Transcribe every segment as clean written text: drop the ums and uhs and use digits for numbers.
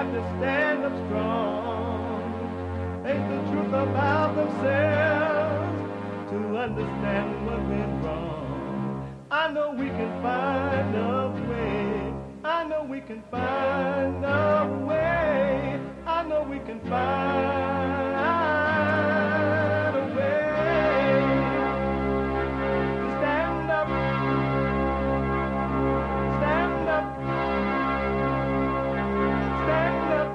got to stand up strong. Face the truth about themselves to understand what went wrong. I know we can find a way. I know we can find a way. I know we can find a way to stand up, stand up, stand up.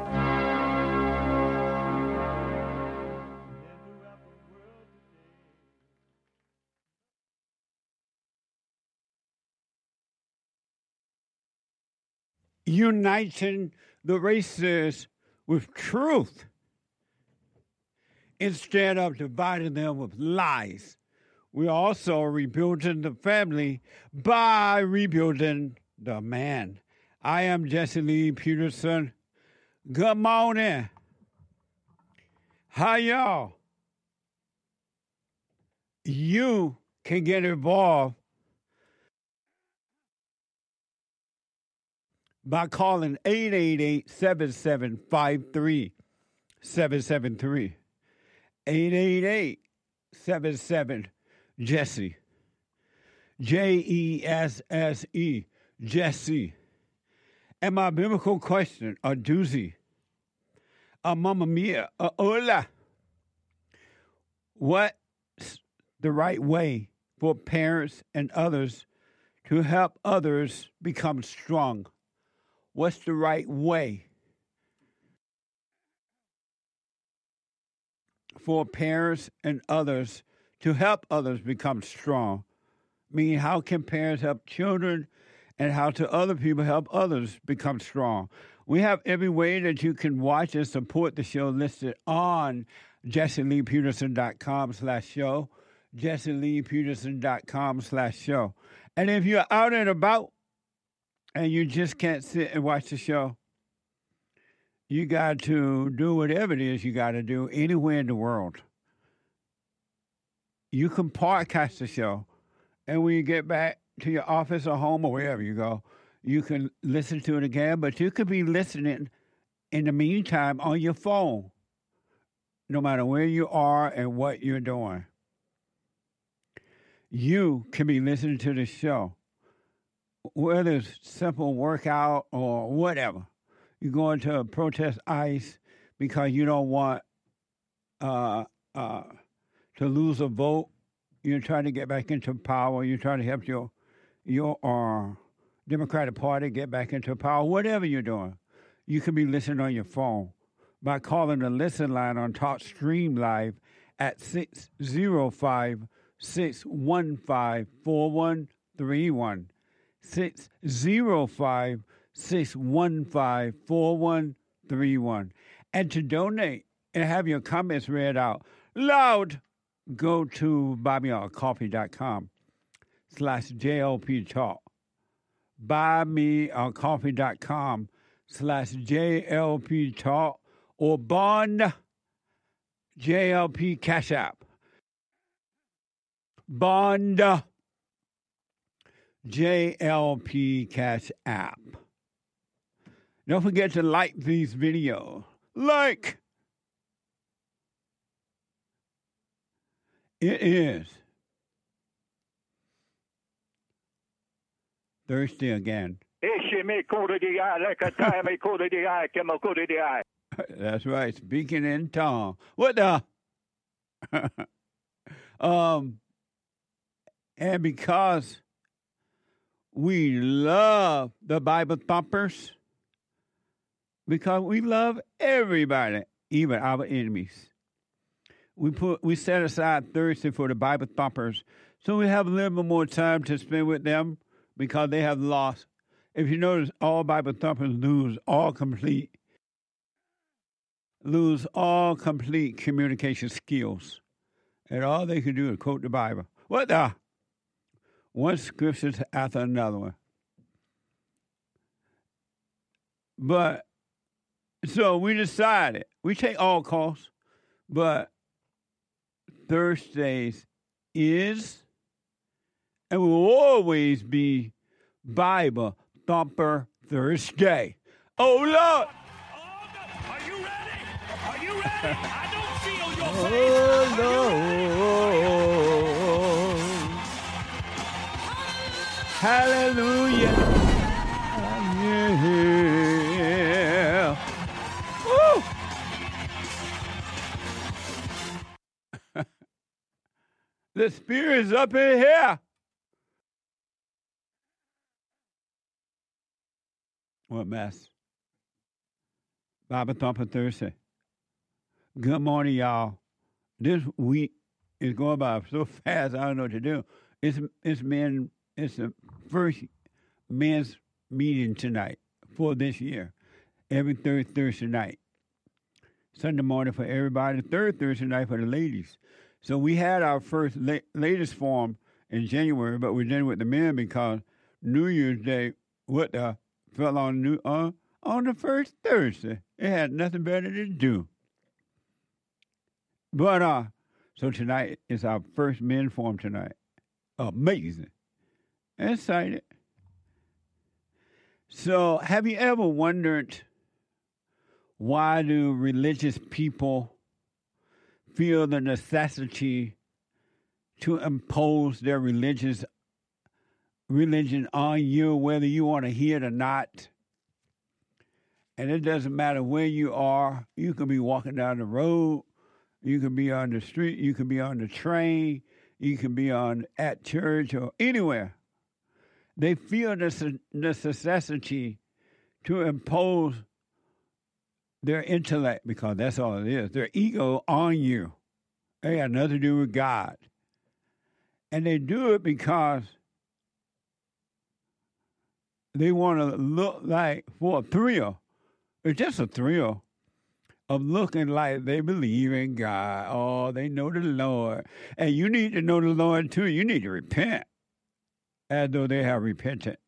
Uniting the races with truth instead of dividing them with lies. We're also rebuilding the family by rebuilding the man. I am Jesse Lee Peterson. Good morning. How y'all? You can get involved by calling 888-7753-773. 888-77-JESSE. Jesse. Jesse. And my biblical question, a doozy, a mamma mia, a hola. What's the right way for parents and others to help others become strong? What's the right way for parents and others to help others become strong? Meaning, how can parents help children and how to other people help others become strong? We have every way that you can watch and support the show listed on JesseLeePeterson.com/show, JesseLeePeterson.com/show. And if you're out and about, and you just can't sit and watch the show, you got to do whatever it is you got to do anywhere in the world. You can podcast the show, and when you get back to your office or home or wherever you go, you can listen to it again, but you could be listening in the meantime on your phone, no matter where you are and what you're doing. You can be listening to the show. Whether it's simple workout or whatever, you're going to protest ICE because you don't want to lose a vote. You're trying to get back into power. You're trying to help your Democratic Party get back into power. Whatever you're doing, you can be listening on your phone by calling the listen line on TalkStream Live at 605-615-4131. 605-615-4131. And to donate and have your comments read out loud, go to buymeacoffee.com/JLP Talk. Buymeacoffee.com/JLP Talk or Bond JLP Cash App. Bond JLP Cash App. Don't forget to like these videos. Like! It is Thursday again. That's right, speaking in tongue. What the? And because we love the Bible thumpers, because we love everybody, even our enemies. We set aside Thursday for the Bible thumpers, so we have a little bit more time to spend with them because they have lost. If you notice, all Bible thumpers lose all complete communication skills, and all they can do is quote the Bible. What the? One scripture after another one. But, so we decided, we take all calls, but Thursdays is, and will always be, Bible Thumper Thursday. Oh, Lord! I don't feel your Oh, faith. Lord. Hallelujah. Yeah. Woo. The Spirit's up in here. What mess? Bible Thumper Thursday. Good morning, y'all. This week is going by so fast, I don't know what to do. It's the first men's meeting tonight for this year. Every third Thursday night. Sunday morning for everybody, third Thursday night for the ladies. So we had our first ladies forum in January, but we did with the men because New Year's Day fell on the first Thursday. It had nothing better to do. But so tonight is our first men forum tonight. Amazing. Excited. So have you ever wondered why do religious people feel the necessity to impose their religion on you, whether you want to hear it or not? And it doesn't matter where you are. You can be walking down the road. You can be on the street. You can be on the train. You can be at church or anywhere. They feel the necessity to impose their intellect, because that's all it is, their ego on you. They got nothing to do with God. And they do it because they want to look like, for a thrill, it's just a thrill of looking like they believe in God. Oh, they know the Lord. And you need to know the Lord too. You need to repent as though they have repented.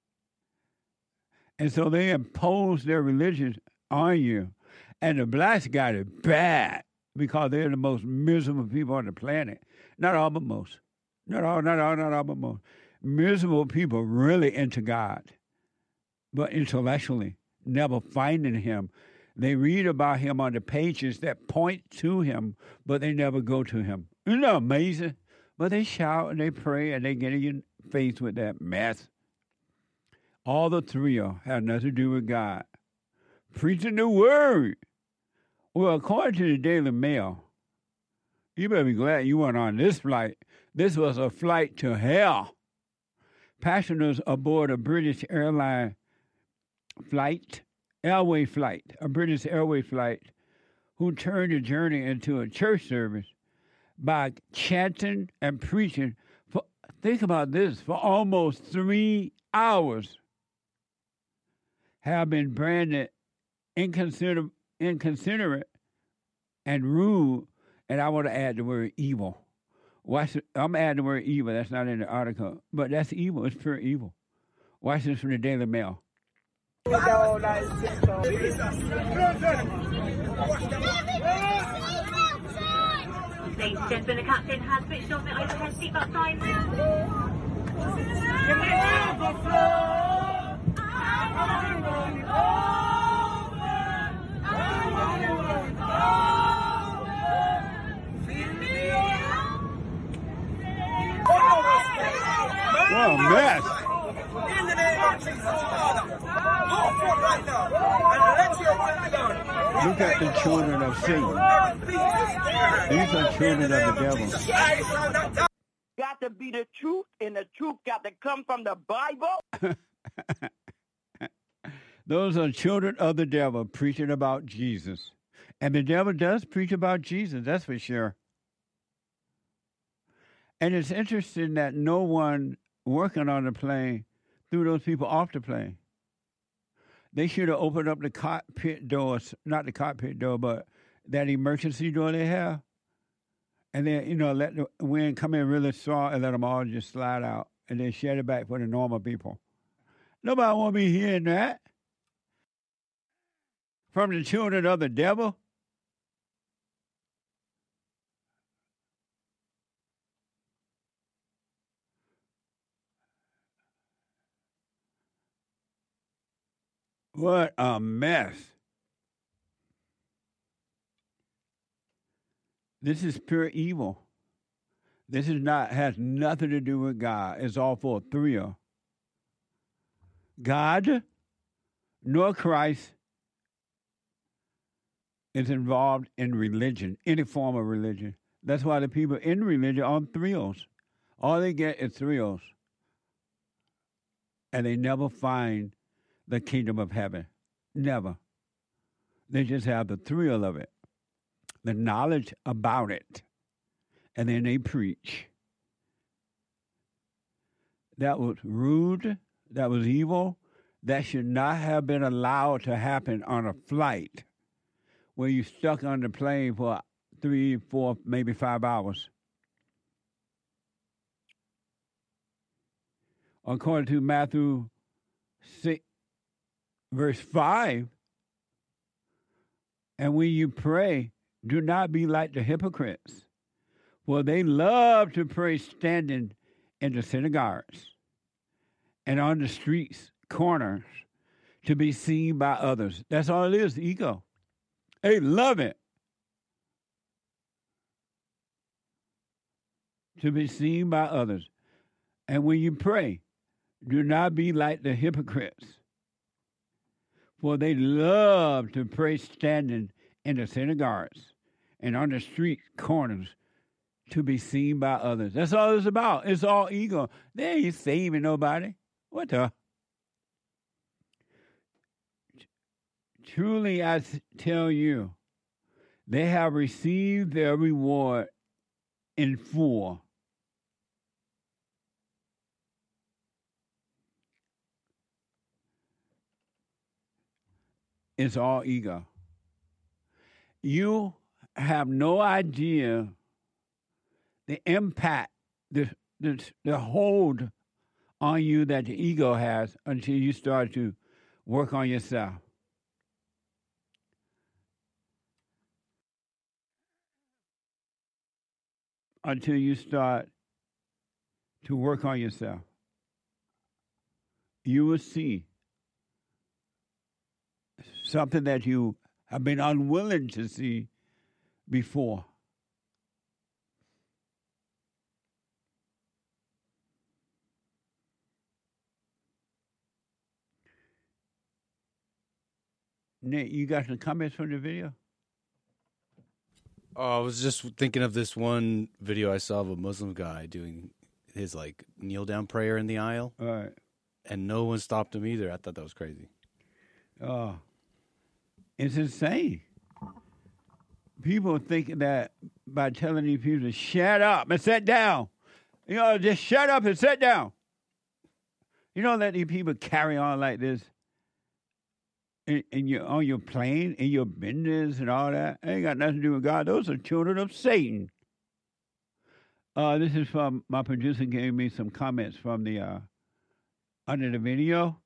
And so they impose their religion on you. And the blacks got it bad because they're the most miserable people on the planet. Not all, but most. Not all, but most. Miserable people really into God, but intellectually, never finding him. They read about him on the pages that point to him, but they never go to him. Isn't that amazing? But they shout and they pray and they get in your face with that mess. All the thrill had nothing to do with God. Preaching the word. Well, according to the Daily Mail, you better be glad you weren't on this flight. This was a flight to hell. Passengers aboard a British Airways flight, a British Airways flight, who turned the journey into a church service by chanting and preaching think about this, for almost 3 hours, have been branded inconsiderate and rude, and I want to add the word evil. I'm adding the word evil. That's not in the article, but that's evil. It's pure evil. Watch this from the Daily Mail. Ladies and gentlemen, the captain has switched off the overhead seatbelt signs. What a mess. In the name of Jesus, Father, go forth right now and let your will be done. Look at the children of Satan. These are children of the devil. Got to be the truth, and the truth got to come from the Bible. Those are children of the devil preaching about Jesus. And the devil does preach about Jesus, that's for sure. And it's interesting that no one working on the plane threw those people off the plane. They should have opened up the cockpit doors, not the cockpit door, but that emergency door they have. And then, let the wind come in really strong and let them all just slide out and then shed it back for the normal people. Nobody want to be hearing that from the children of the devil. What a mess. This is pure evil. This is not has nothing to do with God. It's all for a thrill. God nor Christ is involved in religion, any form of religion. That's why the people in religion are on thrills. All they get is thrills. And they never find the kingdom of heaven. Never. They just have the thrill of it, the knowledge about it, and then they preach. That was rude. That was evil. That should not have been allowed to happen on a flight where you stuck on the plane for 3, 4, maybe 5 hours. According to Matthew 6, verse 5, and when you pray, do not be like the hypocrites, for they love to pray standing in the synagogues and on the streets, corners, to be seen by others. That's all it is, ego. They love it. To be seen by others. And when you pray, do not be like the hypocrites, for they love to pray standing in the synagogues and on the street corners to be seen by others. That's all it's about. It's all ego. They ain't saving nobody. What the? Truly, I tell you, they have received their reward in full. It's all ego. You have no idea the impact, the hold on you that the ego has until you start to work on yourself. Until you start to work on yourself, you will see something that you have been unwilling to see before. Nate, you got some comments from the video? I was just thinking of this one video I saw of a Muslim guy doing his kneel down prayer in the aisle. All right. And no one stopped him either. I thought that was crazy. It's insane. People think that by telling these people to shut up and sit down, just shut up and sit down. You don't let these people carry on like this on your plane, in your business and all that. It ain't got nothing to do with God. Those are children of Satan. This is from my producer gave me some comments from the under the video.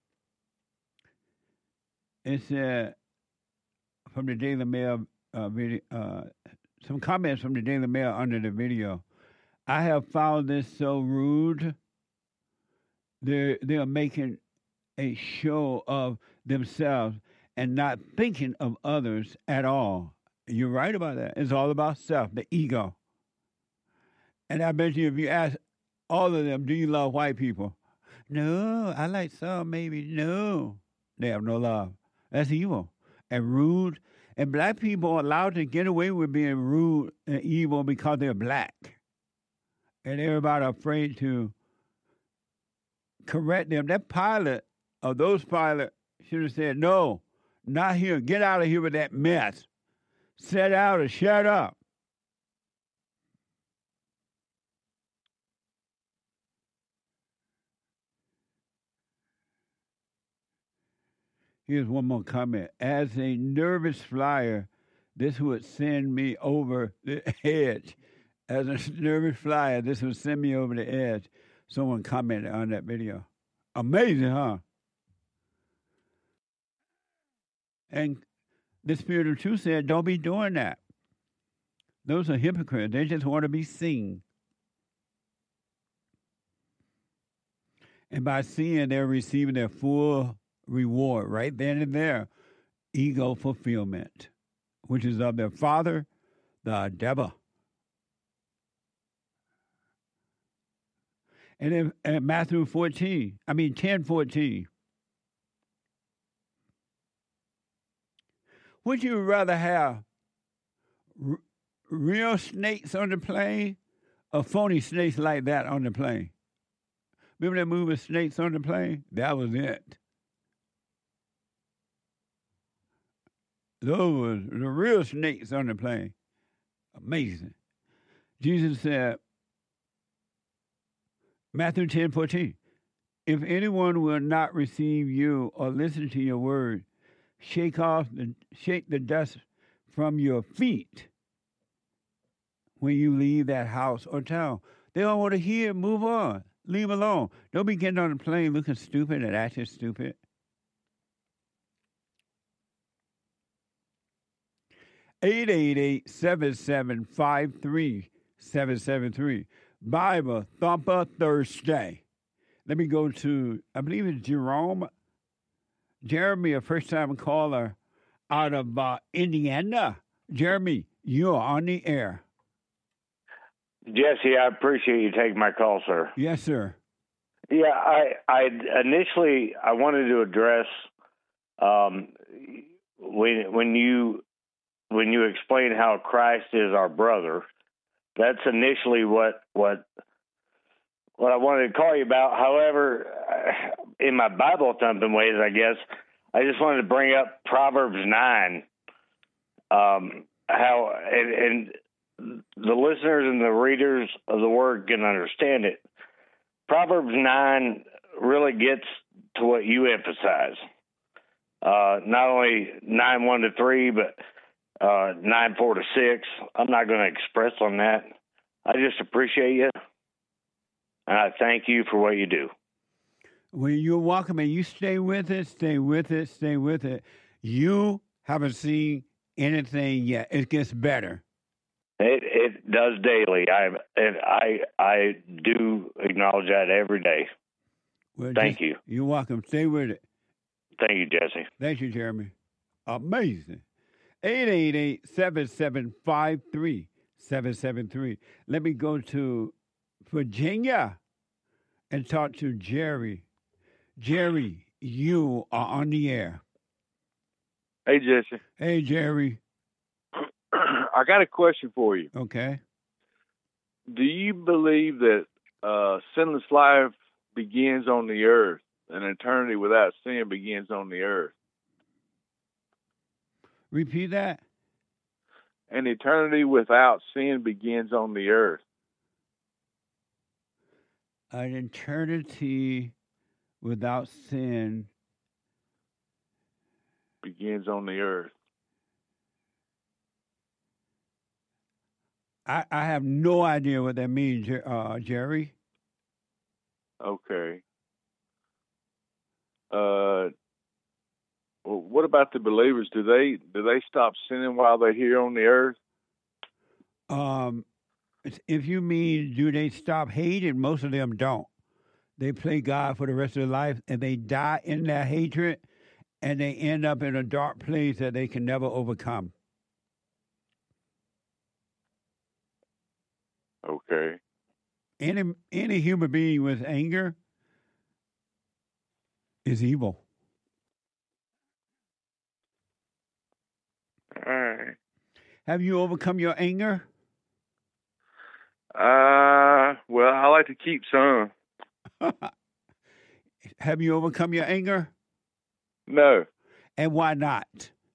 It said from the Daily Mail video, some comments from the Daily Mail under the video. I have found this so rude. They're making a show of themselves and not thinking of others at all. You're right about that. It's all about self, the ego. And I bet you if you ask all of them, do you love white people? No, I like some, maybe. No. They have no love. That's evil and rude. And black people are allowed to get away with being rude and evil because they're black. And everybody afraid to correct them. That pilot, or those pilots, should have said, no, not here. Get out of here with that mess. Sit out or shut up. Here's one more comment. As a nervous flyer, this would send me over the edge. As a nervous flyer, this would send me over the edge. Someone commented on that video. Amazing, huh? And the Spirit of Truth said, don't be doing that. Those are hypocrites. They just want to be seen. And by seeing, they're receiving their full reward right then and there. Ego fulfillment, which is of their father, the devil. And then Matthew 10:14. Would you rather have real snakes on the plane or phony snakes like that on the plane? Remember that movie Snakes on the Plane? That was it. Those were the real snakes on the plane. Amazing. Jesus said, Matthew 10:14, if anyone will not receive you or listen to your word, shake the dust from your feet when you leave that house or town. They don't want to hear, move on. Leave alone. Don't be getting on the plane looking stupid and acting stupid. 888-775-3773. Bible Thumper Thursday. Let me go to, I believe it's Jeremy, a first-time caller out of Indiana. Jeremy, you are on the air. Jesse, I appreciate you taking my call, sir. Yes, sir. Yeah, I initially wanted to address when you explain how Christ is our brother. That's initially what I wanted to call you about. However, in my Bible thumping ways, I guess I just wanted to bring up Proverbs 9. How the listeners and the readers of the word can understand it. Proverbs 9 really gets to what you emphasize. Not only 9:1-3, but 9:4-6. I'm not going to express on that. I just appreciate you, and I thank you for what you do. Well, you're welcome, and you stay with it, stay with it, stay with it. You haven't seen anything yet. It gets better. It does daily. I do acknowledge that every day. Well, thank you. You're welcome. Stay with it. Thank you, Jesse. Thank you, Jeremy. Amazing. 888-775-3773. Let me go to Virginia and talk to Jerry. Jerry, you are on the air. Hey, Jesse. Hey, Jerry. I got a question for you. Okay. Do you believe that sinless life begins on the earth and eternity without sin begins on the earth? Repeat that. And eternity without sin begins on the earth. An eternity without sin begins on the earth. I have no idea what that means, Jerry. Okay. Well, what about the believers? Do they stop sinning while they're here on the earth? If you mean, do they stop hating? Most of them don't. They play God for the rest of their life, and they die in their hatred, and they end up in a dark place that they can never overcome. Okay. Any human being with anger is evil. All right. Have you overcome your anger? Well, I like to keep some. Have you overcome your anger? No. And why not?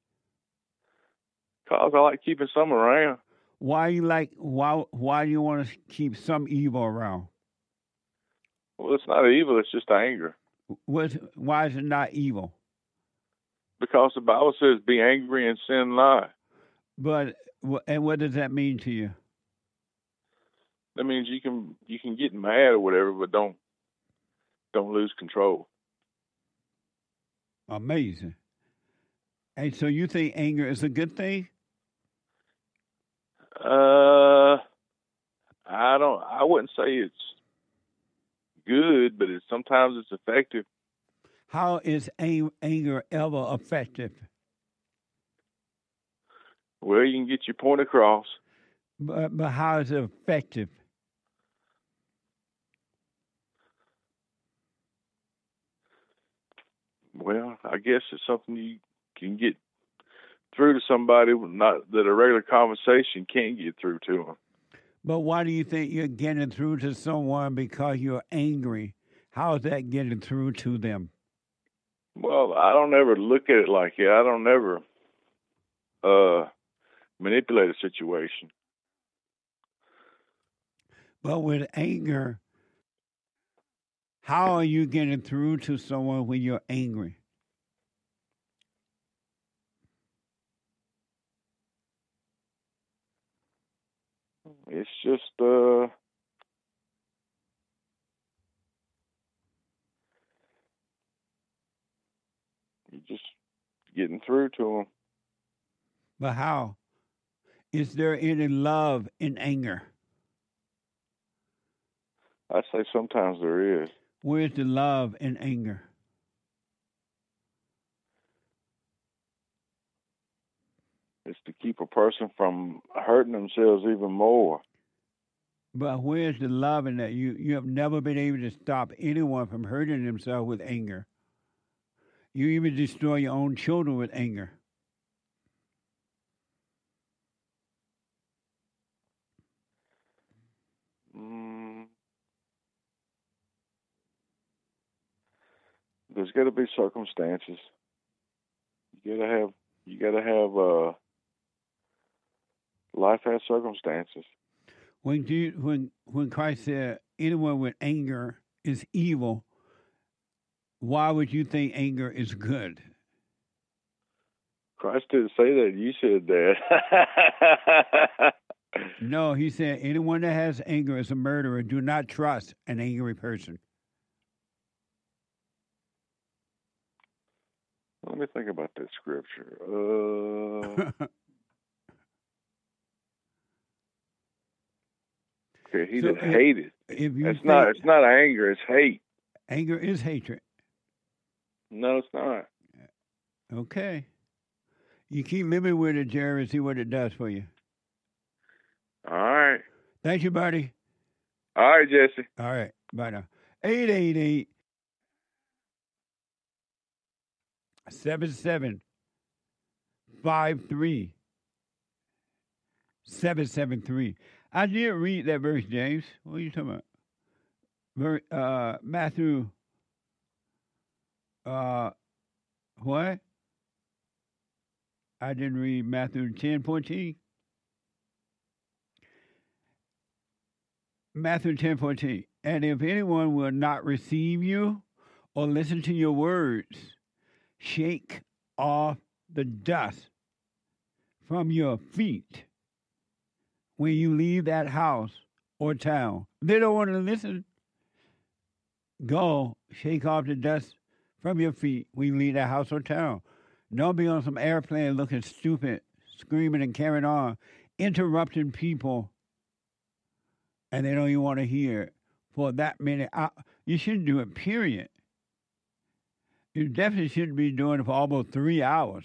Because I like keeping some around. Why do you want to keep some evil around? Well, it's not evil, it's just anger. Why is it not evil? Because the Bible says, be angry and sin not. And what does that mean to you? That means you can get mad or whatever, but don't lose control. Amazing. And so you think anger is a good thing? I wouldn't say it's good, but sometimes it's effective. How is anger ever effective? Well, you can get your point across. But how is it effective? Well, I guess it's something you can get through to somebody not that a regular conversation can't get through to them. But why do you think you're getting through to someone because you're angry? How is that getting through to them? Well, I don't ever look at it like that. I don't ever manipulate a situation. But with anger, how are you getting through to someone when you're angry? It's just you're just getting through to them. But how? Is there any love in anger? I say sometimes there is. Where's the love in anger? It's to keep a person from hurting themselves even more. But where's the love in that? You have never been able to stop anyone from hurting themselves with anger. You even destroy your own children with anger. There's got to be circumstances. You gotta have life has circumstances. When Christ said anyone with anger is evil, why would you think anger is good? Christ didn't say that. You said that. No, he said anyone that has anger is a murderer. Do not trust an angry person. Let me think about that scripture. Okay, he that hated. It's not anger, it's hate. Anger is hatred. No, it's not. Okay. You keep living with it, Jerry, and see what it does for you. All right. Thank you, buddy. All right, Jesse. All right. Bye now. 888 7753 773. I did read that verse, James. What are you talking about? Matthew. What? I didn't read Matthew 10:14. Matthew 10:14. And if anyone will not receive you or listen to your words, shake off the dust from your feet when you leave that house or town. They don't want to listen. Go shake off the dust from your feet when you leave that house or town. Don't be on some airplane looking stupid, screaming and carrying on, interrupting people, and they don't even want to hear it for that minute. You shouldn't do it, period. You definitely shouldn't be doing it for almost 3 hours.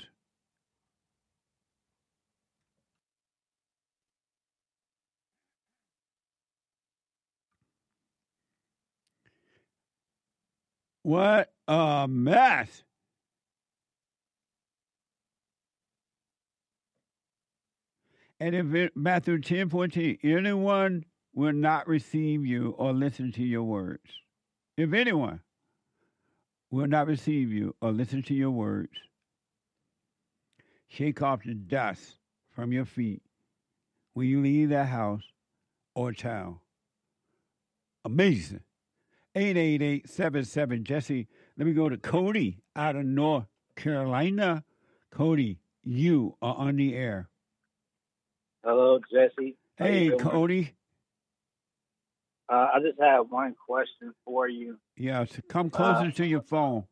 What a mess. And if Matthew 10:14, anyone will not receive you or listen to your words. If anyone will not receive you or listen to your words, shake off the dust from your feet when you leave that house or town. Amazing. 888-77 Jesse. Let me go to Cody out of North Carolina. Cody, you are on the air. Hello, Jesse. Hey, Cody. I just have one question for you. Yes, come closer to your phone.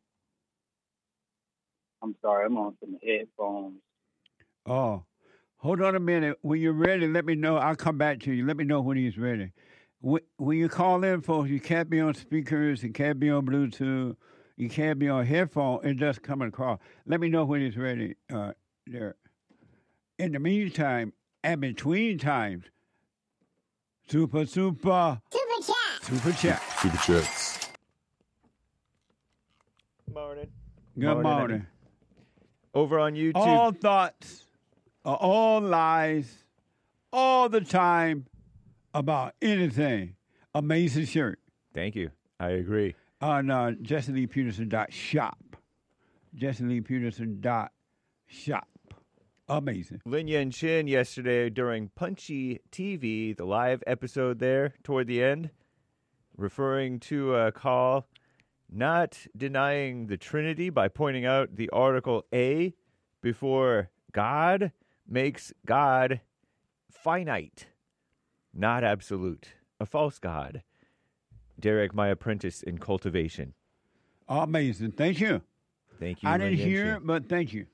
I'm sorry, I'm on some headphones. Oh, hold on a minute. When you're ready, let me know. I'll come back to you. Let me know when he's ready. When you call in, folks, you can't be on speakers, you can't be on Bluetooth, you can't be on headphone. It just coming across. Let me know when he's ready. There. In the meantime, and between times, super chat. Super chats. Morning. Good morning. Over on YouTube. All thoughts are all lies all the time about anything. Amazing shirt. Thank you. I agree. On JesseLeePeterson.shop. JesseLeePeterson.shop. Amazing. Lin Yen Chin yesterday during Punchy TV, the live episode there toward the end, referring to a call not denying the Trinity by pointing out the article A before God makes God finite, not absolute, a false God. Derek, my apprentice in cultivation. Amazing. Thank you. Thank you. I didn't hear it, but thank you.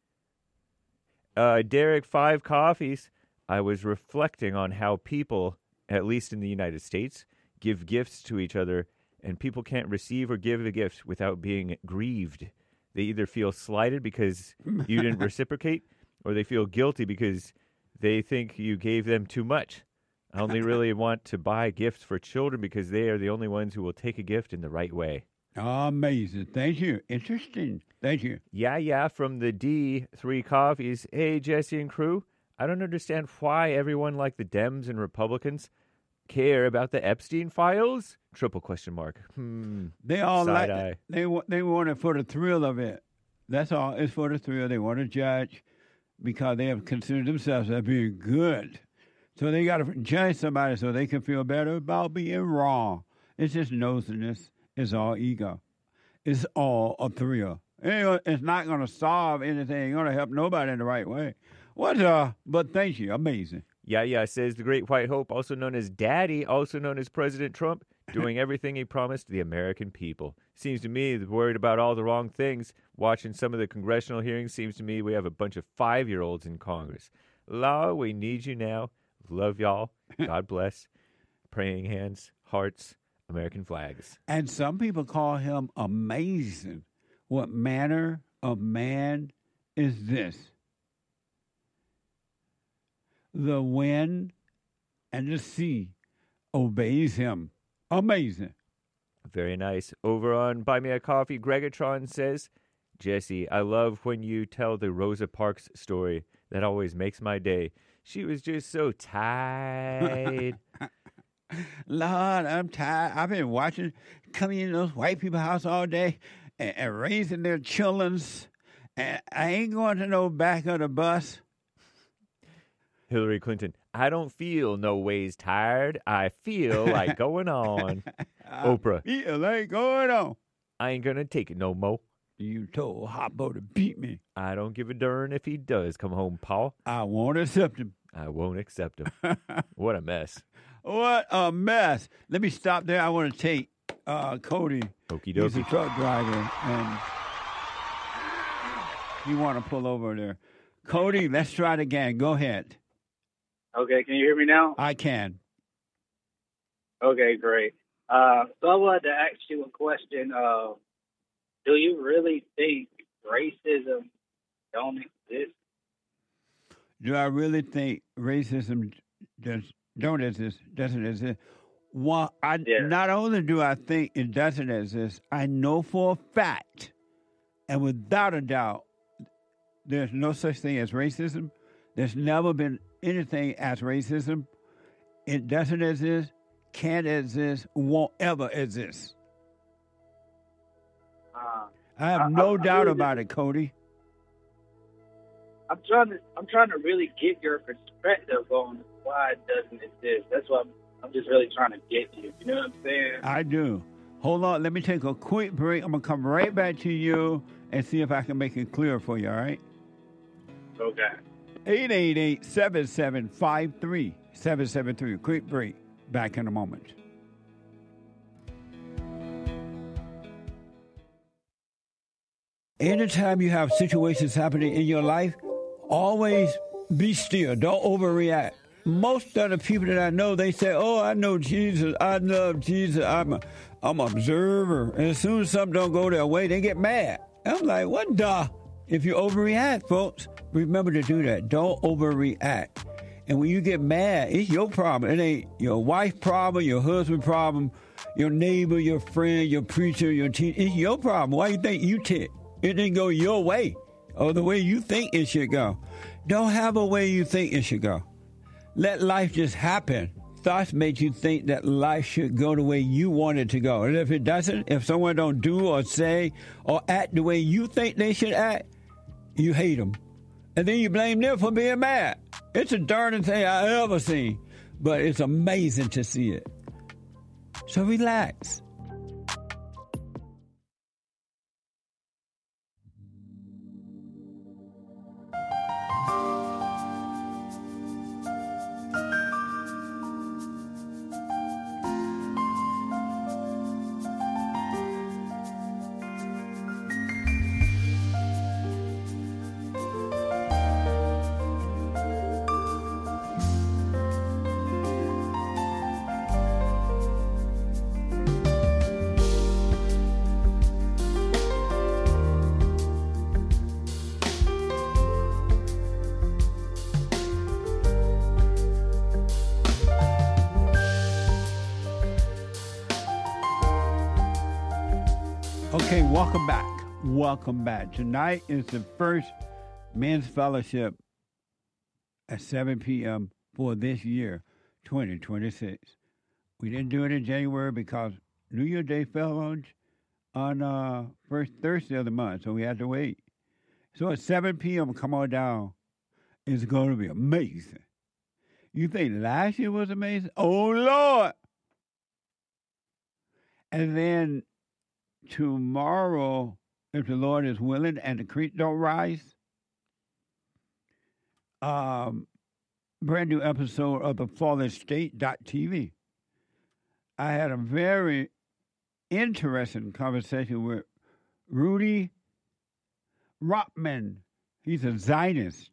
Derek, 5 coffees. I was reflecting on how people, at least in the United States, give gifts to each other, and people can't receive or give a gift without being grieved. They either feel slighted because you didn't reciprocate, or they feel guilty because they think you gave them too much. I only really want to buy gifts for children because they are the only ones who will take a gift in the right way. Amazing. Thank you. Interesting. Thank you. Yeah, from the D, 3 coffees. Hey, Jesse and crew. I don't understand why everyone like the Dems and Republicans care about the Epstein files? Triple question mark. They all Side like eye. they want it for the thrill of it. That's all. It's for the thrill. They want to judge because they have considered themselves as being good. So they got to judge somebody so they can feel better about being wrong. It's just nosiness. It's all ego. It's all a thrill. It's not going to solve anything. It's going to help nobody in the right way. But thank you. Amazing. Yeah, says the Great White Hope, also known as Daddy, also known as President Trump, doing everything he promised the American people. Seems to me they're worried about all the wrong things. Watching some of the congressional hearings, seems to me we have a bunch of 5-year-olds in Congress. Law, we need you now. Love y'all. God bless. Praying hands, hearts, American flags. And some people call him amazing. What manner of man is this? The wind and the sea obeys him. Amazing. Very nice. Over on Buy Me a Coffee, Gregatron says, Jesse, I love when you tell the Rosa Parks story. That always makes my day. She was just so tired. Lord, I'm tired. I've been coming in those white people's house all day and raising their childrens. And I ain't going to no back of the bus. Hillary Clinton, I don't feel no ways tired. I feel like going on. Oprah, I feel like going on. I ain't going to take it no more. You told Hoppo to beat me. I don't give a darn if he does come home, Paul. I won't accept him. I won't accept him. What a mess. What a mess. Let me stop there. I want to take Cody. Okie He's a dokie. truck driver, and you want to pull over there. Cody, let's try it again. Go ahead. Okay, can you hear me now? I can. Okay, great. So I wanted to ask you a question. Do you really think racism don't exist? Do I really think racism doesn't exist? Well, not only do I think it doesn't exist, I know for a fact, and without a doubt, there's no such thing as racism. There's never been anything as racism. It doesn't exist, can't exist, won't ever exist. I have no doubt about it, Cody. I'm trying to really get your perspective on why it doesn't exist. That's what I'm just really trying to get you. You know what I'm saying? I do. Hold on. Let me take a quick break. I'm going to come right back to you and see if I can make it clear for you, all right? Okay. 888-7753-773. Quick break. Back in a moment. Anytime you have situations happening in your life, always be still. Don't overreact. Most of the people that I know, they say, oh, I know Jesus. I love Jesus. I'm an observer. And as soon as something don't go their way, they get mad. I'm like, what the? If you overreact, folks, remember to do that. Don't overreact. And when you get mad, it's your problem. It ain't your wife's problem, your husband's problem, your neighbor, your friend, your preacher, your teacher. It's your problem. Why you think you tick? It didn't go your way or the way you think it should go. Don't have a way you think it should go. Let life just happen. Thoughts make you think that life should go the way you want it to go. And if it doesn't, if someone don't do or say or act the way you think they should act, you hate them. And then you blame them for being mad. It's the darndest thing I ever seen. But it's amazing to see it. So relax. Okay, welcome back. Welcome back. Tonight is the first men's fellowship at 7 p.m. for this year, 2026. We didn't do it in January because New Year's Day fell on first Thursday of the month, so we had to wait. So at 7 p.m., come on down. It's going to be amazing. You think last year was amazing? Oh, Lord! And then tomorrow, if the Lord is willing and the creek don't rise, brand new episode of the FallenState.tv. I had a very interesting conversation with Rudy Rottman. He's a Zionist.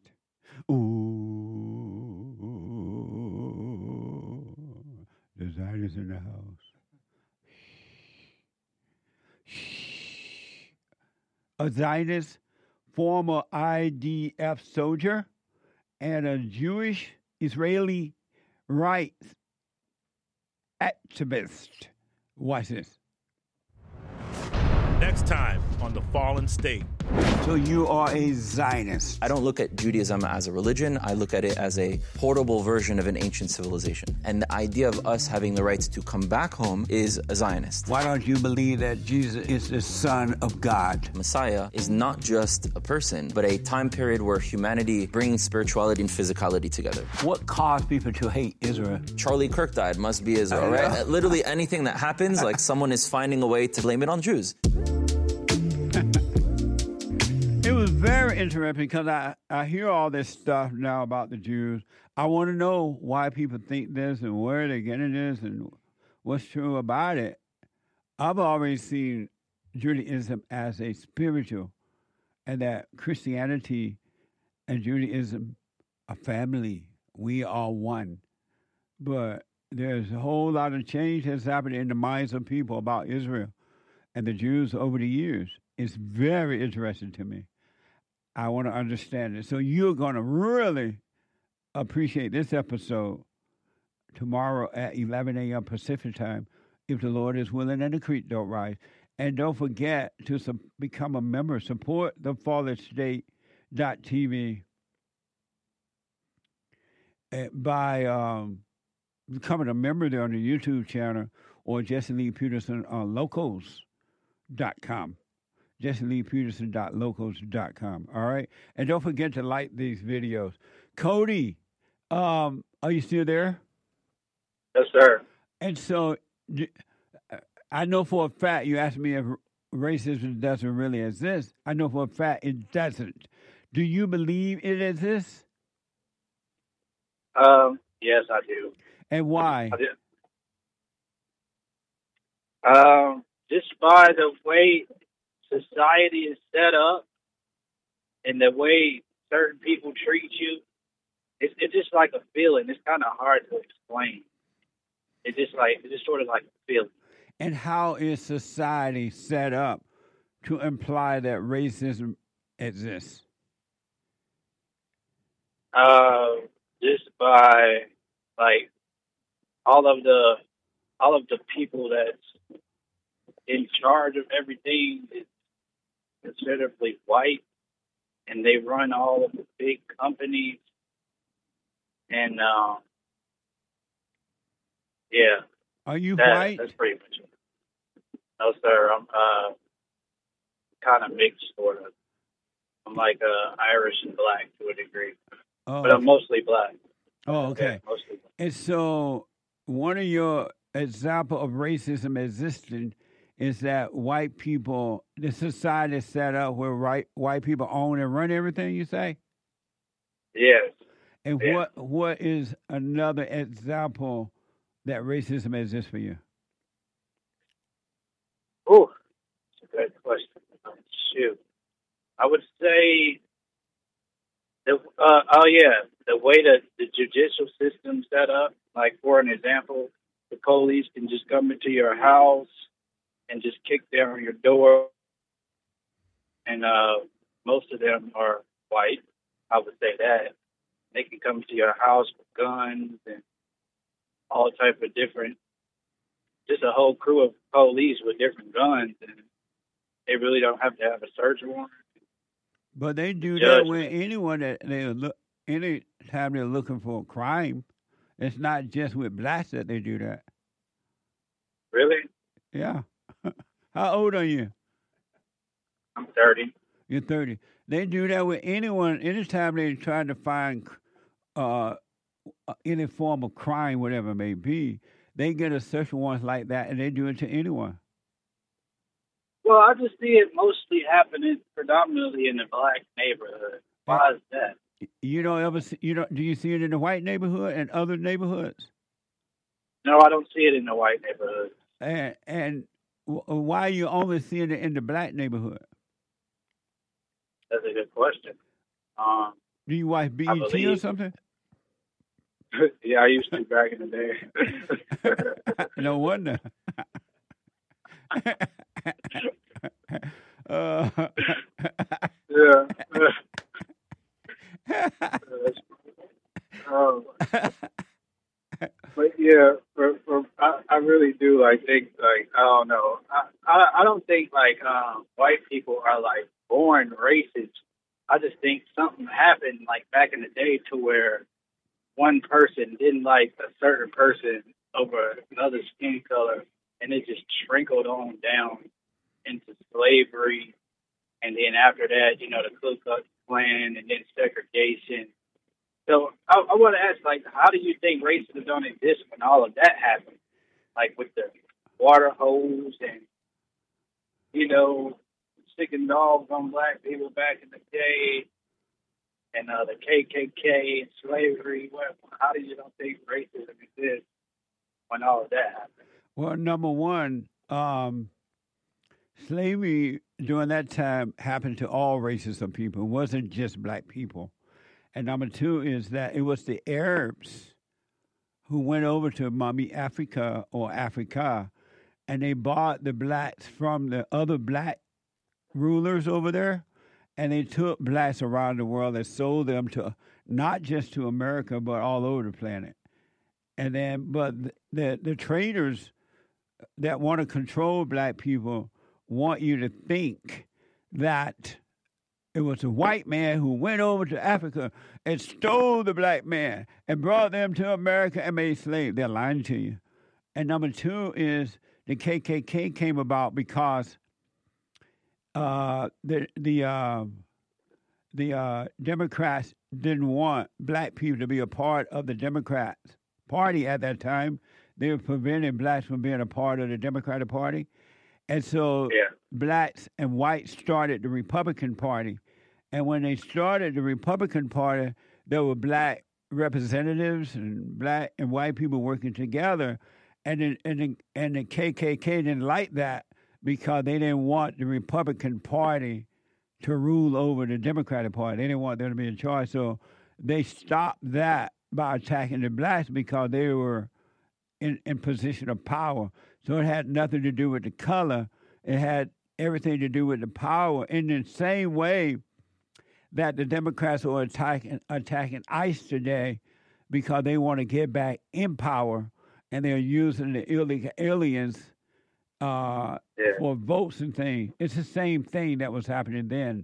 Ooh, the Zionists in the house. A Zionist, former IDF soldier, and a Jewish Israeli rights activist. Watch this. Next time on The Fallen State. So you are a Zionist. I don't look at Judaism as a religion. I look at it as a portable version of an ancient civilization. And the idea of us having the right to come back home is a Zionist. Why don't you believe that Jesus is the Son of God? Messiah is not just a person, but a time period where humanity brings spirituality and physicality together. What caused people to hate Israel? Charlie Kirk died, must be Israel, right? Literally anything that happens, like someone is finding a way to blame it on Jews. It was very interesting because I hear all this stuff now about the Jews. I want to know why people think this and where they're getting this and what's true about it. I've always seen Judaism as a spiritual, and that Christianity and Judaism are family. We are one. But there's a whole lot of change that's happened in the minds of people about Israel and the Jews over the years. It's very interesting to me. I want to understand it. So you're going to really appreciate this episode tomorrow at 11 a.m. Pacific time, if the Lord is willing and the creek don't rise. And don't forget to become a member. Support the FallenState.tv by becoming a member there on the YouTube channel or Jesse Lee Peterson on locals.com. JesseLeePeterson.locals.com. All right? And don't forget to like these videos. Cody, are you still there? Yes, sir. And so I know for a fact, you asked me if racism doesn't really exist. I know for a fact it doesn't. Do you believe it exists? Yes, I do. And why? I do. Just by the way society is set up and the way certain people treat you, it's just like a feeling. It's kind of hard to explain. It's just sort of like a feeling. And how is society set up to imply that racism exists? Just by like all of the people that's in charge of everything. considerably white, and they run all of the big companies. And yeah. Are you white? That's pretty much it. No, sir. I'm kind of mixed, sort of. I'm like Irish and black to a degree, but I'm mostly black. Oh, okay. Yeah, mostly black. And so, one of your example of racism existing is that white people, the society is set up where white people own and run everything. You say? Yes. And what is another example that racism exists for you? Oh, that's a good question. Shoot. I would say, the way that the judicial system's set up, like for an example, the police can just come into your house and just kick down your door. And most of them are white, I would say that. They can come to your house with guns and all type of different, just a whole crew of police with different guns, and they really don't have to have a search warrant. But they do that with anyone that any time they're looking for a crime. It's not just with blacks that they do that. Really? Yeah. How old are you? I'm 30. You're 30. They do that with anyone. Anytime they try to find any form of crime, whatever it may be, they get a search warrant like that, and they do it to anyone. Well, I just see it mostly happening predominantly in the black neighborhood. Why is that? You don't ever see, do you see it in the white neighborhood and other neighborhoods? No, I don't see it in the white neighborhood. And why are you only seeing it in the black neighborhood? That's a good question. Do you watch BET or something? Yeah, I used to back in the day. No wonder. Yeah. But yeah, I really do think I don't know. I don't think white people are born racist. I just think something happened back in the day to where one person didn't like a certain person over another skin color, and it just trickled on down into slavery, and then after that, the Ku Klux Klan, and then segregation. So I want to ask, how do you think racism don't exist when all of that happened? With the water hose and, sticking dogs on black people back in the day, and the KKK and slavery. How do you don't think racism exists when all of that happened? Well, number one, slavery during that time happened to all races of people. It wasn't just black people. And number two is that it was the Arabs who went over to Mummy Africa or Africa, and they bought the blacks from the other black rulers over there, and they took blacks around the world and sold them to not just to America, but all over the planet. And then, but the traders that want to control black people want you to think that it was a white man who went over to Africa and stole the black man and brought them to America and made slaves. They're lying to you. And number two is the KKK came about because the Democrats didn't want black people to be a part of the Democrats Party at that time. They were preventing blacks from being a part of the Democratic Party. And so blacks and whites started the Republican Party. And when they started the Republican Party, there were black representatives and black and white people working together. And the KKK didn't like that because they didn't want the Republican Party to rule over the Democratic Party. They didn't want them to be in charge. So they stopped that by attacking the blacks because they were in position of power. So it had nothing to do with the color. It had everything to do with the power. In the same way that the Democrats are attacking ICE today because they want to get back in power, and they're using the illegal aliens for votes and things. It's the same thing that was happening then.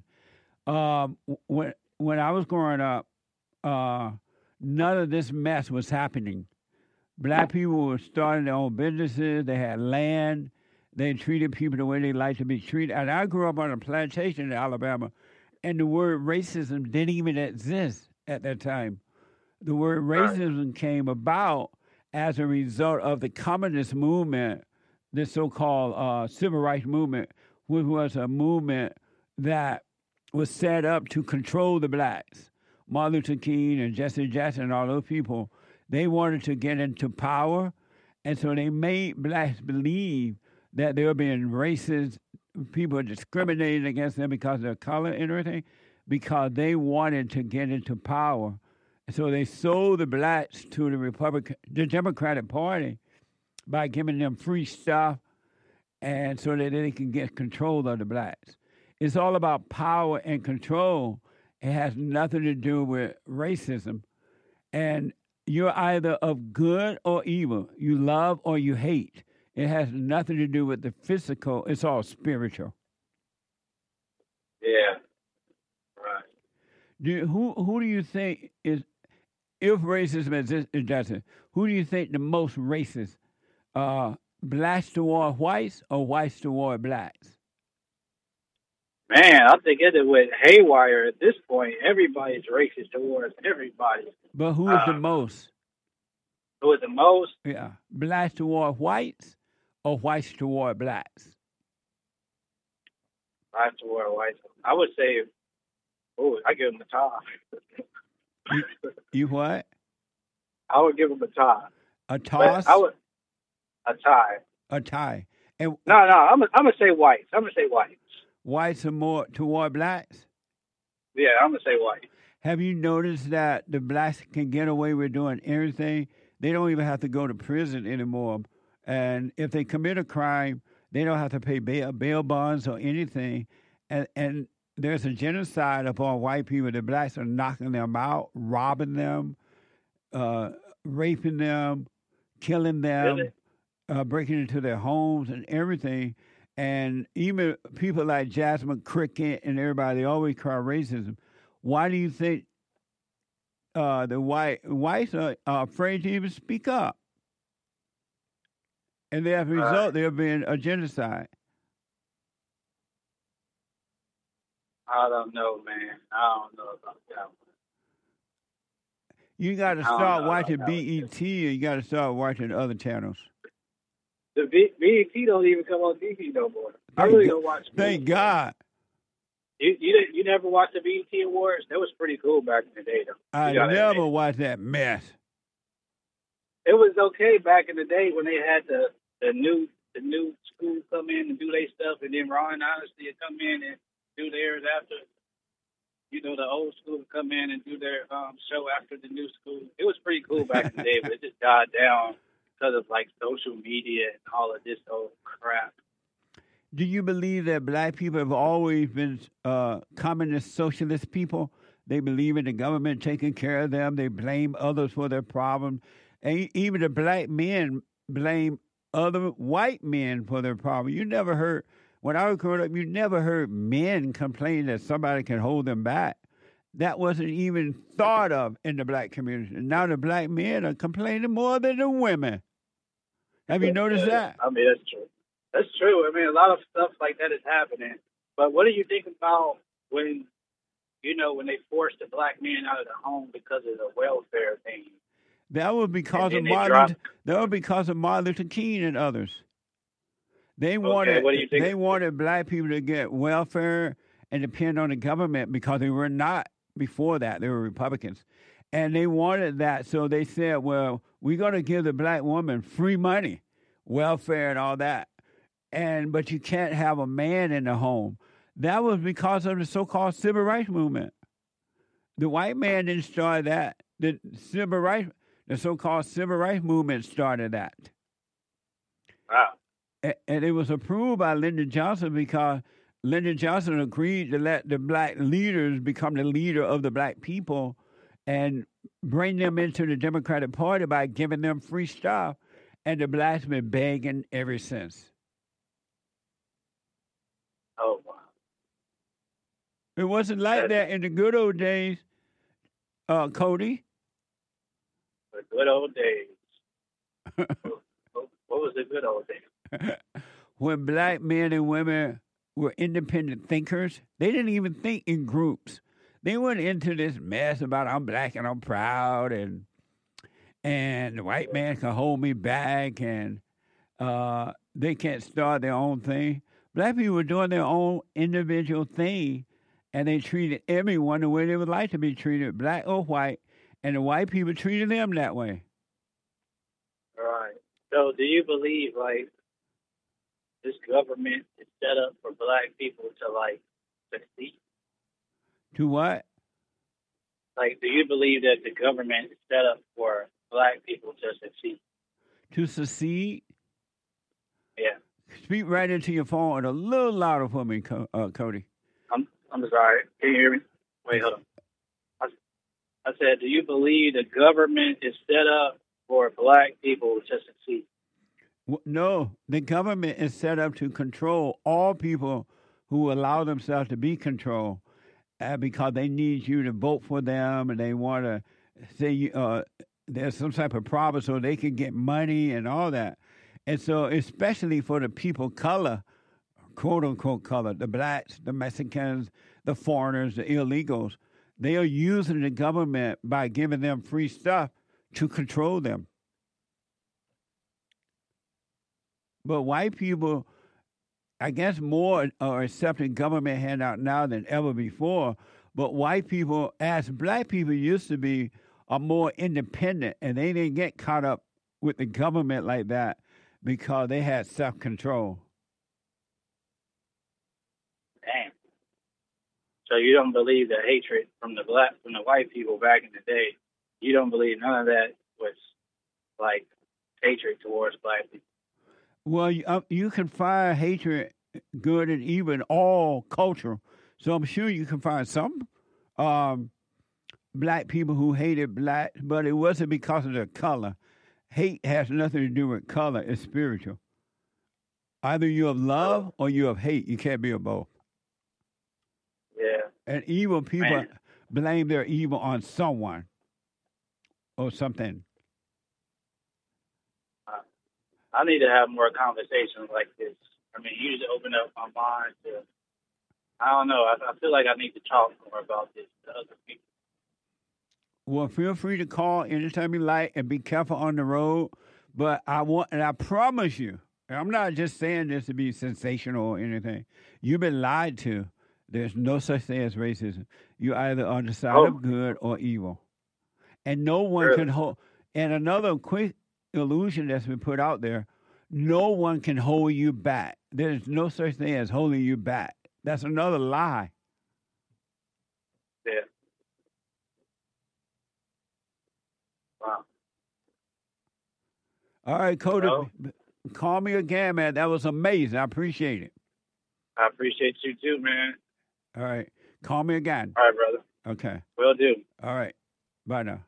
When I was growing up, none of this mess was happening. Black people were starting their own businesses. They had land. They treated people the way they like to be treated. And I grew up on a plantation in Alabama, and the word racism didn't even exist at that time. The word racism came about as a result of the communist movement, the so-called civil rights movement, which was a movement that was set up to control the blacks. Martin Luther King and Jesse Jackson and all those people, they wanted to get into power, and so they made blacks believe that they were being racist, people were discriminating against them because of their color and everything, because they wanted to get into power. So they sold the blacks to the Democratic Party by giving them free stuff, and so that they can get control of the blacks. It's all about power and control. It has nothing to do with racism. And you're either of good or evil. You love or you hate. It has nothing to do with the physical. It's all spiritual. Yeah. Right. Who do you think is, if racism exists, who do you think the most racist? Blacks toward whites or whites toward blacks? Man, I think it went haywire at this point. Everybody's racist towards everybody. But who is the most? Who is the most? Yeah. Blacks toward whites or whites toward blacks? Blacks toward whites. I would say, I give them a tie. You what? I would give them a tie. A toss? A tie. A tie. And no, I'm gonna say whites. Whites are more toward blacks? Yeah, I'm gonna say white. Have you noticed that the blacks can get away with doing everything? They don't even have to go to prison anymore. And if they commit a crime, they don't have to pay bail bonds or anything. And there's a genocide upon white people. The blacks are knocking them out, robbing them, raping them, killing them, really? Breaking into their homes and everything. And even people like Jasmine Cricket and everybody, they always cry racism. Why do you think the whites are afraid to even speak up? And as a result, there being a genocide. I don't know, man. I don't know about that one. You got to start watching BET, or you got to start watching other channels. The BET don't even come on TV no more. I really don't watch. Thank God. You never watched the BET Awards? That was pretty cool back in the day, though. I never watched that mess. It was okay back in the day when they had the new school come in and do their stuff, and then Ron Honesty would come in and do theirs after. You know, the old school would come in and do their show after the new school. It was pretty cool back in the day, but it just died down because of like social media and all of this old crap. Do you believe that black people have always been communist socialist people? They believe in the government taking care of them. They blame others for their problems. And even the black men blame other white men for their problems. You never heard, when I was growing up, you never heard men complain that somebody can hold them back. That wasn't even thought of in the black community. And now the black men are complaining more than the women. Have you noticed that? I mean, that's true. That's true. I mean, a lot of stuff like that is happening. But what do you think about when they forced the black men out of the home because of the welfare thing? That was because of Martin Luther King and others. They wanted black people to get welfare and depend on the government because they were not before that. They were Republicans. And they wanted that, so they said, well, we're going to give the black woman free money, welfare and all that. But you can't have a man in the home. That was because of the so-called civil rights movement. The white man didn't start that. The so-called civil rights movement started that. Wow. And it was approved by Lyndon Johnson because Lyndon Johnson agreed to let the black leaders become the leader of the black people and bring them into the Democratic Party by giving them free stuff. And the blacks been begging ever since. It wasn't like that in the good old days, Cody. The good old days. What was the good old days? When black men and women were independent thinkers, they didn't even think in groups. They went into this mess about I'm black and I'm proud and the white man can hold me back and they can't start their own thing. Black people were doing their own individual thing, and they treated everyone the way they would like to be treated, black or white, and the white people treated them that way. All right. So do you believe, like, this government is set up for black people to, like, succeed? To what? Like, do you believe that the government is set up for black people to succeed? To succeed? Yeah. Speak right into your phone and a little louder for me, Cody. I'm sorry. Can you hear me? Wait, hold on. I said, do you believe the government is set up for black people to succeed? No, the government is set up to control all people who allow themselves to be controlled because they need you to vote for them and they want to say there's some type of problem so they can get money and all that. And so especially for the people color, quote-unquote color, the blacks, the Mexicans, the foreigners, the illegals, they are using the government by giving them free stuff to control them. But white people, I guess more are accepting government handout now than ever before. But white people, as black people used to be, are more independent, and they didn't get caught up with the government like that because they had self-control. Damn. So you don't believe the hatred from the white people back in the day? You don't believe none of that was like hatred towards black people? Well, you can find hatred, good and evil, in all culture. So I'm sure you can find some black people who hated black, but it wasn't because of their color. Hate has nothing to do with color. It's spiritual. Either you have love or you have hate. You can't be of both. Yeah. And evil people blame their evil on someone or something. I need to have more conversations like this. I mean, you just open up my mind to, I don't know, I feel like I need to talk more about this to other people. Well, feel free to call anytime you like and be careful on the road. But I promise you, and I'm not just saying this to be sensational or anything. You've been lied to. There's no such thing as racism. You're either on the side of good or evil. And no one can hold. And another quick illusion that's been put out there, no one can hold you back. There's no such thing as holding you back. That's another lie. Yeah. Wow. All right, Cody, call me again, man. That was amazing. I appreciate it. I appreciate you too, man. All right. Call me again. All right, brother. Okay. Will do. All right. Bye now.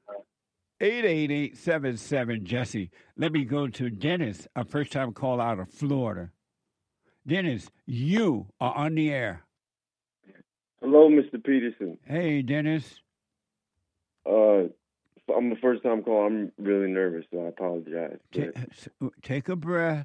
888-77-JESSE. Let me go to Dennis, a first-time call out of Florida. Dennis, you are on the air. Hello, Mr. Peterson. Hey, Dennis. I'm a first-time call. I'm really nervous, so I apologize. Take a breath.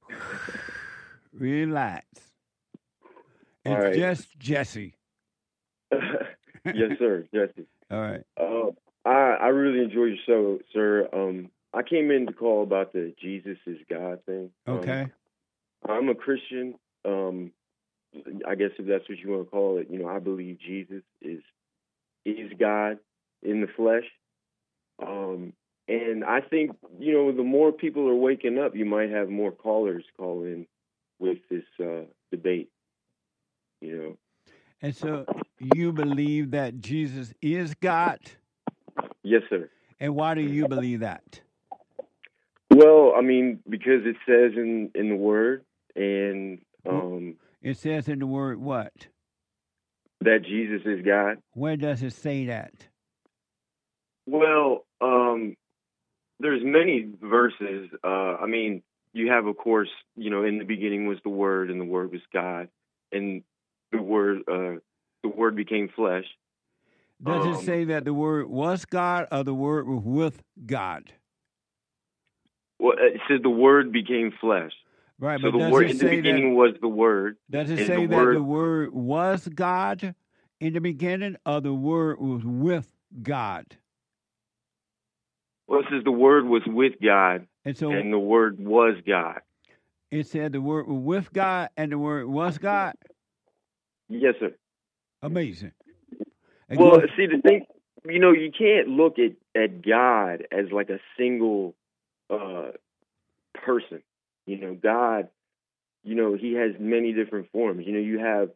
Relax. It's right. just Jesse. Yes, sir, Jesse. All right. I really enjoy your show, sir. I came in to call about the Jesus is God thing. Okay. I'm a Christian. I guess if that's what you want to call it. You know, I believe Jesus is God in the flesh. And I think, you know, the more people are waking up, you might have more callers call in with this debate, you know. And so you believe that Jesus is God? Yes, sir. And why do you believe that? Well, I mean, because it says in the Word, and it says in the Word what? That Jesus is God. Where does it say that? Well, there's many verses. I mean, you have, of course, you know, in the beginning was the Word, and the Word was God, and the Word Word became flesh. Does it say that the Word was God or the Word was with God? Well, it says the Word became flesh. Right, So but the does Word it in the say beginning was the Word. Does it and say the that Word, the Word was God in the beginning or the Word was with God? Well, it says the Word was with God, and the Word was God. It said the Word was with God and the Word was God? Yes, sir. Amazing. Well, see, the thing, you can't look at God as like a single person. God, he has many different forms. You have,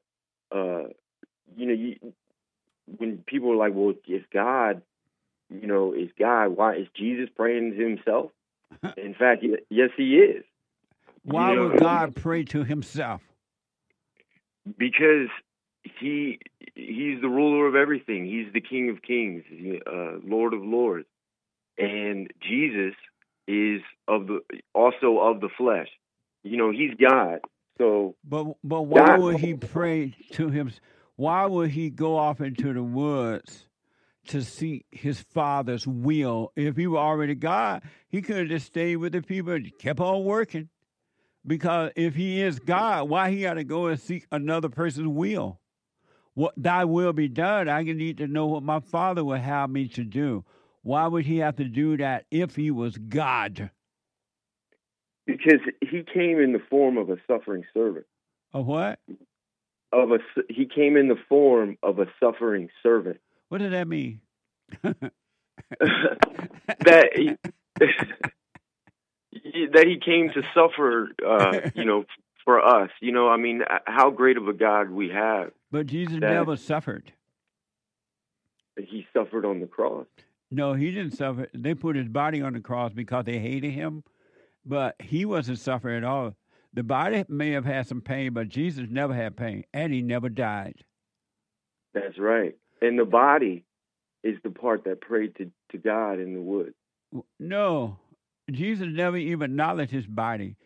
when people are like, well, if God, is God, why is Jesus praying to himself? In fact, yes, he is. Why would God pray to himself? Because he's the ruler of everything. He's the King of Kings, Lord of Lords, and Jesus is also of the flesh. He's God. So, but why would he pray to him? Why would he go off into the woods to seek his Father's will? If he were already God, he could have just stayed with the people and kept on working. Because if he is God, why he got to go and seek another person's will? What thy will be done, I need to know what my Father would have me to do. Why would he have to do that if he was God? Because he came in the form of a suffering servant. Of what? He came in the form of a suffering servant. What does that mean? that he came to suffer, for us. How great of a God we have. But Jesus never suffered. He suffered on the cross. No, he didn't suffer. They put his body on the cross because they hated him, but he wasn't suffering at all. The body may have had some pain, but Jesus never had pain, and he never died. That's right. And the body is the part that prayed to God in the woods. No, Jesus never even acknowledged his body.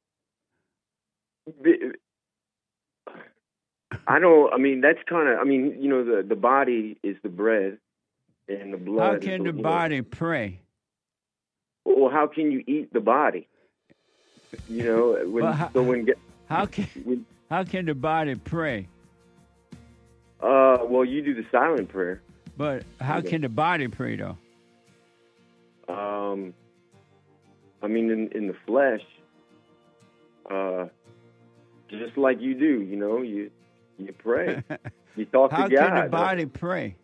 That's kind of, the body is the bread and the blood. How can the body pray? Well, how can you eat the body? How can the body pray? Well, you do the silent prayer. But how can the body pray, though? In the flesh, just like you do, you pray. You talk to God. How can the body pray?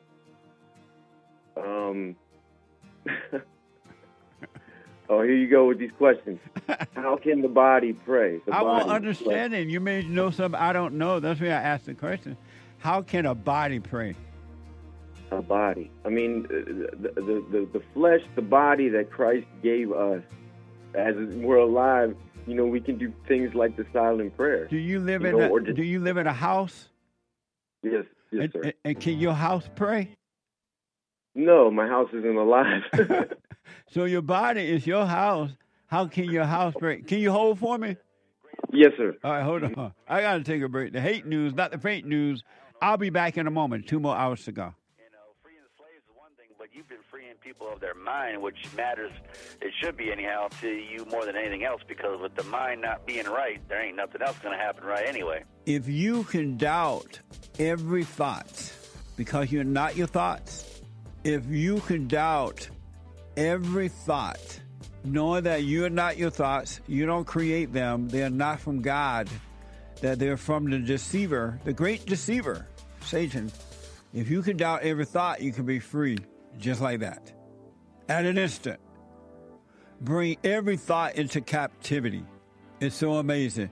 Oh, here you go with these questions. How can the body pray? I won't understand it. You may know something I don't know. That's why I asked the question. How can a body pray? A body. The flesh, the body that Christ gave us as we're alive, we can do things like the silent prayer. Do you live do you live in a house? Yes, sir. And can your house pray? No, my house isn't alive. So your body is your house. How can your house pray? Can you hold for me? Yes, sir. All right, hold on. I got to take a break. The hate news, not the fake news. I'll be back in a moment. 2 more hours to go. Freeing the slaves is one thing, but you've been freeing people of their mind, which matters, it should be anyhow, to you more than anything else, because with the mind not being right, there ain't nothing else going to happen right anyway. If you can doubt every thought because you're not your thoughts, if you can doubt every thought, knowing that you're not your thoughts, you don't create them, they're not from God, that they're from the deceiver, the great deceiver, Satan. If you can doubt every thought, you can be free just like that. At an instant. Bring every thought into captivity. It's so amazing.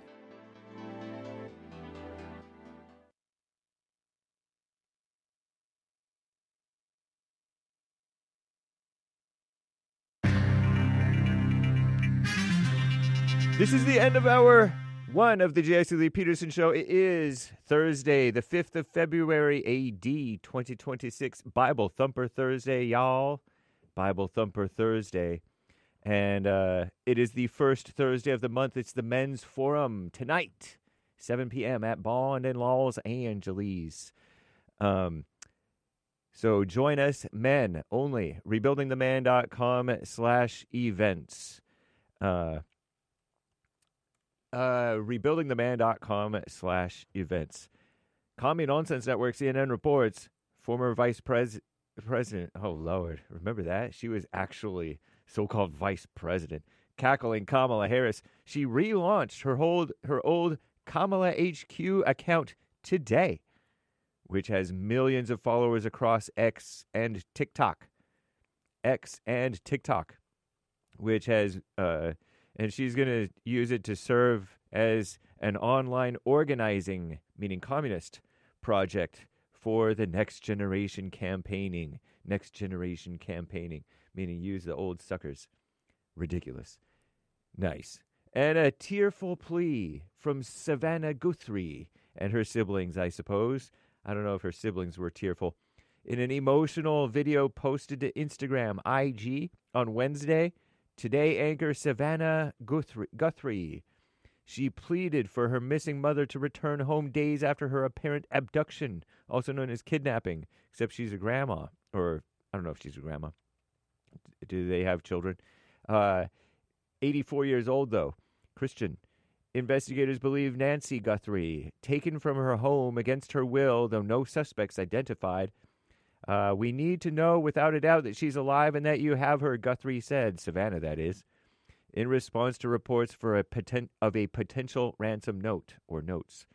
This is the end of hour one of the J.C. Lee Peterson Show. It is Thursday, the 5th of February, A.D. 2026, Bible Thumper Thursday, y'all. Bible Thumper Thursday. And it is the first Thursday of the month. It's the Men's Forum tonight, 7 p.m. at Bond and Los Angeles. So join us, men only. Rebuildingtheman.com/events. Rebuildingtheman.com/events. Commie Nonsense Network, CNN reports, former vice president, oh Lord, remember that? She was actually so-called vice president. Cackling Kamala Harris. She relaunched her old Kamala HQ account today, which has millions of followers across X and TikTok. Which has, and she's going to use it to serve as an online organizing, meaning communist, project for the next generation campaigning. Next generation campaigning, meaning use the old suckers. Ridiculous. Nice. And a tearful plea from Savannah Guthrie and her siblings, I suppose. I don't know if her siblings were tearful. In an emotional video posted to Instagram, IG, on Wednesday, Today anchor Savannah Guthrie. She pleaded for her missing mother to return home days after her apparent abduction, also known as kidnapping, except she's a grandma. Or, I don't know if she's a grandma. Do they have children? 84 years old, though. Christian. Investigators believe Nancy Guthrie, taken from her home against her will, though no suspects identified. We need to know without a doubt that she's alive and that you have her, Guthrie said, Savannah, that is, in response to reports for a potential ransom note or notes.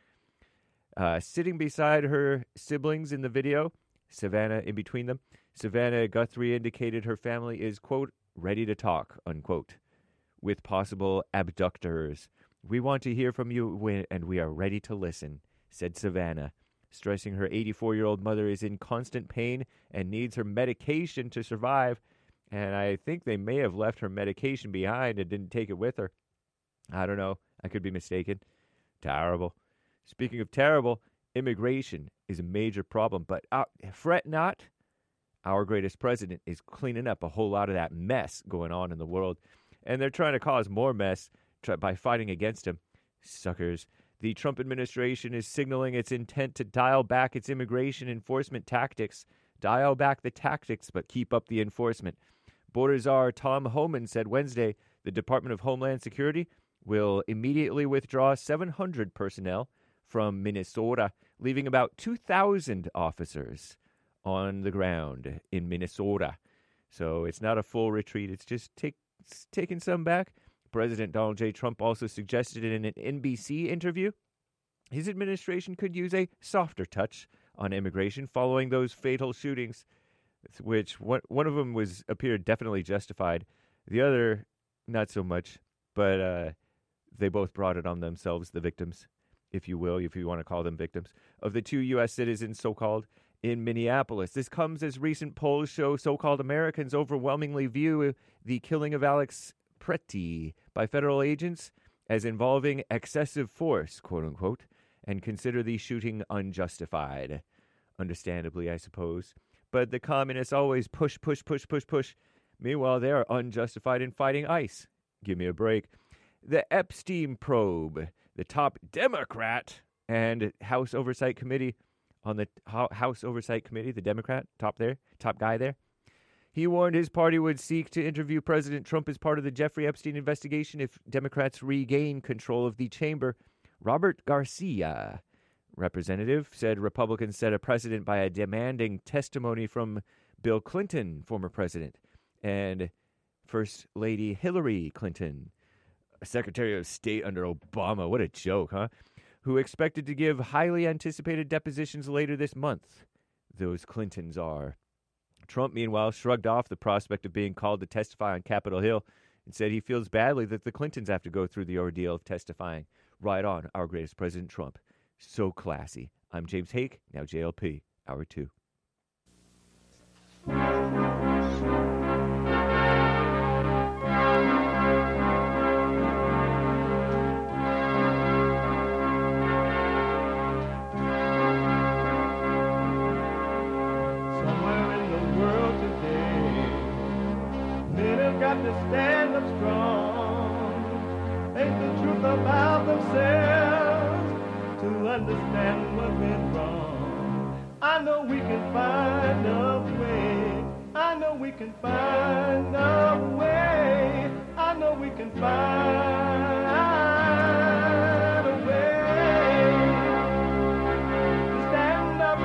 Sitting beside her siblings in the video, Savannah in between them, Savannah Guthrie indicated her family is, quote, ready to talk, unquote, with possible abductors. We want to hear from you and we are ready to listen, said Savannah, stressing her 84-year-old mother is in constant pain and needs her medication to survive. And I think they may have left her medication behind and didn't take it with her. I don't know. I could be mistaken. Terrible. Speaking of terrible, immigration is a major problem. But fret not. Our greatest president is cleaning up a whole lot of that mess going on in the world. And they're trying to cause more mess by fighting against him. Suckers. The Trump administration is signaling its intent to dial back its immigration enforcement tactics. Dial back the tactics, but keep up the enforcement. Border Czar Tom Homan said Wednesday the Department of Homeland Security will immediately withdraw 700 personnel from Minnesota, leaving about 2,000 officers on the ground in Minnesota. So it's not a full retreat. It's just taking some back. President Donald J. Trump also suggested in an NBC interview his administration could use a softer touch on immigration following those fatal shootings, which one of them appeared definitely justified. The other, not so much, but they both brought it on themselves, the victims, if you will, if you want to call them victims, of the 2 U.S. citizens, so-called, in Minneapolis. This comes as recent polls show so-called Americans overwhelmingly view the killing of Alex Pretty by federal agents as involving excessive force, quote-unquote, and consider the shooting unjustified. Understandably, I suppose. But the communists always push. Meanwhile, they are unjustified in fighting ICE. Give me a break. The Epstein probe, the top Democrat and House Oversight Committee, on the House Oversight Committee, the Democrat, top guy there, he warned his party would seek to interview President Trump as part of the Jeffrey Epstein investigation if Democrats regain control of the chamber. Robert Garcia, representative, said Republicans set a precedent by demanding testimony from Bill Clinton, former president, and First Lady Hillary Clinton, Secretary of State under Obama. What a joke, huh? Who expected to give highly anticipated depositions later this month. Those Clintons are. Trump, meanwhile, shrugged off the prospect of being called to testify on Capitol Hill and said he feels badly that the Clintons have to go through the ordeal of testifying. Right on, our greatest President Trump. So classy. I'm James Hake, now JLP, Hour 2. Got to stand up strong, think the truth about themselves, to understand what went wrong. I I know we can find a way. I know we can find a way. I know we can find a way to stand up,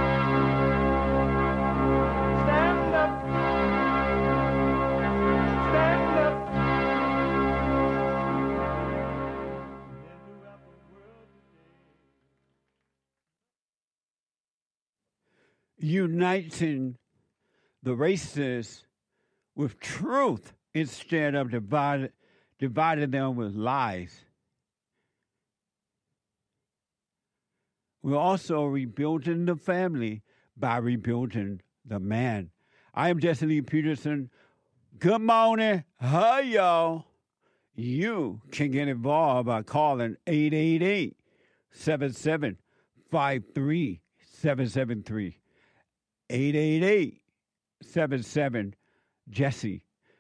stand up, stand up. Uniting the races with truth instead of dividing them with lies. We're also rebuilding the family by rebuilding the man. I am Jesse Lee Peterson. Good morning. Hi, y'all. You can get involved by calling 888-7753-773. 888-77-JESSE.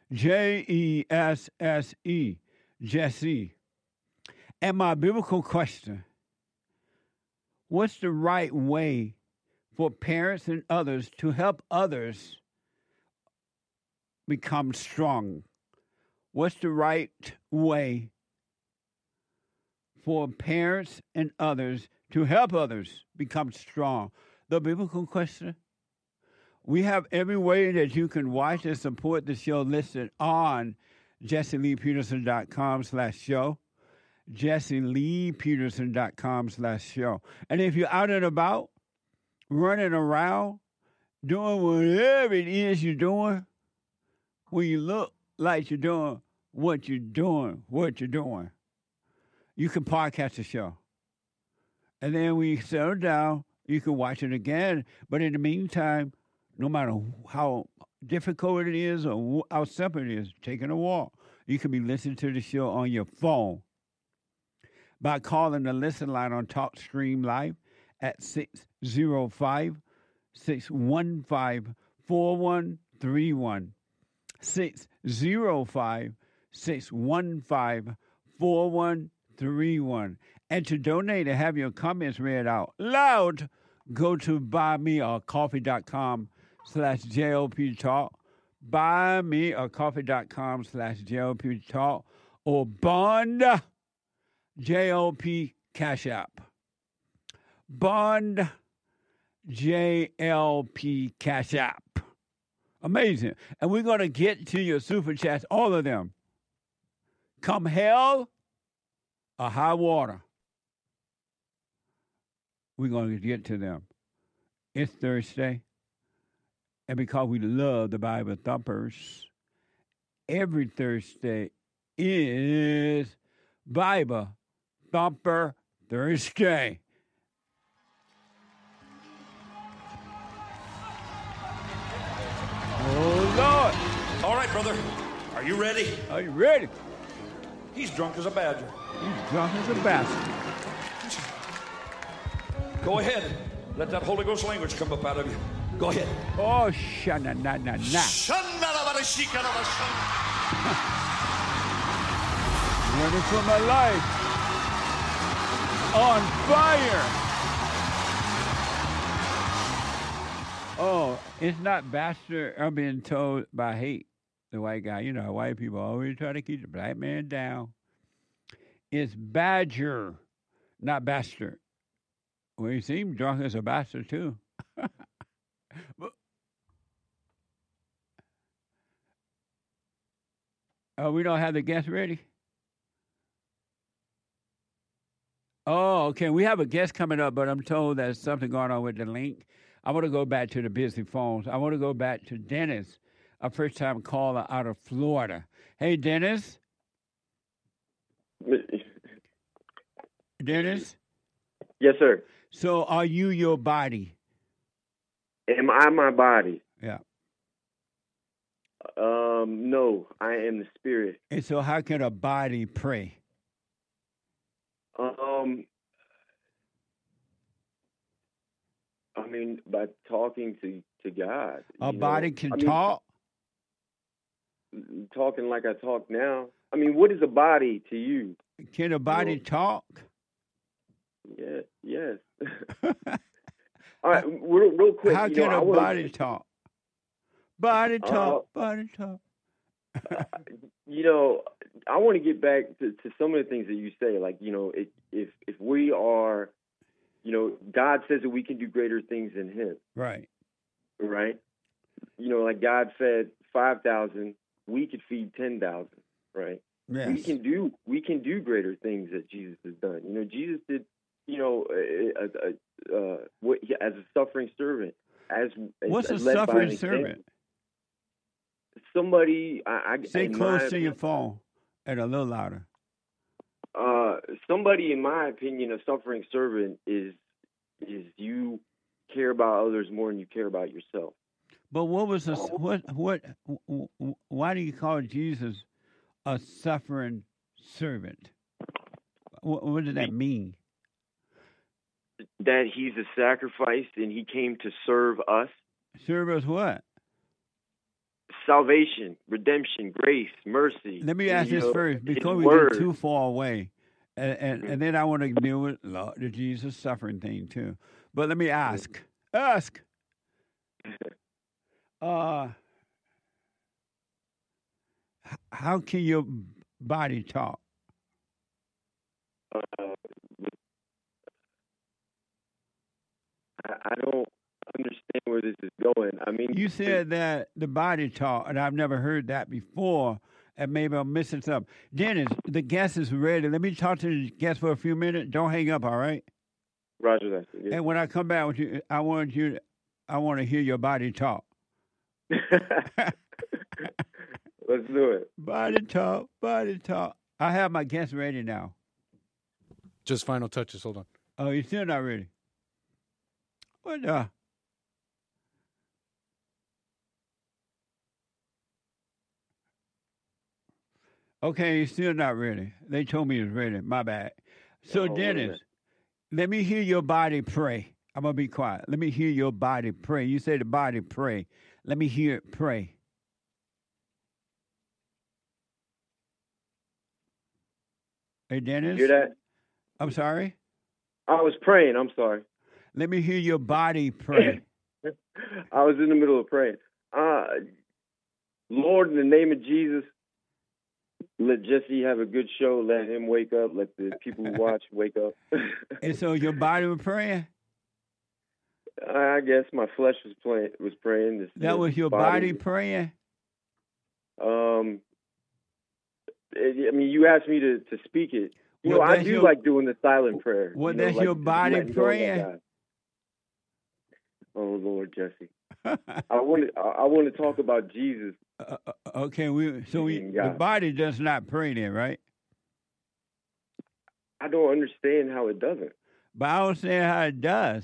Jesse. Jesse. And my biblical question, what's the right way for parents and others to help others become strong? What's the right way for parents and others to help others become strong? The biblical question. We have every way that you can watch and support the show listed on JesseLeePeterson.com/show. JesseLeePeterson.com/show. And if you're out and about, running around, doing whatever it is you're doing, when you look like you're doing what you're doing, you can podcast the show. And then when you settle down, you can watch it again. But in the meantime, no matter how difficult it is or how simple it is, taking a walk, you can be listening to the show on your phone by calling the listen line on TalkStream Live at 605-615-4131. 605-615-4131. And to donate and have your comments read out loud, go to buymeacoffee.com/JLP Talk, buymeacoffee.com/JLP Talk, or Bond JLP Cash App. Bond JLP Cash App. Amazing. And we're going to get to your super chats, all of them. Come hell or high water, we're going to get to them. It's Thursday. And because we love the Bible Thumpers, every Thursday is Bible Thumper Thursday. Oh, Lord. All right, brother. Are you ready? Are you ready? He's drunk as a badger. He's drunk as a bastard. Go ahead. Let that Holy Ghost language come up out of you. Go ahead. Oh, sha-na-na-na-na. Running for my life. On fire. Oh, it's not bastard. I'm being told by hate, the white guy. You know, white people always try to keep the black man down. It's badger, not bastard. Well, he seemed drunk as a bastard, too. We don't have the guest ready? Oh, okay. We have a guest coming up, but I'm told there's something going on with the link. I want to go back to the busy phones. I want to go back to Dennis, a first-time caller out of Florida. Hey, Dennis? Dennis? Yes, sir. So are you your body? Am I my body? Yeah. No, I am the spirit. And so how can a body pray? I mean, by talking to God. A body can talk? Talking like I talk now. I mean, what is a body to you? Can a body talk? Yeah, yes. All right, real quick. How can a body talk? Body talk, body talk. I want to get back to some of the things that you say. Like, if we are, God says that we can do greater things than Him. Right. Right. Like God fed 5,000, we could feed 10,000. Right. Yes. We can do greater things that Jesus has done. Jesus did. As a suffering servant. What's a led suffering by an servant? example. Somebody, Stay close to your phone and a little louder. Somebody, in my opinion, a suffering servant is you care about others more than you care about yourself. But what was why do you call Jesus a suffering servant? What does that mean? That He's a sacrifice and He came to serve us. Serve us what? Salvation, redemption, grace, mercy. Let me ask this first, before we get too far away, and then I want to deal with the Jesus suffering thing too. But let me ask. How can your body talk? I don't understand where this is going. I mean, you said that the body talk, and I've never heard that before, and maybe I'm missing something. Dennis, the guest is ready. Let me talk to the guest for a few minutes. Don't hang up, all right? Roger that. Yeah. And when I come back with you, I want to hear your body talk. Let's do it. Body talk, body talk. I have my guest ready now. Just final touches. Hold on. Oh, you're still not ready? What the? Okay, he's still not ready. They told me he was ready. My bad. So, Dennis, let me hear your body pray. I'm going to be quiet. Let me hear your body pray. You say the body pray. Let me hear it pray. Hey, Dennis? Hear that? I'm sorry? I was praying. I'm sorry. Let me hear your body pray. I was in the middle of praying. Lord, in the name of Jesus, let Jesse have a good show. Let him wake up. Let the people who watch wake up. And so your body was praying? I guess my flesh was praying. That was your body praying? I mean, you asked me to speak it. I do like doing the silent prayer. Well, that's your body praying? Oh, Lord, Jesse. I want to talk about Jesus. Okay, the body does not pray then, right? I don't understand how it doesn't. But I don't understand how it does.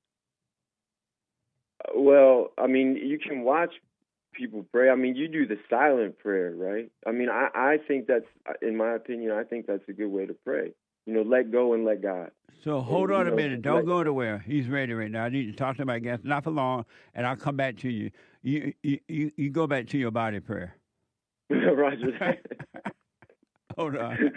Well, I mean, you can watch people pray. I mean, you do the silent prayer, right? I mean, I think that's, in my opinion, I think that's a good way to pray. Let go and let God. So hold on a minute. Don't go anywhere. He's ready right now. I need to talk to my guest, not for long, and I'll come back to you. You go back to your body prayer. Roger. Hold on.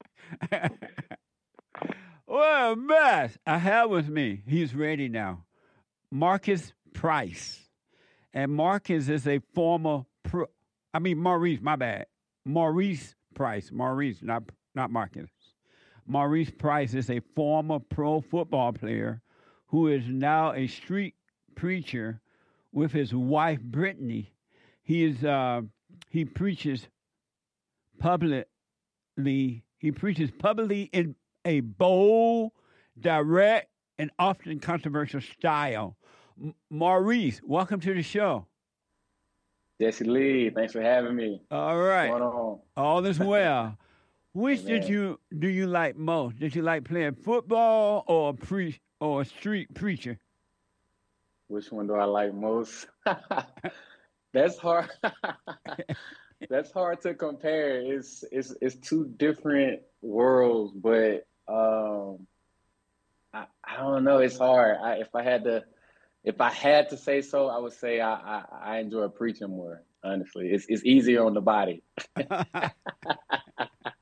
Well, mess. I have with me. He's ready now. Marcus Price. And Marcus is a former Maurice, my bad. Maurice Price. Maurice, not Marcus. Maurice Price is a former pro football player who is now a street preacher with his wife Brittany. He preaches publicly. He preaches publicly in a bold, direct, and often controversial style. Maurice, welcome to the show. Jesse Lee, thanks for having me. All right. What's going on? All is well. Which do you like most? Did you like playing football or a street preacher? Which one do I like most? That's hard. That's hard to compare. It's two different worlds, but I don't know. It's hard. If I had to say so, I would say I enjoy preaching more. Honestly, it's easier on the body.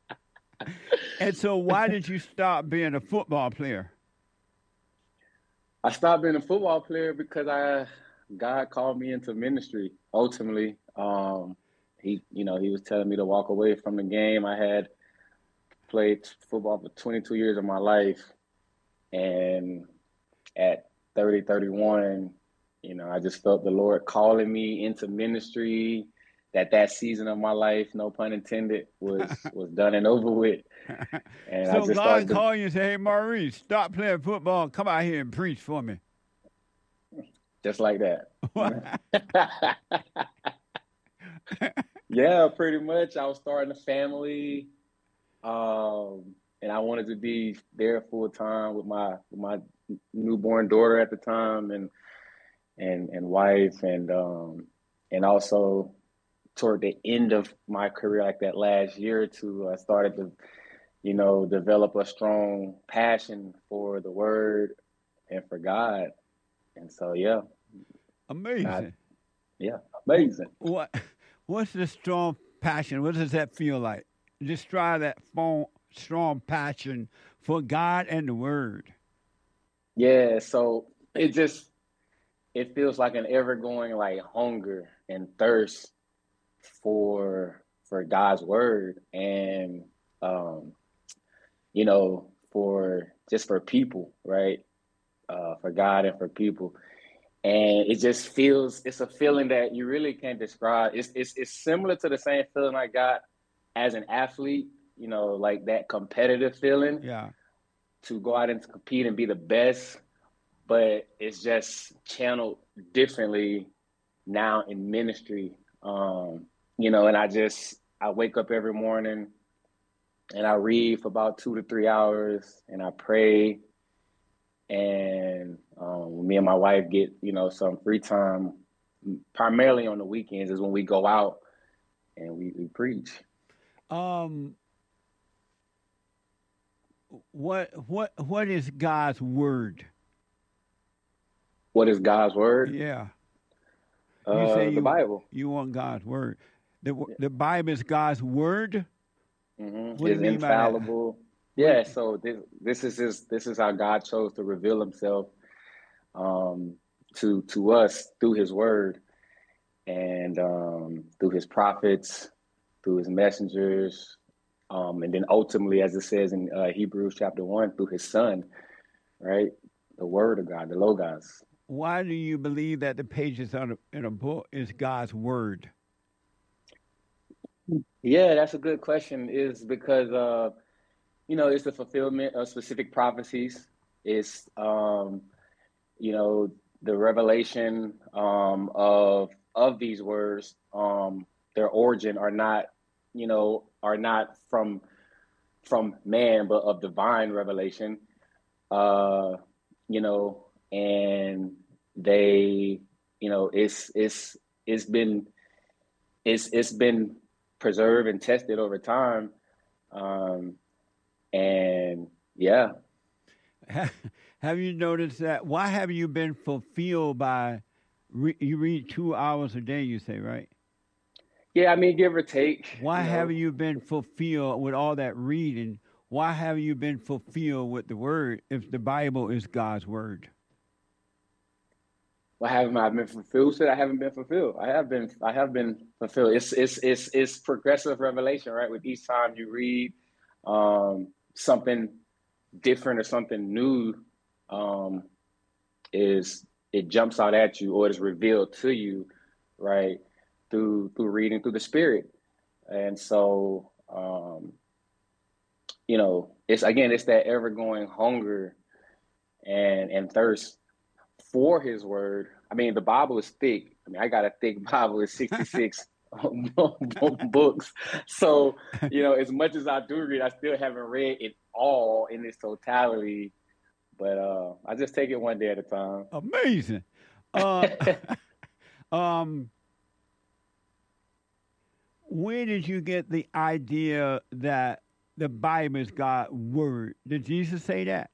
And so, why did you stop being a football player? I stopped being a football player because God called me into ministry. Ultimately, he was telling me to walk away from the game. I had played football for 22 years of my life, and at 30, 31, I just felt the Lord calling me into ministry. That season of my life, no pun intended, was done and over with. And So I just God called you and said, "Hey, Maurice, stop playing football. Come out here and preach for me." Just like that. Yeah, pretty much. I was starting a family, and I wanted to be there full time with my newborn daughter at the time, and wife, and also toward the end of my career, like that last year or two, I started to, develop a strong passion for the Word and for God, and so yeah. Amazing. Amazing. What's the strong passion? What does that feel like? Describe that strong passion for God and the Word. Yeah, so it feels like an ever-going like hunger and thirst for God's Word, and for people, right? For God and for people. And it just feels, it's a feeling that you really can't describe. It's similar to the same feeling I got as an athlete, like that competitive feeling. Yeah. To go out and compete and be the best, but it's just channeled differently now in ministry. And I wake up every morning and I read for about 2 to 3 hours, and I pray. And me and my wife get, some free time, primarily on the weekends is when we go out and we preach. What is God's Word? What is God's Word? Yeah. You say the Bible. You want God's Word. The Bible is God's Word? Mm-hmm. What do you mean infallible. by that? Yeah, so this is how God chose to reveal himself to us through his Word, and through his prophets, through his messengers, and then ultimately, as it says in Hebrews chapter 1, through his Son, right? The Word of God, the Logos. Why do you believe that the pages in a book is God's Word? Yeah, that's a good question. Is because it's the fulfillment of specific prophecies. It's the revelation of these words. Their origin are not from man, but of divine revelation. And they, it's been preserved and tested over time. And yeah. Have you noticed that? Why have you been fulfilled by, you read 2 hours a day, you say, right? Yeah, I mean, give or take. Why have you been fulfilled with all that reading? Why have you been fulfilled with the Word if the Bible is God's Word? Why haven't I been fulfilled? Said I haven't been fulfilled. I have been fulfilled. It's progressive revelation, right? With each time you read something different or something new, it jumps out at you, or it's revealed to you, right? Through reading through the Spirit. And so it's that ever-going hunger and thirst for his Word. I mean, the Bible is thick. I mean, I got a thick Bible. It's 66 books. So, as much as I do read, I still haven't read it all in its totality. But I just take it one day at a time. Amazing. Where did you get the idea that the Bible is God's Word? Did Jesus say that?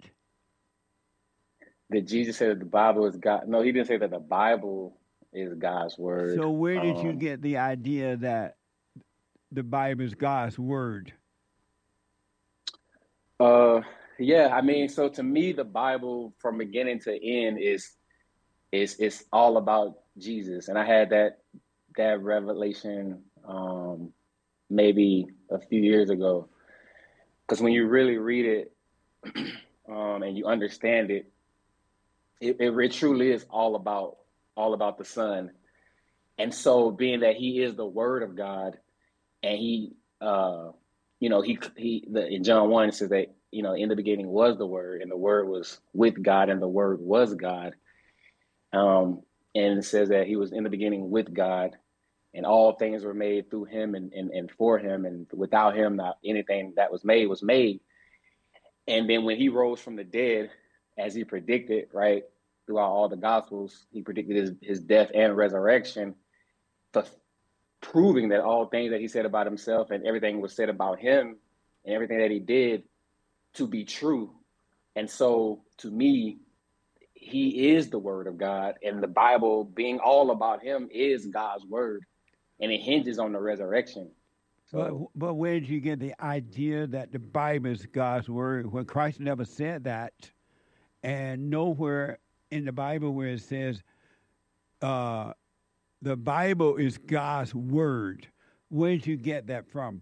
Did Jesus say that the Bible is God? No, he didn't say that the Bible is God's Word. So where did you get the idea that the Bible is God's Word? Yeah, I mean, so to me, the Bible from beginning to end is all about Jesus, and I had that revelation maybe a few years ago, because when you really read it and you understand it, it truly is all about the Son. And so, being that He is the Word of God, and He, in John 1 it says that, in the beginning was the Word, and the Word was with God, and the Word was God. And it says that He was in the beginning with God, and all things were made through Him and for Him, and without Him, not anything that was made was made. And then when He rose from the dead, as He predicted, right, throughout all the Gospels, He predicted His death and resurrection, proving that all things that He said about Himself and everything was said about Him and everything that He did to be true. And so, to me, He is the Word of God, and the Bible, being all about Him, is God's Word, and it hinges on the resurrection. So, but where did you get the idea that the Bible is God's Word when Christ never said that, and nowhere in the Bible where it says the Bible is God's Word? Where did you get that from?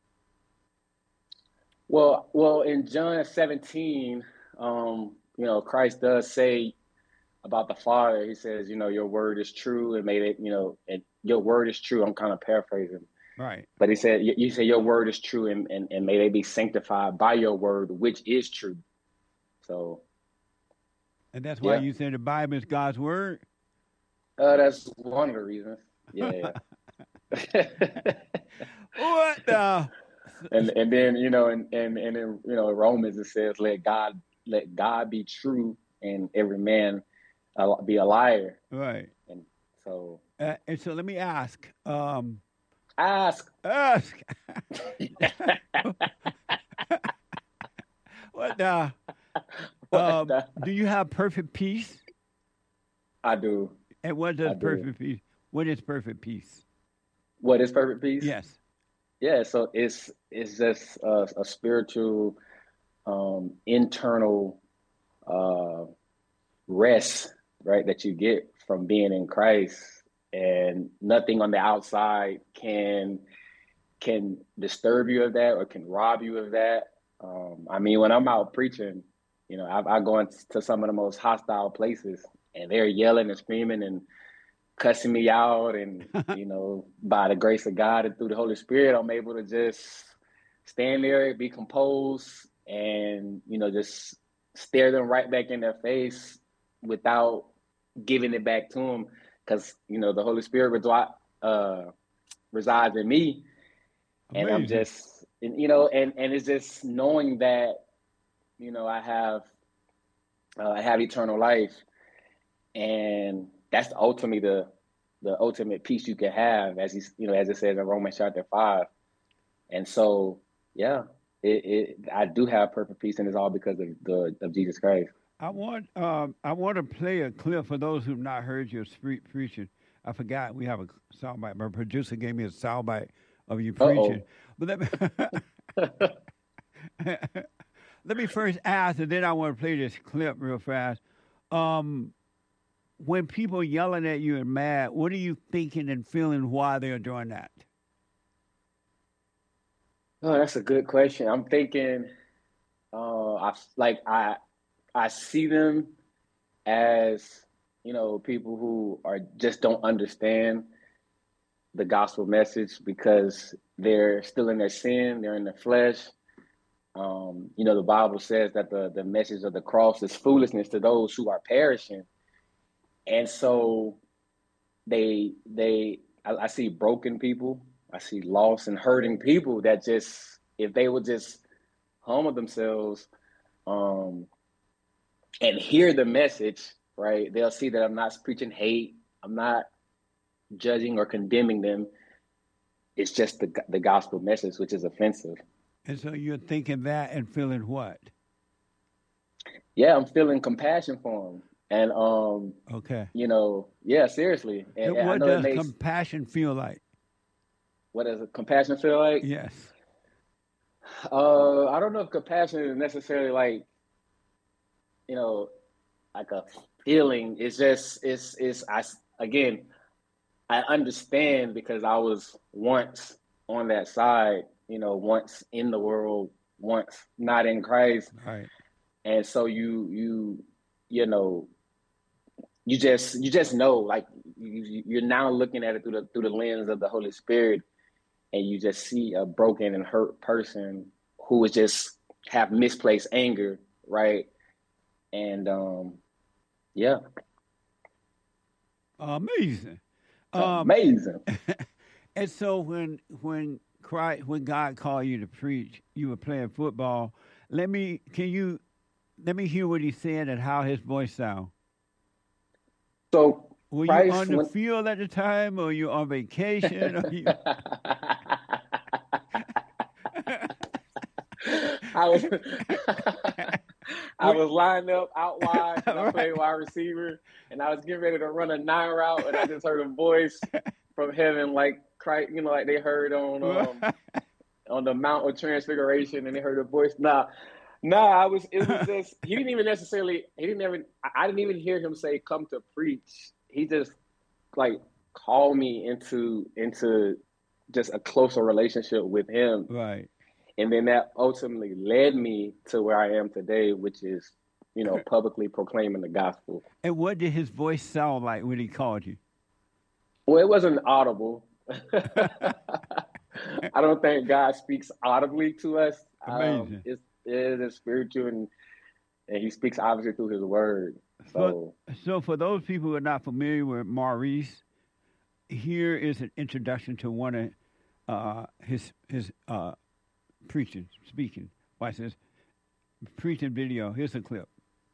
Well, in John 17, Christ does say about the Father. He says, your word is true, and and your word is true. I'm kind of paraphrasing. Right. But He said, you say your word is true, and may they be sanctified by your word, which is true. So. And that's why you said the Bible is God's Word? That's one of the reasons. Yeah. What the? And then in Romans it says, let God be true and every man be a liar. Right. And so let me ask. Ask. What the? Do you have perfect peace? I do. And what does perfect peace? What is perfect peace? What is perfect peace? Yes. Yeah, so it's just a spiritual, internal rest, right, that you get from being in Christ, and nothing on the outside can disturb you of that or can rob you of that. I mean, when I'm out preaching, I go into some of the most hostile places, and they're yelling and screaming and cussing me out, and by the grace of God and through the Holy Spirit, I'm able to just stand there, be composed, and just stare them right back in their face without giving it back to them, because the Holy Spirit resides in me. Amazing. And I'm just and it's just knowing that I have eternal life, and that's ultimately the ultimate peace you can have, as as it says in Romans chapter 5. And so, I do have perfect peace, and it's all because of Jesus Christ. I want to play a clip for those who've not heard your preaching. I forgot we have a soundbite. My producer gave me a soundbite of you preaching. But let me first ask, and then I want to play this clip real fast. When people yelling at you and mad, what are you thinking and feeling while they're doing that? Oh, that's a good question. I'm thinking, I see them as people who just don't understand the gospel message because they're still in their sin, they're in their flesh. The Bible says that the message of the cross is foolishness to those who are perishing. And so I see broken people, I see lost and hurting people that just, if they would just humble themselves and hear the message, right, they'll see that I'm not preaching hate, I'm not judging or condemning them. It's just the gospel message, which is offensive. And so you're thinking that and feeling what? Yeah, I'm feeling compassion for them. And, okay. Seriously. And what does compassion feel like? What does compassion feel like? Yes. I don't know if compassion is necessarily like, like a feeling. It's just I understand because I was once on that side, once in the world, once not in Christ. Right. And so you just know, like you're now looking at it through the lens of the Holy Spirit, and you just see a broken and hurt person who would just have misplaced anger, right? And yeah. Amazing. Amazing. And so when God called you to preach, you were playing football. Let me hear what he said and how his voice sound. So were you on the field at the time, or you on vacation? Or you... I was lined up out wide, and I played wide receiver, and I was getting ready to run a 9 route, and I just heard a voice from heaven, like cry, like they heard on the Mount of Transfiguration, and they heard a voice. It was just I didn't even hear him say, "Come to preach." He just like called me into just a closer relationship with him. Right. And then that ultimately led me to where I am today, which is, publicly proclaiming the gospel. And what did his voice sound like when he called you? Well, it wasn't audible. I don't think God speaks audibly to us. Amazing. It is spiritual, and he speaks obviously through his word. So for those people who are not familiar with Maurice, here is an introduction to one of his speaking. Watch this. Preaching video. Here's a clip.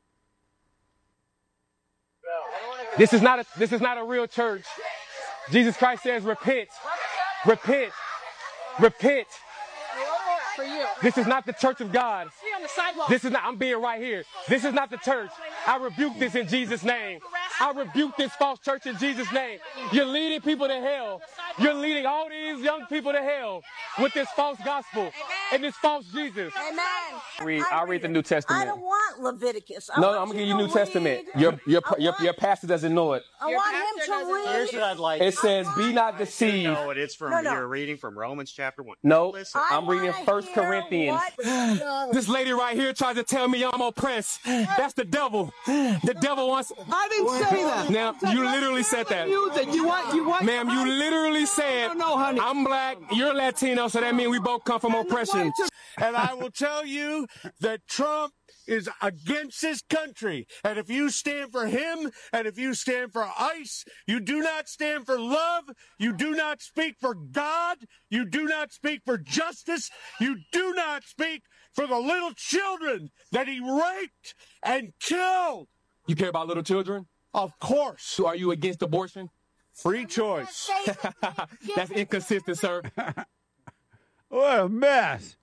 This is not a real church. Jesus Christ says, repent. Repent. Repent. For you. This is not the church of God. See on the sidewalk. This is not, I'm being right here. This is not the church. I rebuke this in Jesus' name. I rebuke this false church in Jesus' name. You're leading people to hell. You're leading all these young people to hell with this false gospel and this false Jesus. Amen. I'll read the New Testament. I don't want Leviticus. I'm gonna give you New Testament. Your pastor doesn't know it. I want him to read. Here's what I'd like. It says, "Be not deceived." No, it is from you're reading from Romans chapter 1. No, Listen. I'm reading 1 Corinthians. This lady right here tries to tell me I'm oppressed. That's the devil. The devil wants. I didn't say that. Now you literally said that. You want? Ma'am, you literally said, no, honey. I'm black, you're Latino, so that means we both come from oppression. And I will tell you that Trump is against this country. And if you stand for him, and if you stand for ICE, you do not stand for love. You do not speak for God. You do not speak for justice. You do not speak for the little children that he raped and killed. You care about little children? Of course. So are you against abortion? Free choice. That's inconsistent, sir. What a mess.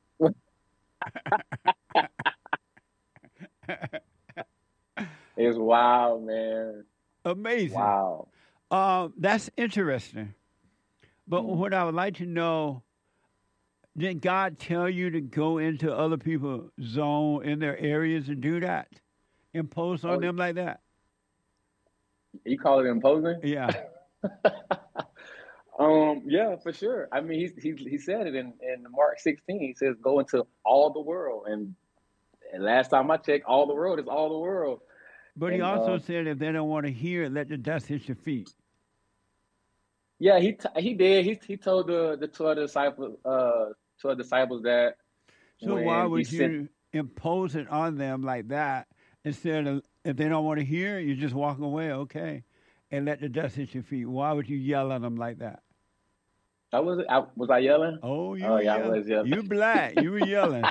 It's wild, man. Amazing. Wow. That's interesting. But what I would like to know, did God tell you to go into other people's zone in their areas and do that? Impose on them like that? You call it imposing? Yeah. Yeah, for sure. I mean, he said it in Mark 16. He says, "Go into all the world," and last time I checked, all the world is all the world. But he also said, if they don't want to hear it, let the dust hit your feet. Yeah, he did. He told the 12 disciples that. So why would you impose it on them like that instead of, if they don't want to hear it, you just walk away, okay, and let the dust hit your feet? Why would you yell at them like that? Was I yelling? Oh, yeah, I was yelling. You black. You were yelling.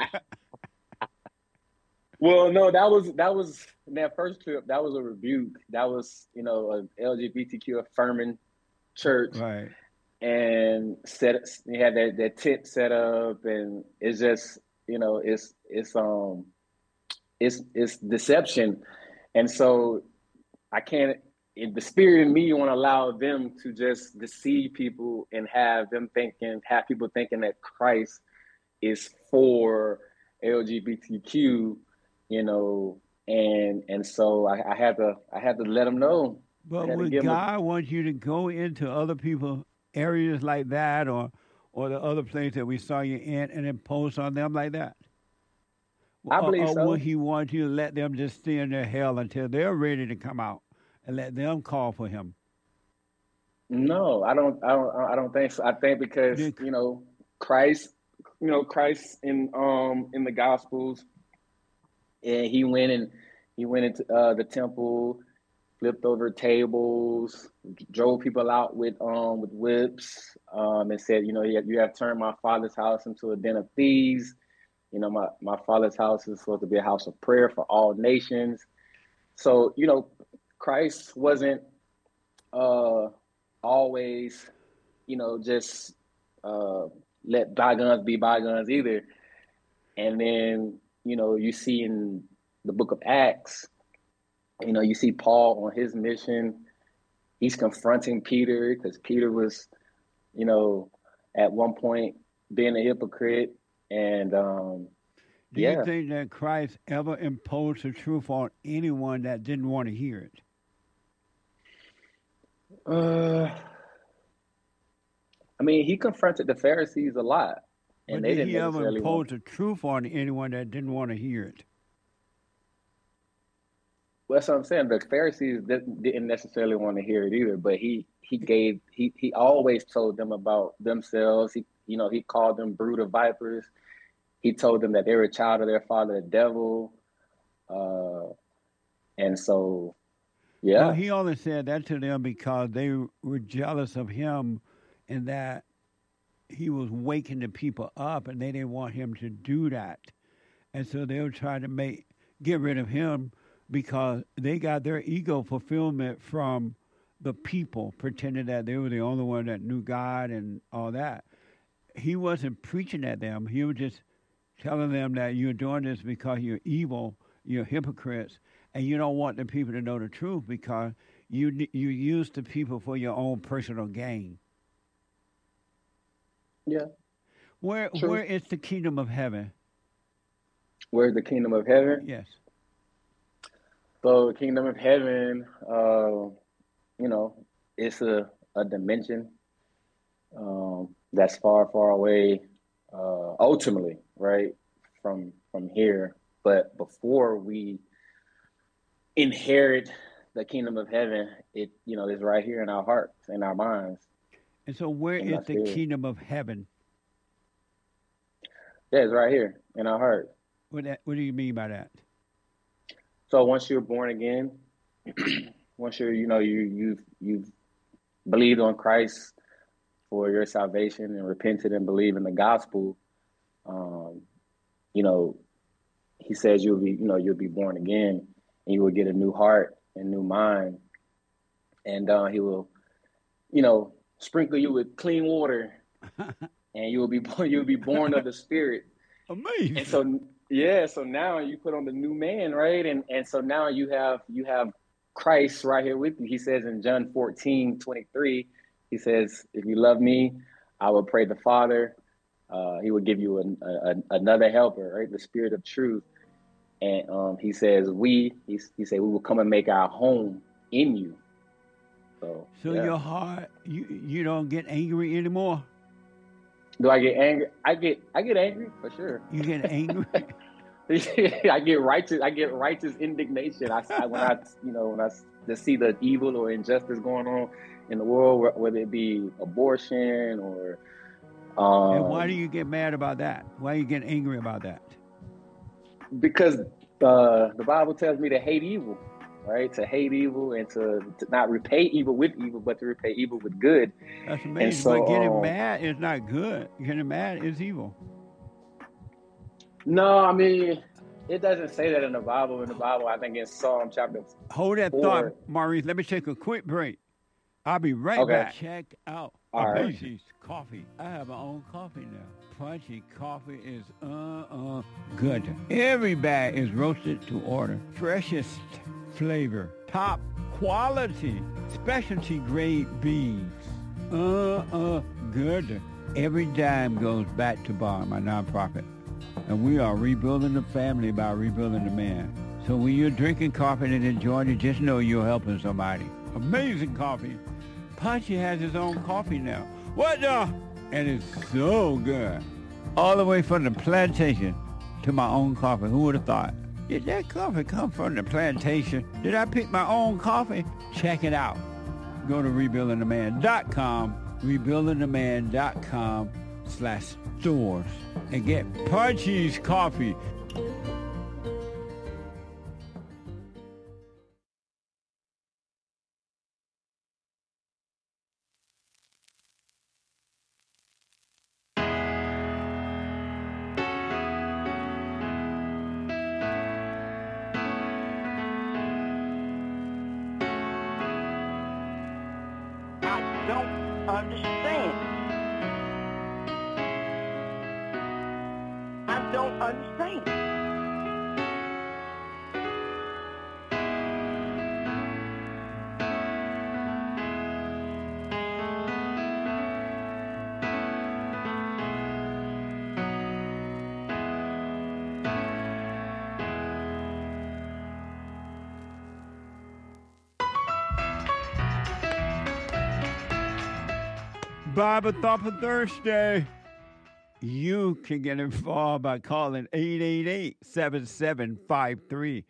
Well, no, that was in that first clip. That was a rebuke. That was a LGBTQ affirming church, right? And they had that tent set up, and it's just it's deception, and so I can't. The spirit in me won't allow them to just deceive people and have people thinking that Christ is for LGBTQ, and so I had to let them know. But when God wants you to go into other people's areas like that, or the other place that we saw you in, and impose on them like that? I believe so. Or will He want you to let them just stay in their hell until they're ready to come out, and let them call for Him? No, I don't think so. I think because Christ, Christ in the Gospels, and he went into the temple, flipped over tables, drove people out with whips, and said, you have turned my Father's house into a den of thieves. My Father's house is supposed to be a house of prayer for all nations. So, Christ wasn't always, just let bygones be bygones either. And then, you see in the book of Acts, you see Paul on his mission. He's confronting Peter because Peter was, at one point being a hypocrite. And do you think that Christ ever imposed the truth on anyone that didn't want to hear it? He confronted the Pharisees a lot, and but they did didn't he ever necessarily impose the truth on anyone that didn't want to hear it? Well, that's what I'm saying. The Pharisees didn't necessarily want to hear it either, but he always told them about themselves. He called them brood of vipers. He told them that they were a child of their father, the devil. And so, yeah. Well, he only said that to them because they were jealous of him and that he was waking the people up, and they didn't want him to do that. And so they were trying to get rid of him because they got their ego fulfillment from the people, pretending that they were the only one that knew God and all that. He wasn't preaching at them. He was just telling them that you're doing this because you're evil, you're hypocrites, and you don't want the people to know the truth because you use the people for your own personal gain. Yeah. Where is the kingdom of heaven? Where's the kingdom of heaven? Yes. So the kingdom of heaven, it's a dimension that's far, far away, ultimately, right, from here. But before we inherit the kingdom of heaven, it is right here in our hearts, in our minds. And so where is the kingdom of heaven? Yeah, it's right here in our heart. What do you mean by that? So once you're born again, once you've believed on Christ for your salvation and repented and believe in the gospel, he says you'll be born again, and you will get a new heart and new mind, and he will, sprinkle you with clean water, and you'll be born of the Spirit. Amazing. And so now you put on the new man, right? And so now you have Christ right here with you. He says in John 14:23, he says, "If you love me, I will pray the Father. He will give you another helper, right? The Spirit of truth." And he says, he said, we will come and make our home in you. So yeah. Your heart, you don't get angry anymore? Do I get angry? I get angry for sure. You get angry? I get righteous indignation. When I just see the evil or injustice going on in the world, whether it be abortion or. And why do you get mad about that? Why you get angry about that? Because the Bible tells me to hate evil, right? To hate evil and to not repay evil with evil, but to repay evil with good. That's amazing. And so, but getting mad is not good. Getting mad is evil. No, it doesn't say that in the Bible. In the Bible, I think in Psalm chapter 4. Hold that thought, Maurice. Let me take a quick break. I'll be right back. Check out Punchy's coffee. I have my own coffee now. Punchy coffee is good. Every bag is roasted to order. Freshest flavor. Top quality. Specialty grade beans. Good. Every dime goes back to Bond, my nonprofit. And we are rebuilding the family by rebuilding the man. So when you're drinking coffee and enjoying it, just know you're helping somebody. Amazing coffee. Punchy has his own coffee now. What the? And it's so good. All the way from the plantation to my own coffee. Who would have thought? Did that coffee come from the plantation? Did I pick my own coffee? Check it out. Go to rebuildingtheman.com, rebuildingtheman.com/stores, and get Punchy's coffee. Bible Thought for Thursday. You can get involved by calling 888-7753.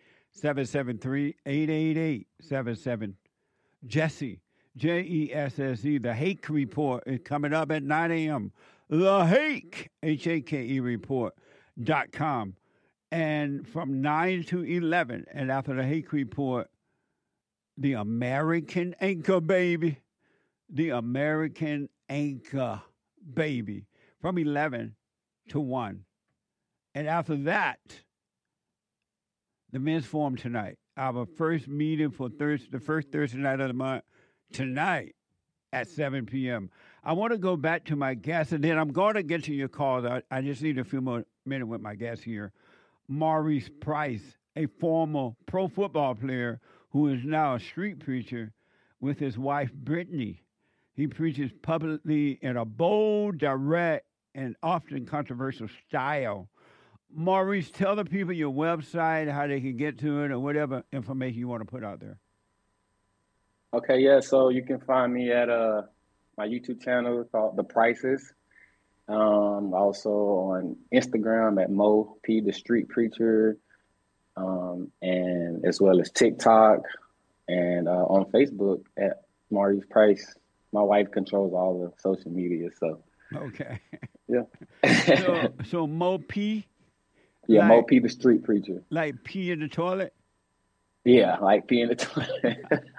773-888-77. Jesse, Jesse. The Hake Report is coming up at 9 a.m. The Hake, Hake report.com. And from 9 to 11, and after the Hake Report, the American Anchor Baby. The American Anchor Baby from 11 to 1. And after that, the Men's Forum tonight. Our first meeting for the first Thursday night of the month, tonight at 7 p.m. I want to go back to my guest, and then I'm going to get to your calls. I just need a few more minutes with my guest here. Maurice Price, a former pro football player who is now a street preacher with his wife, Brittany. He preaches publicly in a bold, direct, and often controversial style. Maurice, tell the people your website, how they can get to it, or whatever information you want to put out there. Okay, yeah, so you can find me at my YouTube channel called The Prices. Also on Instagram at Mo P the Street Preacher, and as well as TikTok, and on Facebook at Maurice Price. My wife controls all the social media, so. Okay. Yeah. so Mo P? Yeah, like, Mo P the Street Preacher. Like pee in the toilet? Yeah, like pee in the toilet.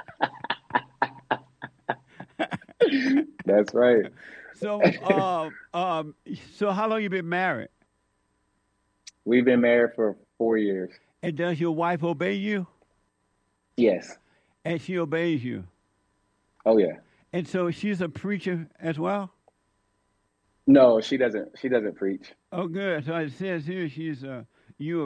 That's right. So, so how long you been married? We've been married for 4 years. And does your wife obey you? Yes. And she obeys you? Oh, yeah. And so she's a preacher as well? No, she doesn't. She doesn't preach. Oh, good. So it says here you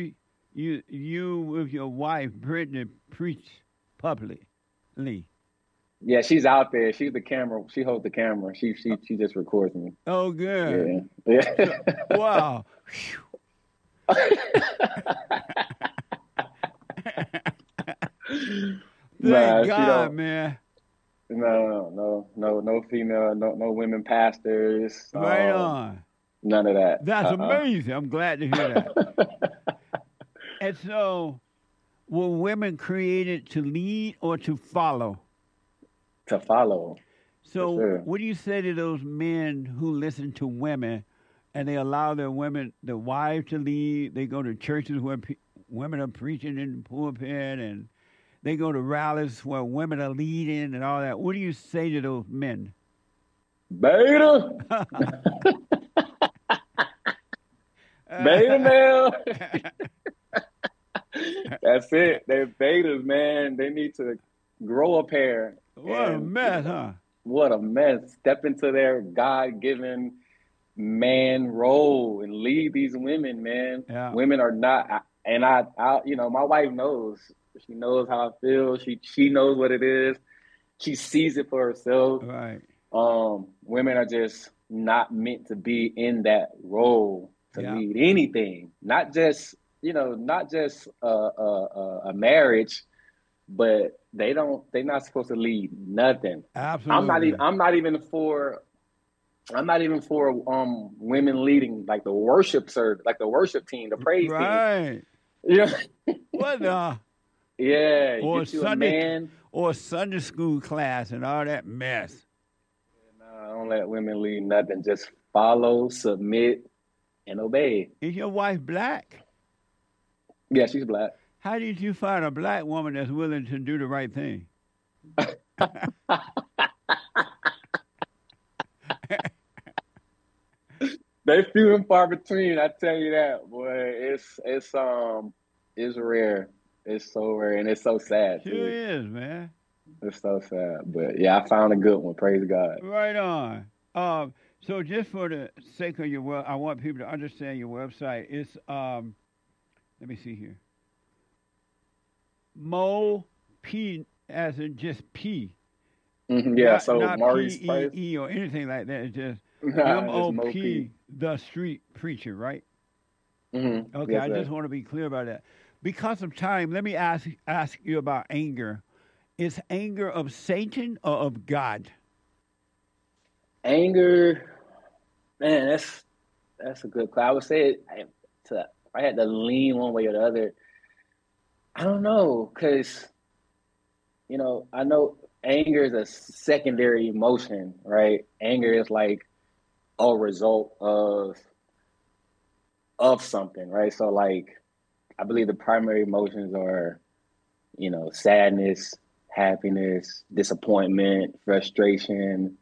with your wife Brittany preach publicly. Yeah, she's out there. She's the camera. She holds the camera. She just records me. Oh, good. Yeah. So, wow. Thank God, man. No female, no women pastors. Right on. None of that. That's amazing. I'm glad to hear that. And so, were women created to lead or to follow? To follow. So, sure. What do you say to those men who listen to women and they allow their wives to lead? They go to churches where women are preaching in the pulpit, and they go to rallies where women are leading and all that. What do you say to those men? Beta. Beta male. That's it. They're betas, man. They need to grow a pair. What a mess, huh? What a mess. Step into their God-given man role and lead these women, man. Yeah. Women are not, and I, my wife knows. She knows how I feel. She knows what it is. She sees it for herself. Right. Women are just, not meant to be in that role to lead anything. Not just a marriage, but they're not supposed to lead nothing. Absolutely. I'm not even for women leading like the worship team, the praise team. Right. Yeah. What the? Yeah. Or get you Sunday, a man. or Sunday school class and all that mess. No, don't let women lead nothing. Just follow, submit, and obey. Is your wife black? Yeah, she's black. How did you find a black woman that's willing to do the right thing? They few and far between, I tell you that, boy. It's rare. It's so rare, and it's so sad too. Sure is, man. It's so sad, but yeah, I found a good one. Praise God. Right on. So just for the sake of your I want people to understand your website. It's let me see here. Mo P as in just P. Mm-hmm, yeah, not, so not Maurice P-E-E or anything like that. It's just Nah, M-O-P, the street preacher, right? Mm-hmm. Okay, Yes, I sir. just want to be clear about that. Because of time, let me ask you about anger. Is anger of Satan or of God? Anger, man, that's a good call. I would say I had to lean one way or the other. I don't know, because I know anger is a secondary emotion, right? Anger is like a result of something, right? So like, I believe the primary emotions are, sadness, happiness, disappointment, frustration.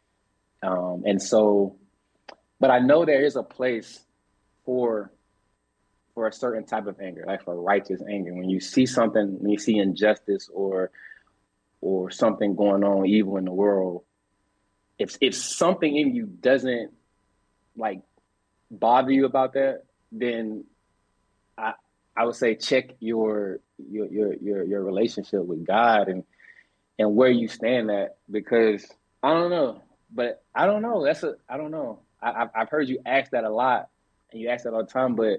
But I know there is a place for a certain type of anger, like for righteous anger. When you see something, when you see injustice or something going on evil in the world, if something in you doesn't like bother you about that, then I would say check your relationship with God and where you stand at, because I don't know. I don't know. I've heard you ask that a lot, and you ask that all the time, but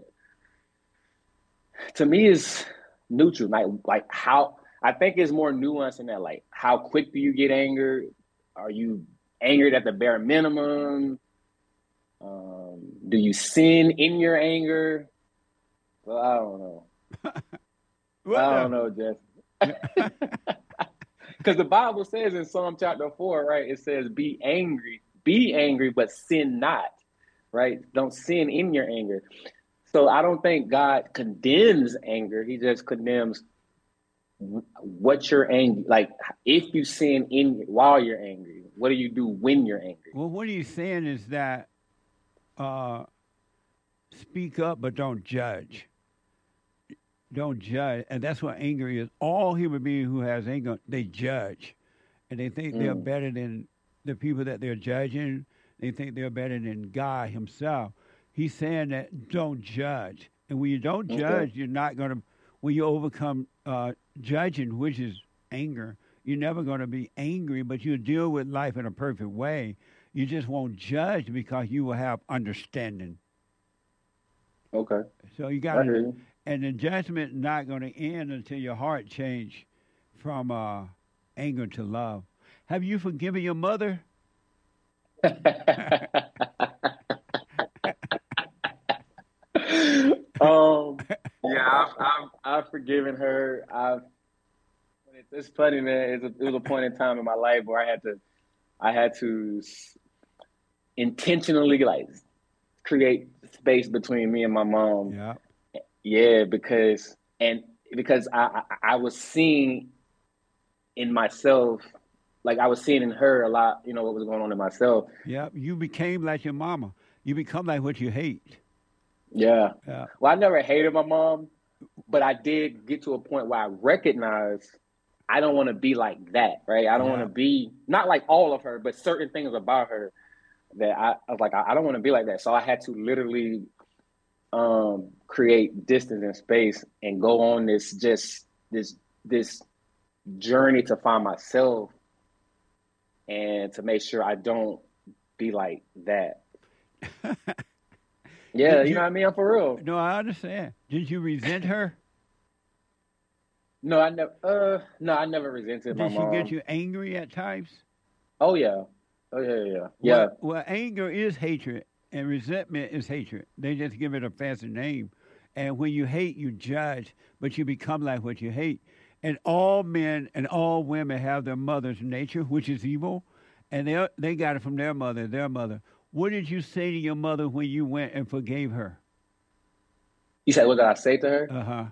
to me it's neutral. Like how I think it's more nuanced in that. Like, how quick do you get angered? Are you angered at the bare minimum? Do you sin in your anger? Well, I don't know. I don't know, Jeff. Because the Bible says in Psalm chapter 4, right? It says, be angry, but sin not, right? Don't sin in your anger. So I don't think God condemns anger. He just condemns what you're angry. Like, if you sin while you're angry, what do you do when you're angry? Well, what he's saying is that speak up, but don't judge. Don't judge. And that's what anger is. All human beings who has anger, they judge. And they think they're better than the people that they're judging. They think they're better than God himself. He's saying that don't judge. And when you don't judge, you're not going to, when you overcome judging, which is anger, you're never going to be angry, but you'll deal with life in a perfect way. You just won't judge because you will have understanding. Okay. So you got to, and the judgment not going to end until your heart change from anger to love. Have you forgiven your mother? Yeah, I've forgiven her. It's funny, man. It was a point in time in my life where I had to intentionally like create space between me and my mom. Yeah. Yeah, because I was seeing in myself, like I was seeing in her a lot, what was going on in myself. Yeah, you became like your mama. You become like what you hate. Yeah. Yeah. Well, I never hated my mom, but I did get to a point where I recognized I don't want to be like that, right? I don't want to be, not like all of her, but certain things about her that I was like, I don't want to be like that. So I had to literally create distance and space and go on this journey to find myself and to make sure I don't be like that. Yeah, you know what I mean? I'm for real. No, I understand. Did you resent her? No, I never resented my Did she mom. get you angry at times? Oh yeah. Yeah. Well, anger is hatred, and resentment is hatred. They just give it a fancy name. And when you hate, you judge, but you become like what you hate. And all men and all women have their mother's nature, which is evil, and they got it from their mother. What did you say to your mother when you went and forgave her? You said, what did I say to her? Uh-huh.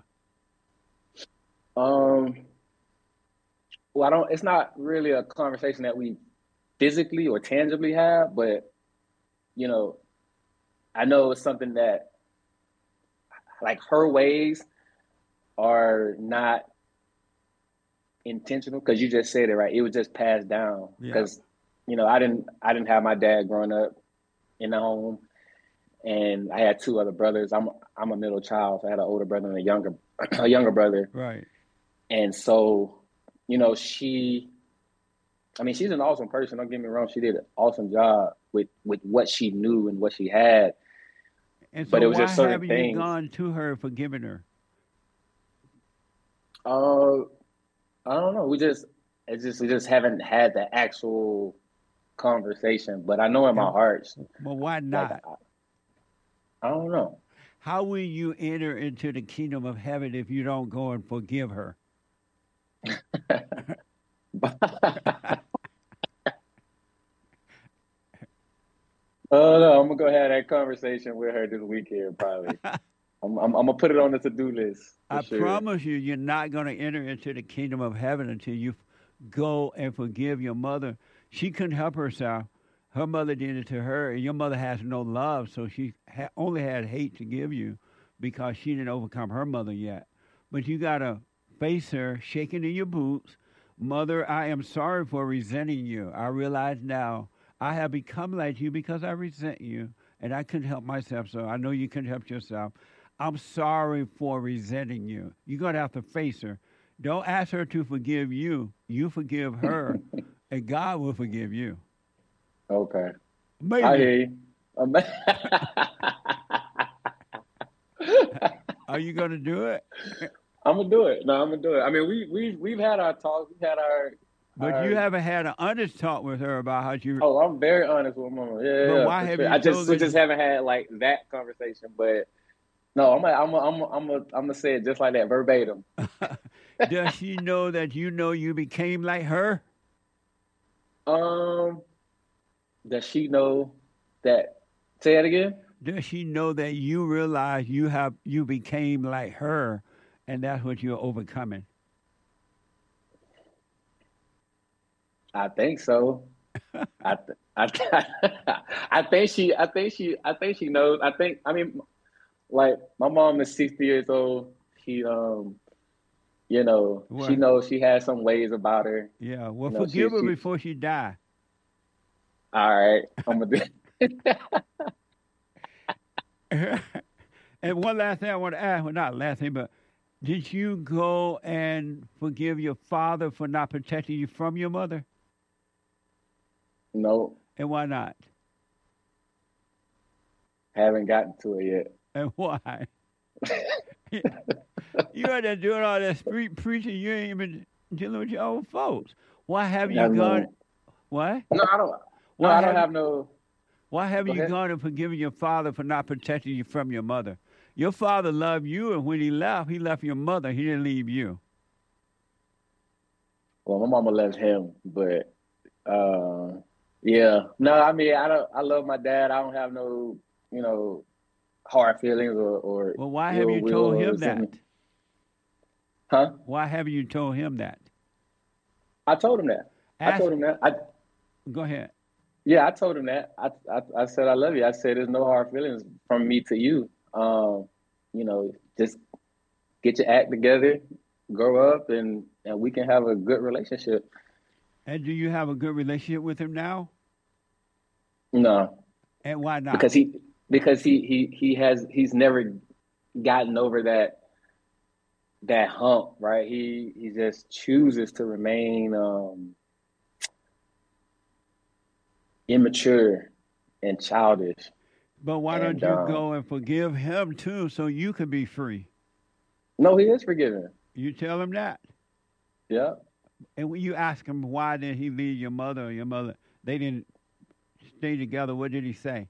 Well, it's not really a conversation that we physically or tangibly have, but, you know, I know it's something that, like, her ways are not intentional, because you just said it right. It was just passed down. Because, you know, I didn't have my dad growing up in the home, and I had two other brothers. I'm a middle child, so I had an older brother and a younger brother. Right. And so, you know, she's an awesome person. Don't get me wrong. She did an awesome job with what she knew and what she had. And so but it was why just certain haven't things. you gone to her and forgiven her? I don't know. We just haven't had the actual conversation. But I know in my heart. Well, why not? Like, I don't know. How will you enter into the kingdom of heaven if you don't go and forgive her? Oh no, I'm gonna go have that conversation with her this weekend. Probably. I'm gonna put it on the to-do list. I sure. promise you're not going to enter into the kingdom of heaven until you go and forgive your mother. She couldn't help herself. Her mother did it to her, and your mother has no love, so she only had hate to give you because she didn't overcome her mother yet. But you got to face her, shaking in your boots. Mother, I am sorry for resenting you. I realize now I have become like you because I resent you, and I couldn't help myself, so I know you couldn't help yourself. I'm sorry for resenting you. You're going to have to face her. Don't ask her to forgive you. You forgive her, and God will forgive you. Okay. Maybe. I hear you. Are you going to do it? I'm going to do it. No, I'm going to do it. I mean, we've had our talks. We've had our... But you haven't had an honest talk with her about how you... Oh, I'm very honest with Mama. Yeah, but why have you we just haven't had, like, that conversation, but... No, I'm gonna say it just like that, verbatim. Does she know that you became like her? Does she know that? Say it again. Does she know that you realize you became like her, and that's what you're overcoming? I think so. I think she knows. Like, my mom is 60 years old. She, you know, what? She knows she has some ways about her. Yeah, well, you know, forgive her before she die. All right, I'm going to do And one last thing I want to ask, well, not last thing, but did you go and forgive your father for not protecting you from your mother? No. And why not? Haven't gotten to it yet. And why? You out there doing all that street preaching, you ain't even dealing with your own folks. Why have you gone? What? No, I don't. No, I don't have no. Why haven't you gone and forgiven your father for not protecting you from your mother? Your father loved you, and when he left your mother. He didn't leave you. Well, my mama left him, but yeah. No, I mean, I love my dad. I don't have no, you know, hard feelings or well, why have you told him that? Huh? Why haven't you told him that? I told him that. Go ahead. Yeah, I told him that. I said I love you. I said there's no hard feelings from me to you. You know, just get your act together, grow up, and we can have a good relationship. And do you have a good relationship with him now? No. And why not? Because he's never gotten over that hump, right? He just chooses to remain immature and childish. But why don't And you go and forgive him too, so you could be free? no, he is forgiven. You tell him that. Yeah. And when you ask him why did he leave your mother or your mother, they didn't stay together, what did he say?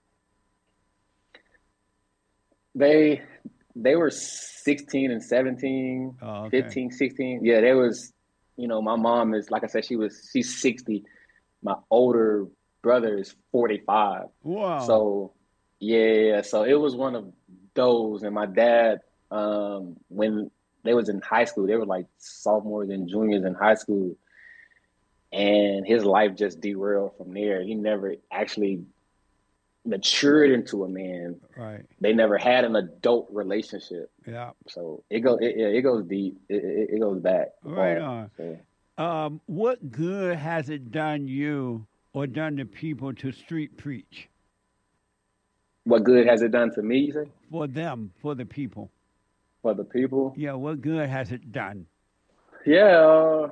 They were 16 and 17, Oh, okay. 15, 16. Yeah, they was, my mom is, like I said, she's 60. My older brother is 45. Wow. So, yeah, so it was one of those. And my dad, when they was in high school, they were like sophomores and juniors in high school. And his life just derailed from there. He never actually matured into a man. Right. They never had an adult relationship. Yeah. So it goes deep. It goes back. Right far. on. So, What good has it done you or done to people to street preach? what good has it done to me, you say? For them, for the people. For the people? Yeah, what good has it done? Yeah,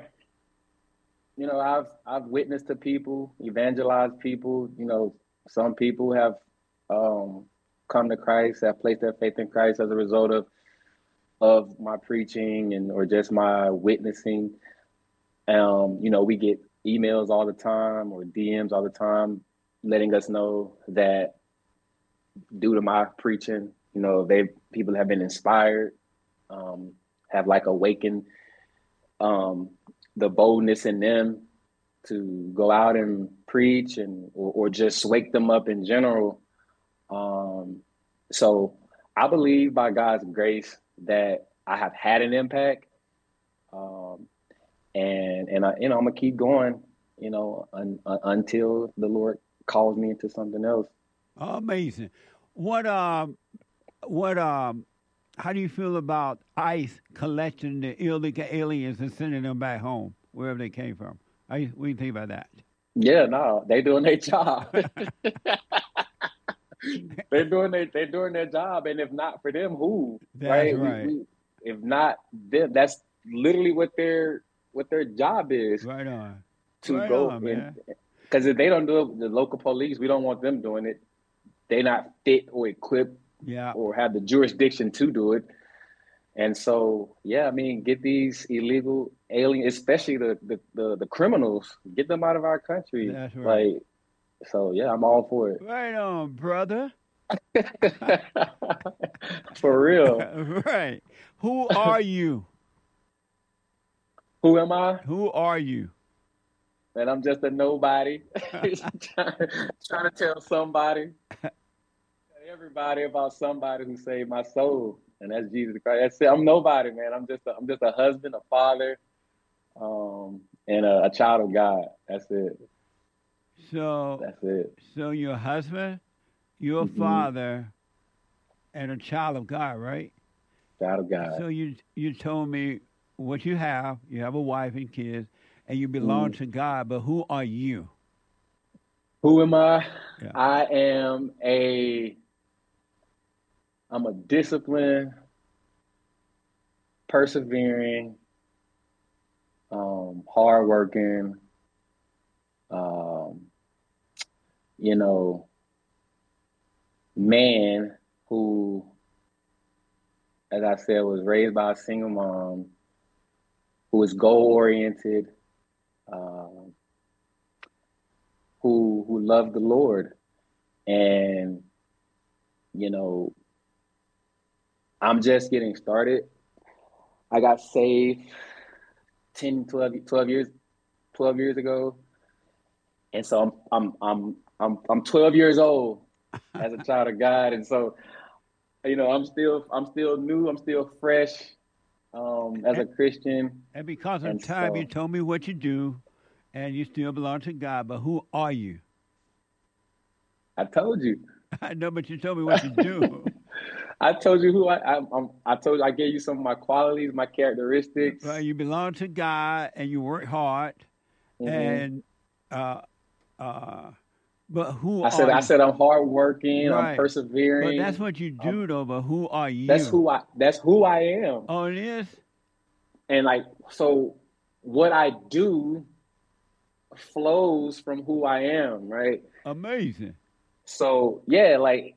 I've witnessed to people, evangelized people. Some people have come to Christ, have placed their faith in Christ as a result of my preaching or just my witnessing. We get emails all the time or DMs all the time letting us know that due to my preaching, people have been inspired, have like awakened the boldness in them to go out and preach or just wake them up in general. So I believe by God's grace that I have had an impact. And I'm gonna keep going, until the Lord calls me into something else. Amazing. How do you feel about ICE collecting the illegal aliens and sending them back home, wherever they came from? What do you think about that? Yeah, no, they doing their job. They're doing their job, and if not for them, who? That's right. If not them, that's literally what their job is. Right on. To right go on, man. Because if they don't do it, the local police, we don't want them doing it. They're not fit or equipped, or have the jurisdiction to do it. And so, get these illegal aliens, especially the criminals, get them out of our country. That's right. I'm all for it. Right on, brother. For real. Right. Who are you? Who am I? Who are you? Man, I'm just a nobody. trying to tell everybody about somebody who saved my soul, and that's Jesus Christ. That's it. I'm nobody, man. I'm just a husband, a father, and a child of God. That's it. So that's it. So your husband, your father, and a child of God, right? Child of God. So you told me what you have. You have a wife and kids, and you belong to God. But who are you? Who am I? Yeah. I'm a disciplined, persevering, hardworking, man who, as I said, was raised by a single mom, who is goal-oriented, who loved the Lord. And, I'm just getting started. I got saved 12 years ago. And so I'm 12 years old as a child of God. And so, I'm still new, I'm still fresh as a Christian. And because of time, you told me what you do, and you still belong to God. But who are you? I told you. I know, but you told me what you do. I told you who I told you, I gave you some of my qualities, my characteristics. Well, you belong to God, and you work hard, and but who? I said I'm hardworking. Right. I'm persevering. But that's what you do, though. But who are you? That's who I am. Oh, it is. And so what I do flows from who I am, right? Amazing. So yeah, like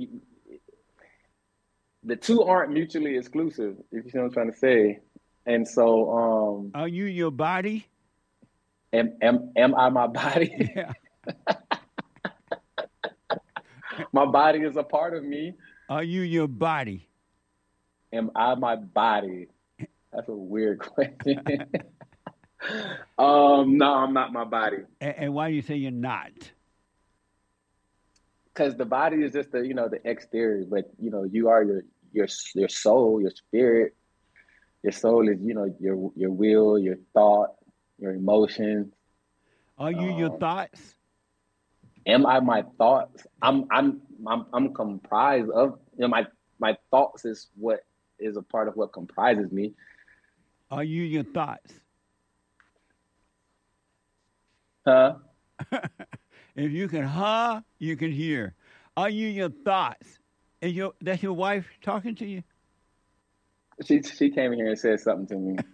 the two aren't mutually exclusive, if you see what I'm trying to say. And so Are you your body? Am I my body? Yeah. My body is a part of me. Are you your body? Am I my body? That's a weird question. No, I'm not my body. And why do you say you're not? Because the body is just the exterior, but you are your soul, your spirit. Your soul is your will, your thought, your emotions. Are you your thoughts? Am I my thoughts? I'm comprised of my thoughts is what is a part of what comprises me. Are you your thoughts? Huh? If you can you can hear. Are you your thoughts? That's your wife talking to you? She came in here and said something to me.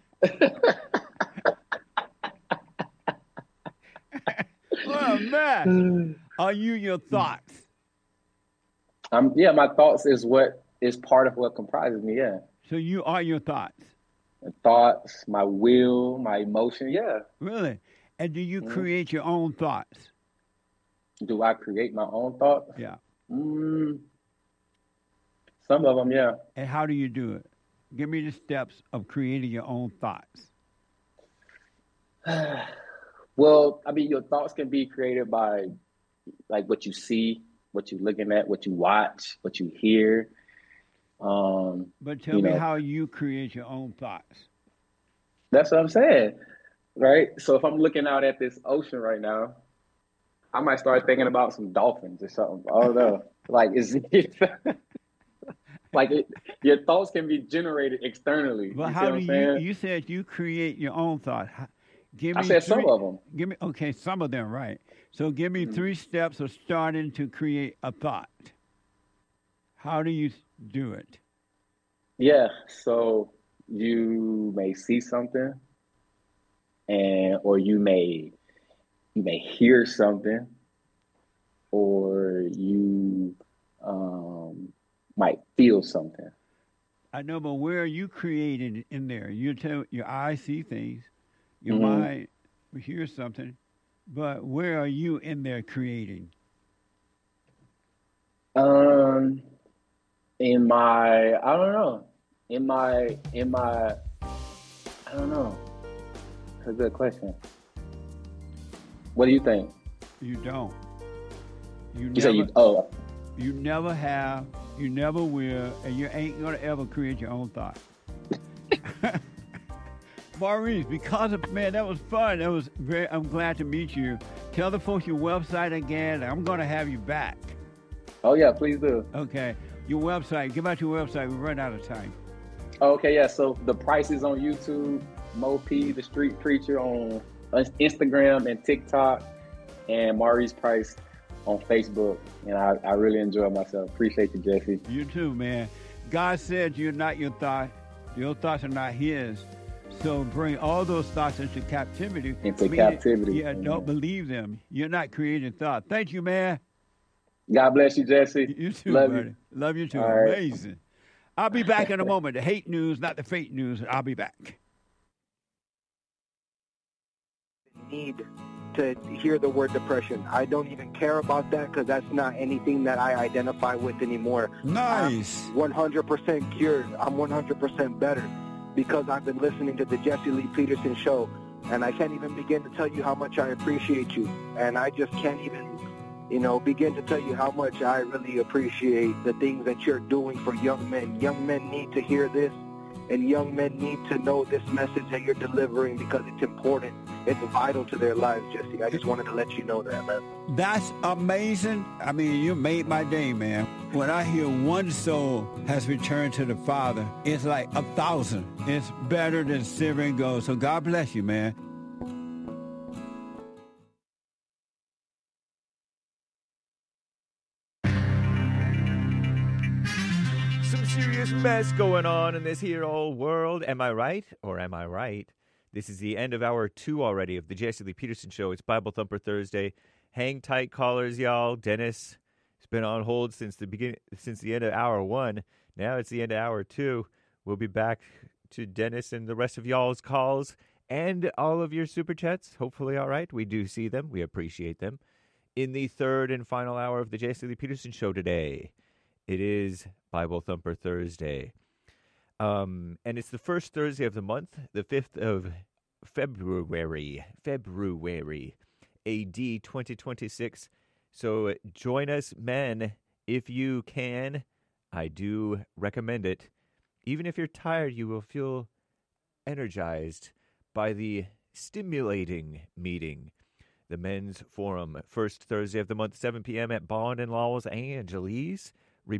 Oh man. Are you your thoughts? Yeah, my thoughts is what is part of what comprises me, yeah. So you are your thoughts? My thoughts, my will, my emotion, yeah. Really? And do you create your own thoughts? Do I create my own thoughts? Yeah. Some of them, yeah. And how do you do it? Give me the steps of creating your own thoughts. Well, I mean, your thoughts can be created by like what you see, what you're looking at, what you watch, what you hear. But tell me how you create your own thoughts. That's what I'm saying, right? So if I'm looking out at this ocean right now, I might start thinking about some dolphins or something. I don't know. Like, your thoughts can be generated externally. Well, how do you said you create your own thoughts. I said some of them. Give me, okay, some of them, right. So give me 3 steps of starting to create a thought. How do you do it? Yeah, so you may see something, or you may hear something, or you might feel something. I know, but where are you creating in there? You tell your eyes see things, your mind hears something, but where are you in there creating? In my, I don't know. In my, I don't know. That's a good question. What do you think? You don't. You never have, you never will, and you ain't gonna ever create your own thought. Maurice, because of, man, that was fun. That was I'm glad to meet you. Tell the folks your website again. I'm gonna have you back. Oh yeah, please do. Okay. Your website. Give out your website. We run out of time. Okay, yeah. So the price is on YouTube, Mo P, the Street Preacher on Instagram and TikTok, and Maurice Price on Facebook. And I really enjoy myself. Appreciate you, Jesse. You too, man. God said you're not your thought. Your thoughts are not his. So bring all those thoughts into captivity. Captivity. Yeah, don't believe them. You're not creating thought. Thank you, man. God bless you, Jesse. You too, Love buddy. you. Love you too. All right. Amazing. I'll be back in a moment. The hate news, not the fake news. I'll be back. Need to hear the word depression. I don't even care about that because that's not anything that I identify with anymore. Nice. I'm 100% cured. I'm 100% better because I've been listening to the Jesse Lee Peterson show, and I can't even begin to tell you how much I appreciate you, and I just can't even begin to tell you how much I really appreciate the things that you're doing for young men. Young men need to hear this, and young men need to know this message that you're delivering because it's important. It's vital to their lives, Jesse. I just wanted to let you know that, man. That's amazing. I mean, you made my day, man. When I hear one soul has returned to the Father, it's like 1,000. It's better than silver and gold. So God bless you, man. Some serious mess going on in this here old world. Am I right or am I right? This is the end of hour 2 already of the Jesse Lee Peterson Show. It's Bible Thumper Thursday. Hang tight, callers, y'all. Dennis has been on hold since the end of hour 1. Now it's the end of hour 2. We'll be back to Dennis and the rest of y'all's calls and all of your super chats. Hopefully, all right. We do see them. We appreciate them. In the third and final hour of the Jesse Lee Peterson Show today, it is Bible Thumper Thursday. And it's the first Thursday of the month, the 5th of February, AD 2026. So join us, men, if you can. I do recommend it. Even if you're tired, you will feel energized by the stimulating meeting. The Men's Forum, first Thursday of the month, 7 p.m. at Bond and Los Angeles.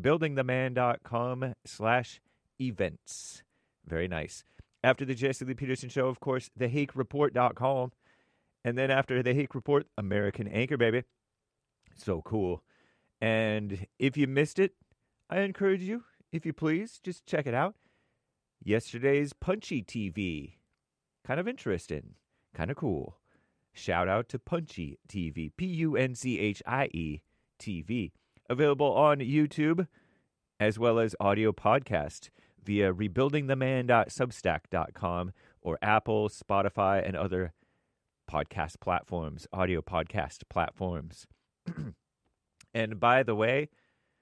Rebuildingtheman.com/events. Very nice. After the Jesse Lee Peterson Show, of course, thehakereport.com. And then after the Hake Report, American Anchor, baby. So cool. And if you missed it, I encourage you, if you please, just check it out. Yesterday's Punchy TV. Kind of interesting. Kind of cool. Shout out to Punchy TV. Punchie TV. Available on YouTube as well as audio podcast via rebuildingtheman.substack.com or Apple, Spotify, and other podcast platforms, audio podcast platforms. And by the way,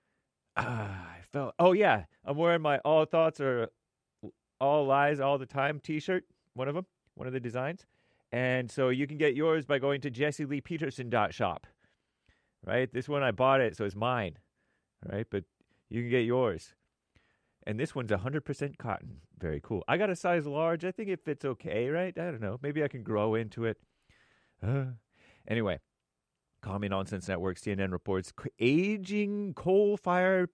I'm wearing my All Thoughts Are All Lies All the Time t-shirt, one of the designs. And so you can get yours by going to jesseleepeterson.shop. Right? This one I bought it, so it's mine. Right? But you can get yours. And this one's 100% cotton. Very cool. I got a size large. I think it fits okay, right? I don't know. Maybe I can grow into it. Anyway, Commie Nonsense Network, CNN reports aging coal-fired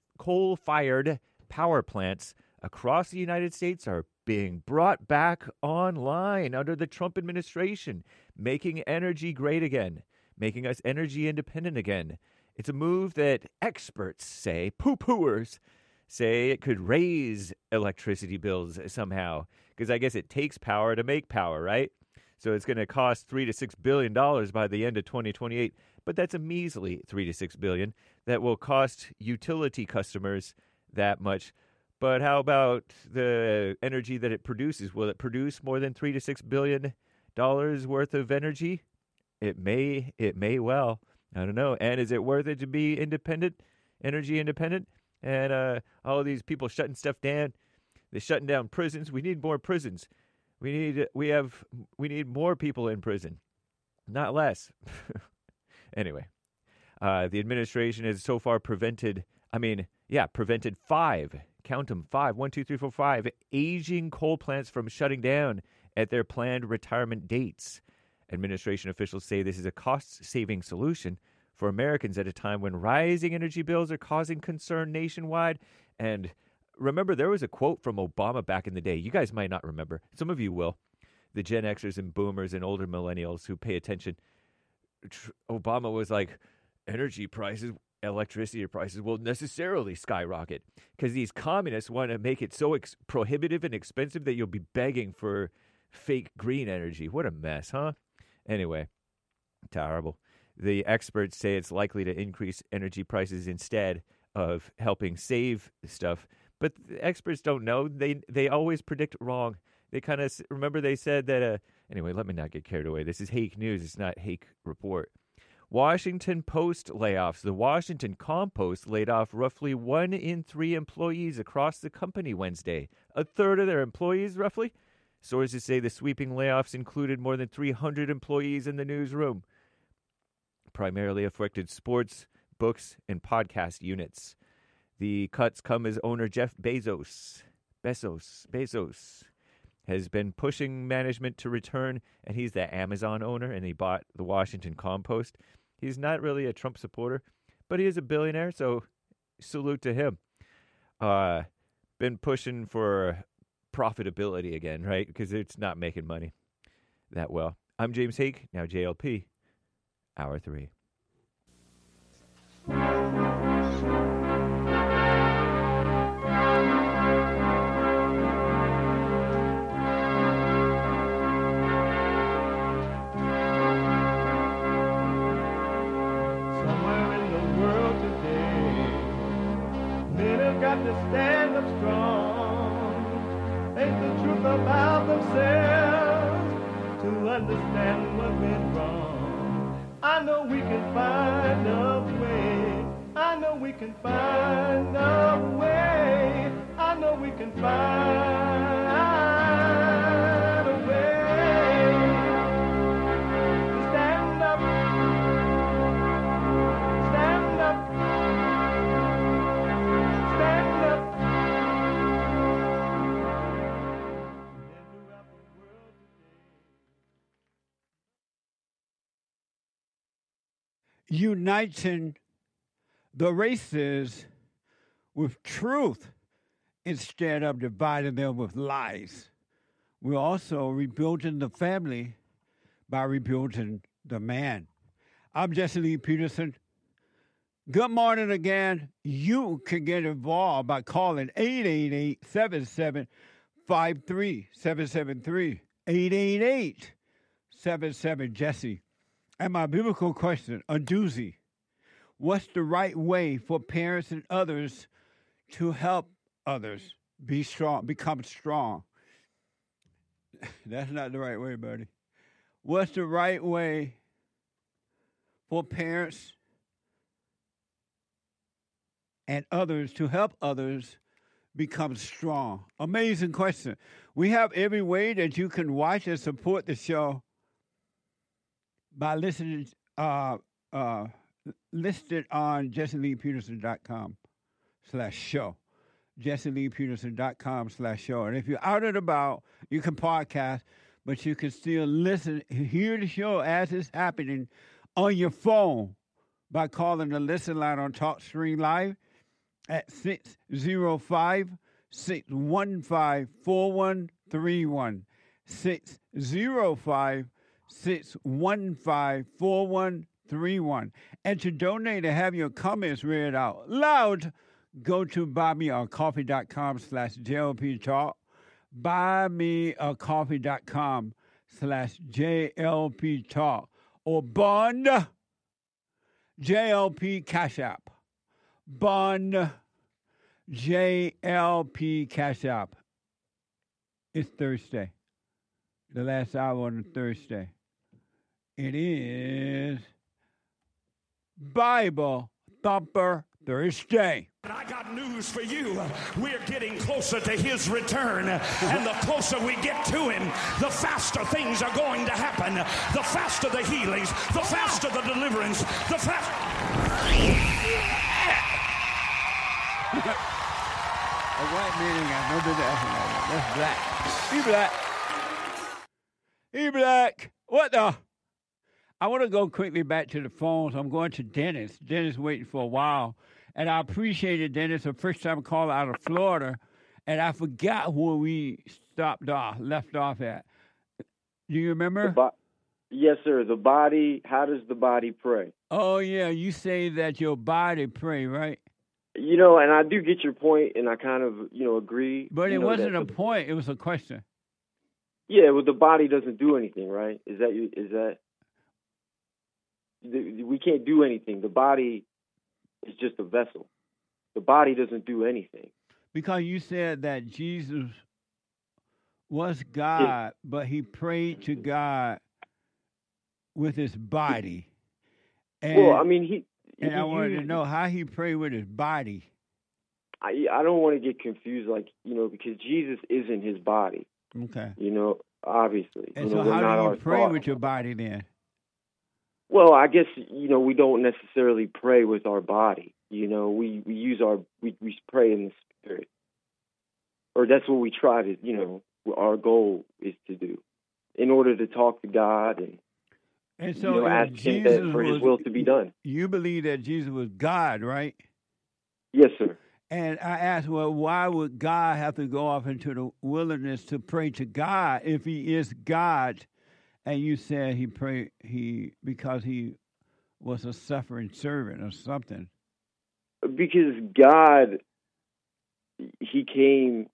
power plants across the United States are being brought back online under the Trump administration, making energy great again, making us energy independent again. It's a move that experts say, poo-pooers, say it could raise electricity bills somehow, because I guess it takes power to make power, right? So it's going to cost $3 to $6 billion by the end of 2028, but that's a measly $3 to $6 billion that will cost utility customers that much. But how about the energy that it produces? Will it produce more than $3 to $6 billion worth of energy? It may well. I don't know. And is it worth it to be independent, energy independent? And all these people shutting stuff down. They're shutting down prisons. We need more prisons. We need more people in prison, not less. Anyway, the administration has so far prevented 5, count them, 5, 1, 2, 3, 4, 5, aging coal plants from shutting down at their planned retirement dates. Administration officials say this is a cost-saving solution for Americans at a time when rising energy bills are causing concern nationwide. And remember, there was a quote from Obama back in the day. You guys might not remember. Some of you will. The Gen Xers and boomers and older millennials who pay attention. Obama was like, energy prices, electricity prices will necessarily skyrocket because these communists want to make it so prohibitive and expensive that you'll be begging for fake green energy. What a mess, huh? Anyway, terrible. The experts say it's likely to increase energy prices instead of helping save stuff. But the experts don't know. They always predict wrong. They kind of remember they said that. Anyway, let me not get carried away. This is Hake News. It's not Hake Report. Washington Post layoffs. The Washington Compost laid off roughly 1 in 3 employees across the company Wednesday. A third of their employees, roughly. Sources say the sweeping layoffs included more than 300 employees in the newsroom, primarily affected sports, books, and podcast units. The cuts come as owner Jeff Bezos has been pushing management to return, and he's the Amazon owner, and he bought the Washington Compost. He's not really a Trump supporter, but he is a billionaire, so salute to him. Been pushing for profitability again, right? Because it's not making money that well. I'm James Hake, now JLP, Hour 3. have to stand up strong, face the truth about themselves, to understand what's been wrong. I know we can find a way. I know we can find a way. I know we can find a way to stand up, stand up, stand up. Uniting the races with truth instead of dividing them with lies. We're also rebuilding the family by rebuilding the man. I'm Jesse Lee Peterson. Good morning again. You can get involved by calling 888-7753-773, 888-77-JESSE. And my biblical question, a doozy. What's the right way for parents and others to help others be strong, become strong? That's not the right way, buddy. What's the right way for parents and others to help others become strong? Amazing question. We have every way that you can watch and support the show by listening, listed on JesseLeePeterson.com/show. JesseLeePeterson.com/show. And if you're out and about, you can podcast, but you can still listen, hear the show as it's happening on your phone by calling the listen line on TalkStream Live at 605-615-4131. 605-615-4131. And to donate and have your comments read out loud, go to buymeacoffee.com/JLP Talk. Buymeacoffee.com/JLP Talk. Or Bond JLP Cash App. Bond JLP Cash App. It's Thursday. The last hour on Thursday. It is Bible Thumper Thursday. And I got news for you. We're getting closer to his return. And the closer we get to him, the faster things are going to happen. The faster the healings, the faster the deliverance, the faster. A white man ain't got no business. That's black. He black. He black. What the? I want to go quickly back to the phones. I'm going to Dennis. Dennis waiting for a while. And I appreciated Dennis, the first time call out of Florida. And I forgot where we left off at. Do you remember? Yes, sir. The body, how does the body pray? Oh, yeah. You say that your body pray, right? You know, and I do get your point, and I kind of, agree. But it wasn't a point. It was a question. Yeah, well, the body doesn't do anything, right? Is that we can't do anything. The body is just a vessel. The body doesn't do anything. Because you said that Jesus was God, but he prayed to God with his body. And, well, I mean, I wanted to know how he prayed with his body. I don't want to get confused, because Jesus isn't his body. Okay. Obviously. And so how do you pray with your body then? Well, I guess, we don't necessarily pray with our body. We pray in the spirit. Or that's what we try to, our goal is to do in order to talk to God and so ask him for his will to be done. You believe that Jesus was God, right? Yes, sir. And I asked, well, why would God have to go off into the wilderness to pray to God if he is God? And you said he prayed because he was a suffering servant or something. Because God, he came,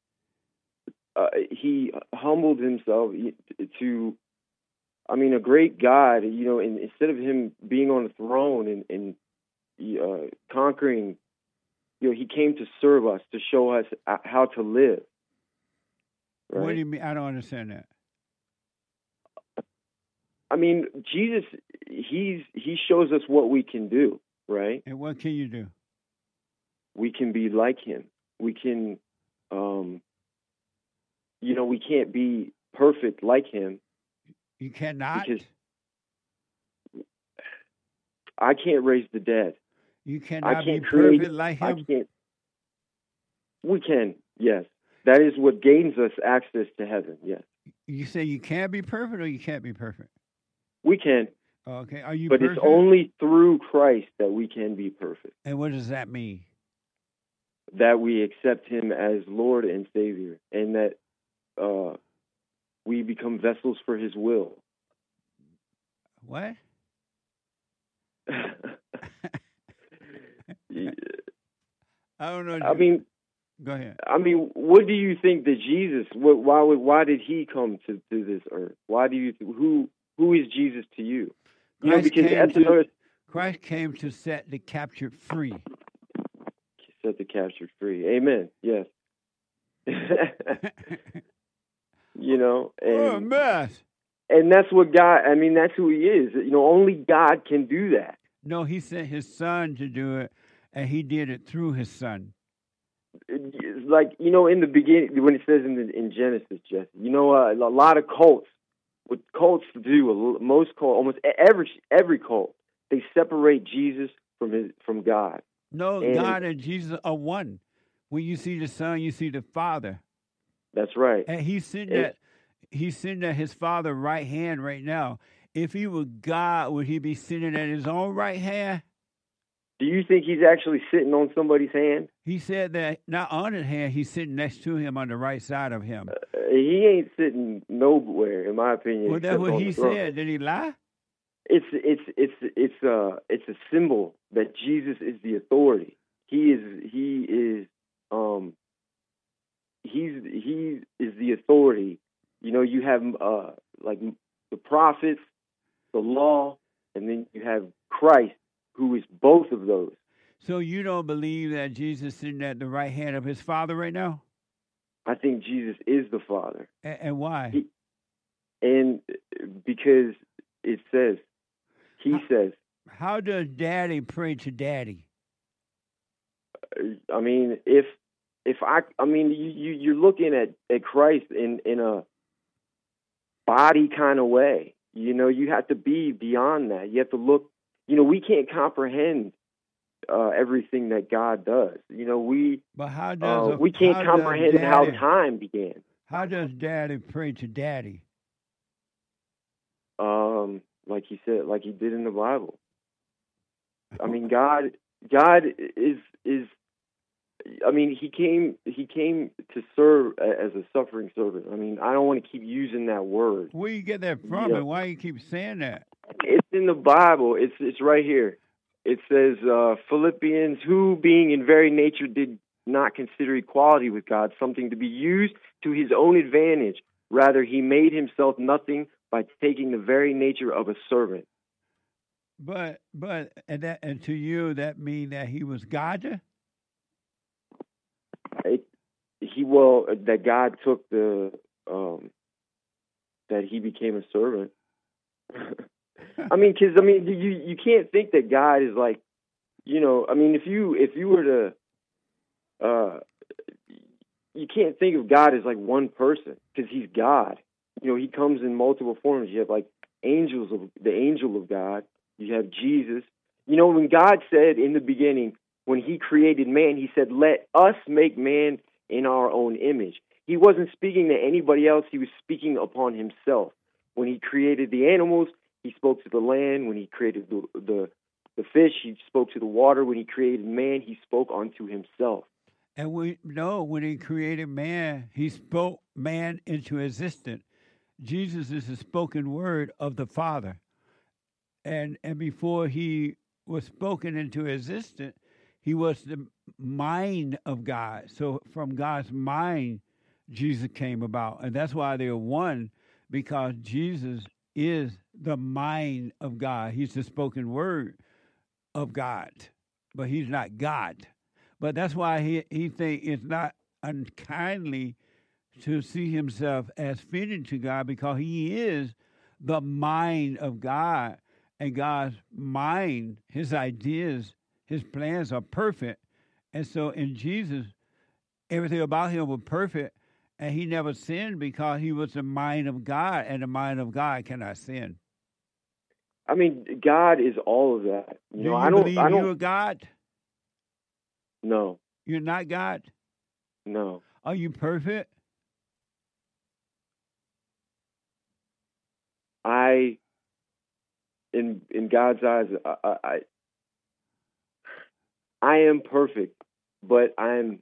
he humbled himself to, a great God, and instead of him being on the throne and conquering he came to serve us, to show us how to live. Right? What do you mean? I don't understand that. I mean, Jesus, he shows us what we can do, right? And what can you do? We can be like him. We can, we can't be perfect like him. You cannot? Because I can't raise the dead. You cannot be create, perfect like him? We can, yes. That is what gains us access to heaven, yes. You say you can be perfect or you can't be perfect? We can. Okay. Are you But perfect? it's only through Christ that we can be perfect. And what does that mean? That we accept him as Lord and Savior, and that we become vessels for his will. What? I don't know. I mean, go ahead. I mean, what do you think that Jesus? Why did he come to this earth? Why do you? Who is Jesus to you? Christ came to set the captured free. Set the captured free. Amen. Yes. Oh, mess. And that's what God. I mean, that's who he is. Only God can do that. No, he sent his son to do it, and he did it through his son. It's like, in the beginning, when it says in Genesis, Jesse, a lot of cults, what cults do, most cults, almost every cult, they separate Jesus from God. No, God and Jesus are one. When you see the Son, you see the Father. That's right. And he's sitting at his Father's right hand right now. If he were God, would he be sitting at his own right hand? Do you think he's actually sitting on somebody's hand? He said that not on his hand, he's sitting next to him on the right side of him. He ain't sitting nowhere, in my opinion. Well, that's what he said. Did he lie? It's a symbol that Jesus is the authority. He is the authority. You have like the prophets, the law, and then you have Christ, who is both of those. So you don't believe that Jesus is sitting at the right hand of his Father right now? I think Jesus is the Father. And why? Because it says, he says. How does Daddy pray to Daddy? I mean, you're looking at Christ in a body kind of way. You have to be beyond that. You have to look. We can't comprehend everything that God does. But how does we can't comprehend how time began. How does Daddy pray to Daddy? Like he said, like he did in the Bible. I mean, God is. I mean, he came to serve as a suffering servant. I mean, I don't want to keep using that word. Where you get that from, and why you keep saying that? It's in the Bible. It's right here. It says, Philippians, who being in very nature did not consider equality with God something to be used to his own advantage. Rather, he made himself nothing by taking the very nature of a servant. But and to you that mean that he was God? That God took that he became a servant. You can't think that God is like, if you were to, you can't think of God as like one person because he's God. He comes in multiple forms. You have like the angel of God. You have Jesus. When God said in the beginning, when he created man, he said, let us make man in our own image. He wasn't speaking to anybody else. He was speaking upon himself. When he created the animals, he spoke to the land. When he created the fish, he spoke to the water. When he created man, he spoke unto himself. And when he created man, he spoke man into existence. Jesus is the spoken word of the Father. And before he was spoken into existence, he was the mind of God. So from God's mind, Jesus came about. And that's why they're one, because Jesus is the mind of God. He's the spoken word of God, but he's not God. But that's why he think it's not unkindly to see himself as fitting to God, because he is the mind of God, and God's mind, his ideas, his plans are perfect. And so in Jesus, everything about him was perfect, and he never sinned because he was the mind of God, and the mind of God cannot sin. I mean, God is all of that. Do you believe you're God? No. You're not God? No. Are you perfect? In God's eyes, I am perfect, but I'm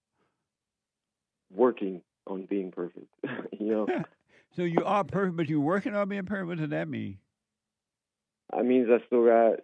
working on being perfect. So you are perfect, but you're working on being perfect. What does that mean? I means I still got,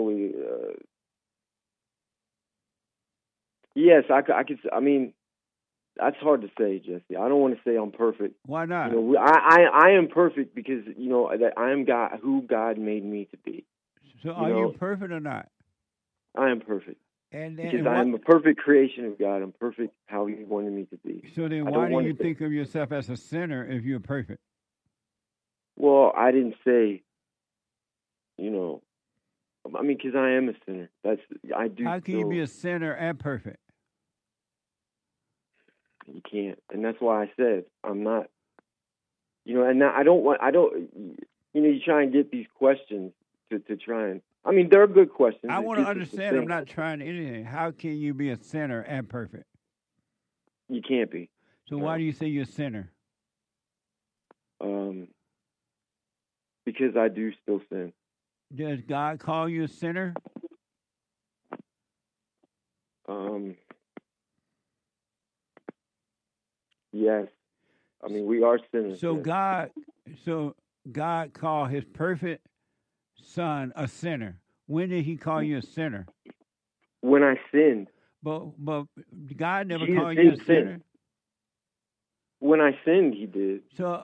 yes, I could. I mean, that's hard to say, Jesse. I don't want to say I'm perfect. Why not? I am perfect because that I am God, who God made me to be. So are you perfect or not? I am perfect. Because I am a perfect creation of God. I'm perfect how He wanted me to be. So then why do you think of yourself as a sinner if you're perfect? Well, I didn't say, I mean, because I am a sinner. I do. How can you be a sinner and perfect? You can't. And that's why I said I'm not, and now you try and get these questions to try and, I mean, they're good questions. I want to understand. I'm not trying anything. How can you be a sinner and perfect? You can't be. So why do you say you're a sinner? Because I do still sin. Does God call you a sinner? Yes. I mean, we are sinners. So yes. God called His perfect Son a sinner. When did He call you a sinner? When I sinned. But God never Jesus called you a sinner. Sin. When I sinned, He did. So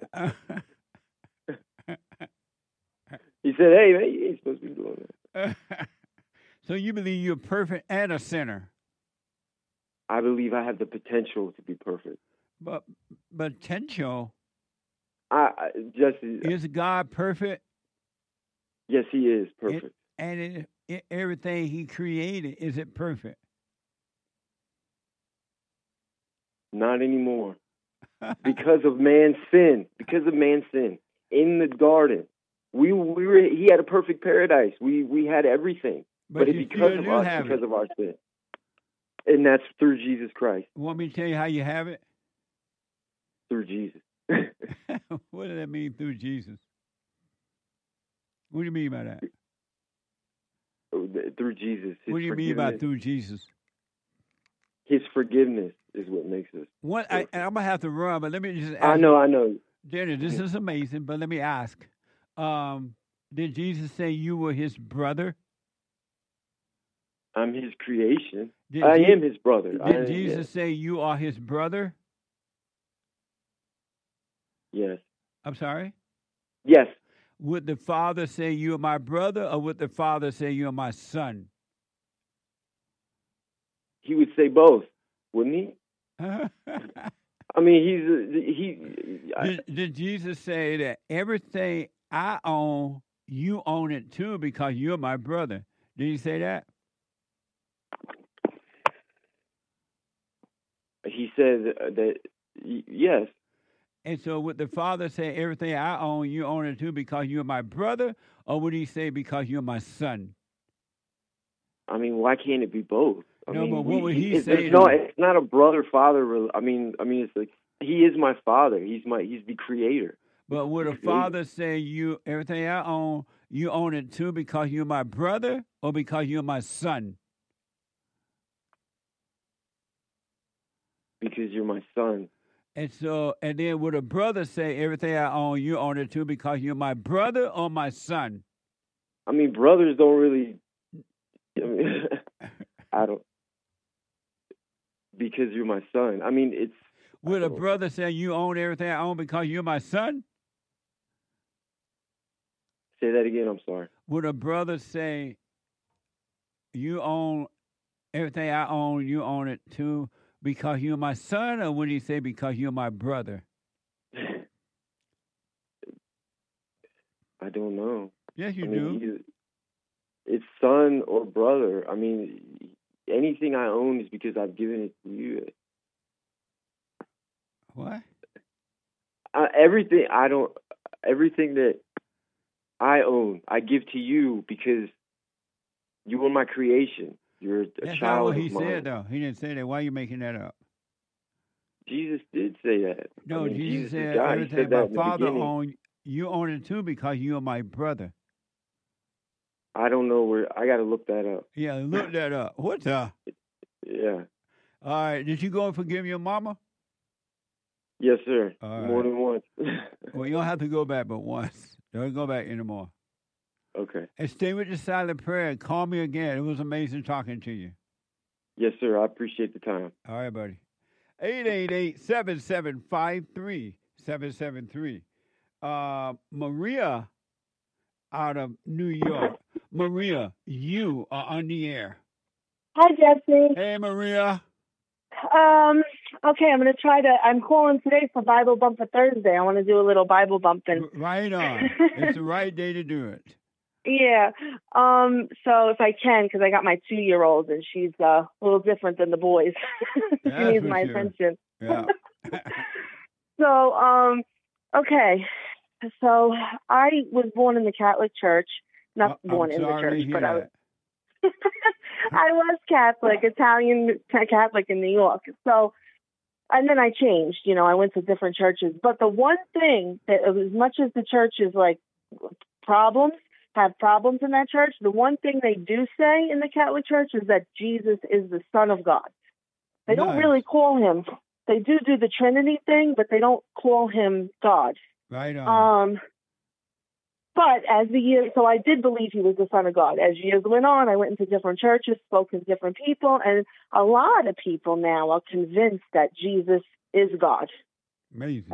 He said, "Hey, man, you ain't supposed to be doing that." So you believe you're perfect and a sinner? I believe I have the potential to be perfect. But potential? Jesse, is God perfect? Yes, He is perfect. And everything He created, is it perfect? Not anymore. Because of man's sin. Because of man's sin. In the garden, he had a perfect paradise. We had everything. But it's because of us, because of our sin. And that's through Jesus Christ. You want me to tell you how you have it? Through Jesus. What does that mean, through Jesus? What do you mean by that? Through Jesus. What do you mean by through Jesus? His forgiveness is what makes us. I'm going to have to run, but let me just ask. I know. Jenny, this is amazing, but let me ask. Did Jesus say you were His brother? I'm His creation. I am His brother. Did Jesus say you are His brother? Yes. I'm sorry? Yes. Would the Father say you are my brother, or would the Father say you are my son? He would say both, wouldn't he? I mean, Did Jesus say that everything I own, you own it too because you're my brother? Did He say that? He said that, yes. And so would the Father say everything I own, you own it too because you're my brother, or would He say because you're my son? I mean, why can't it be both? But what would He say? It's not a brother-father. I mean, it's like He is my Father. He's the Creator. But would a Father say everything I own, you own it too because you're my brother, or because you're my son? Because you're my son. And then would a brother say everything I own, you own it too because you're my brother or my son? I mean, brothers don't really. I don't. Because you're my son. I mean, it's. Would a brother say you own everything I own because you're my son? Say that again. I'm sorry. Would a brother say you own everything I own, you own it too, because you're my son, or would he say because you're my brother? I don't know. Yes, you I mean, do. It's son or brother. I mean, anything I own is because I've given it to you. What? Everything that I own, I give to you because you were my creation. You're a That's not child what he of mine. said, though. He didn't say that. Why are you making that up? Jesus did say that. No, I mean, Jesus is said God. He everything said that my in the father beginning. owned, you own it too because you are my brother. I don't know where. I got to look that up. Yeah, look that up. What the? Yeah. All right. Did you go and forgive your mama? Yes, sir. All More right. than once. Well, you don't have to go back but once. Don't go back anymore. Okay. And stay with the silent prayer. Call me again. It was amazing talking to you. Yes, sir. I appreciate the time. All right, buddy. 888-7753-773. Maria out of New York. Maria, you are on the air. Hi, Jesse. Hey, Maria. Okay, I'm calling today for Bible Bump for Thursday. I want to do a little Bible bumping. Right on. It's the right day to do it. Yeah. So if I can, because I got my 2-year-old and she's a little different than the boys. She That's needs for my sure. attention. Yeah. So, okay. So I was born in the Catholic Church. Not born in the sorry to church, hear but I was. that. I was Catholic, Italian Catholic in New York. So, and then I changed. You know, I went to different churches. But the one thing that, as much as the church is like have problems in that church, the one thing they do say in the Catholic Church is that Jesus is the Son of God. They don't Nice. really call him. They do the Trinity thing, but they don't call him God. Right on. But as the years, so I did believe he was the Son of God. As years went on, I went into different churches, spoke to different people, and a lot of people now are convinced that Jesus is God. Amazing.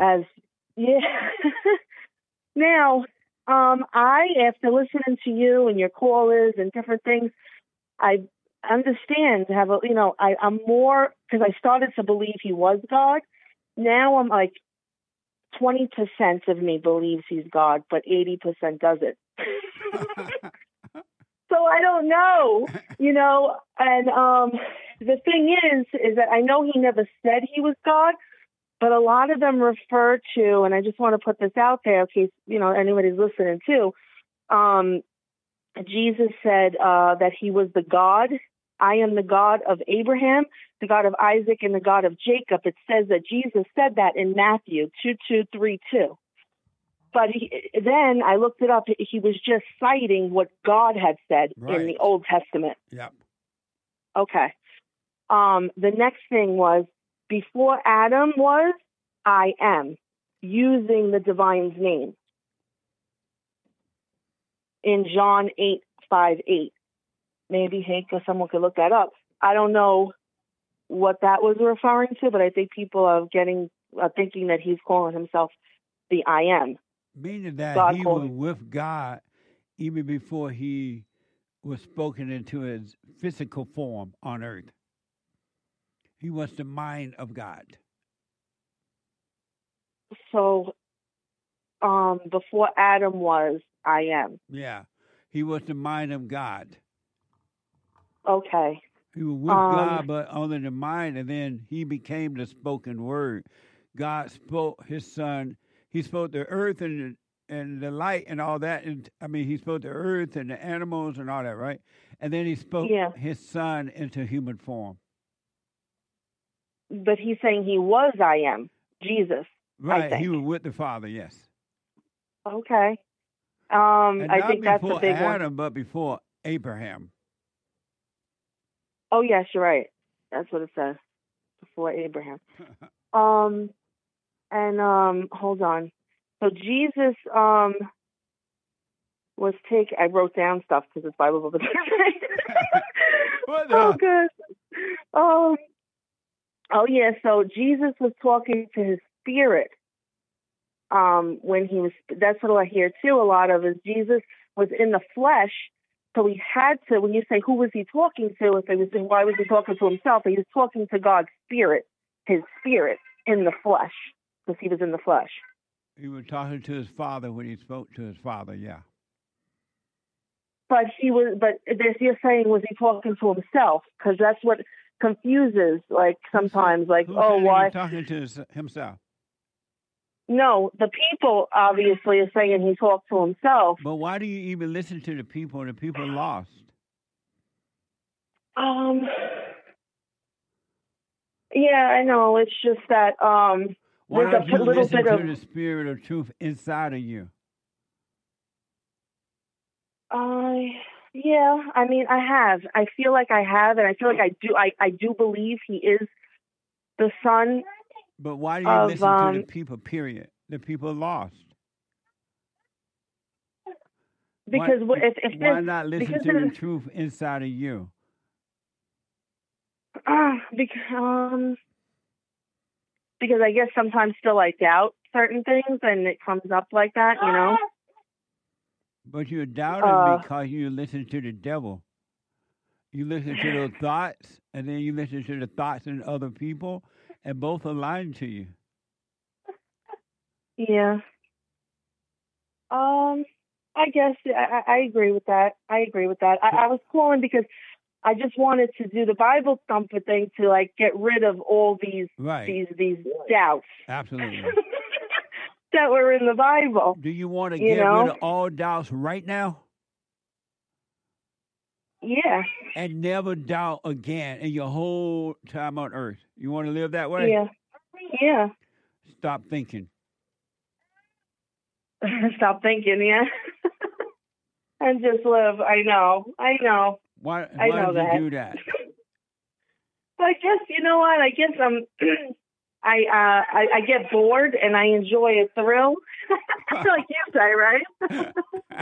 Now, I, after listening to you and your callers and different things, I understand to have I'm more, because I started to believe he was God. Now I'm like, 20% of me believes he's God, but 80% doesn't. So I don't know, and the thing is that I know he never said he was God, but a lot of them refer to, and I just want to put this out there in case, anybody's listening too, Jesus said that he was the God. I am the God of Abraham, the God of Isaac, and the God of Jacob. It says that Jesus said that in Matthew 22:32. But then I looked it up. He was just citing what God had said in the Old Testament. Yep. Okay. The next thing was, before Adam was, I am, using the divine's name. In John 8:5-8. Maybe someone could look that up. I don't know what that was referring to, but I think people are thinking that he's calling himself the I am. Meaning that God he called was with God even before he was spoken into his physical form on earth. He was the mind of God. So, before Adam was, I am. Yeah. He was the mind of God. Okay. He was with God, but under the mind, and then he became the spoken word. God spoke his son. He spoke the earth and the light and all that. And he spoke the earth and the animals and all that, right? And then he spoke his son into human form. But he's saying he was I am, Jesus. Right. He was with the Father, yes. Okay. And I not think that's the before big Adam, one. but before Abraham. Oh, yes, you're right. That's what it says. Before Abraham. Hold on. So Jesus was taken. I wrote down stuff because it's Bible. What Oh, good. Oh, yeah. So Jesus was talking to his spirit when he was. That's what I hear too. A lot of is Jesus was in the flesh, So he had to, when you say who was he talking to, if it was, why was he talking to himself? He was talking to God's spirit, his spirit in the flesh, because he was in the flesh. He was talking to his father when he spoke to his father, yeah. But you're saying, was he talking to himself? Because that's what confuses, like, sometimes, like, Who oh, said he why? was talking to himself? No, the people obviously are saying he talked to himself. But why do you even listen to the people? The people lost. Yeah, I know. It's just that Why there's don't you a little listen bit to of. the spirit of truth inside of you? Yeah, I mean, I have. I feel like I have, and I feel like I do. I do believe he is the son. But why do you listen to the people? Period. The people lost. Because if why not listen to the truth inside of you? Because I guess sometimes still I doubt certain things, and it comes up like that, you know. But you're doubting because you listen to the devil. You listen to those thoughts, and then you listen to the thoughts in other people, and both are lying to you. Yeah. I guess I agree with that. I was calling because I just wanted to do the Bible thumper thing to like get rid of all these these doubts. Absolutely. That were in the Bible. Do you want to get rid of all doubts right now? Yeah. And never doubt again in your whole time on earth. You want to live that way? Yeah. Yeah. Stop thinking. Stop thinking, yeah. And just live. I know. Why I know did you do that? I guess, you know what? I guess I get bored and I enjoy a thrill. Like you say, right?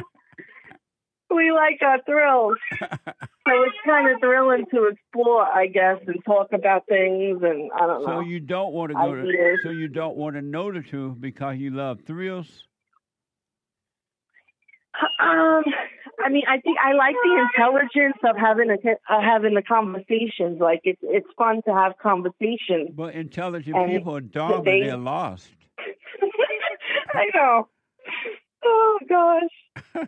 We like our thrills. So it's kind of thrilling to explore, I guess, and talk about things, and I don't know. So you don't want to go to, so you don't want to know the truth because you love thrills? I mean, I think I like the intelligence of having the conversations. Like it's fun to have conversations. But intelligent people are dumb and they're lost. I know. Oh gosh.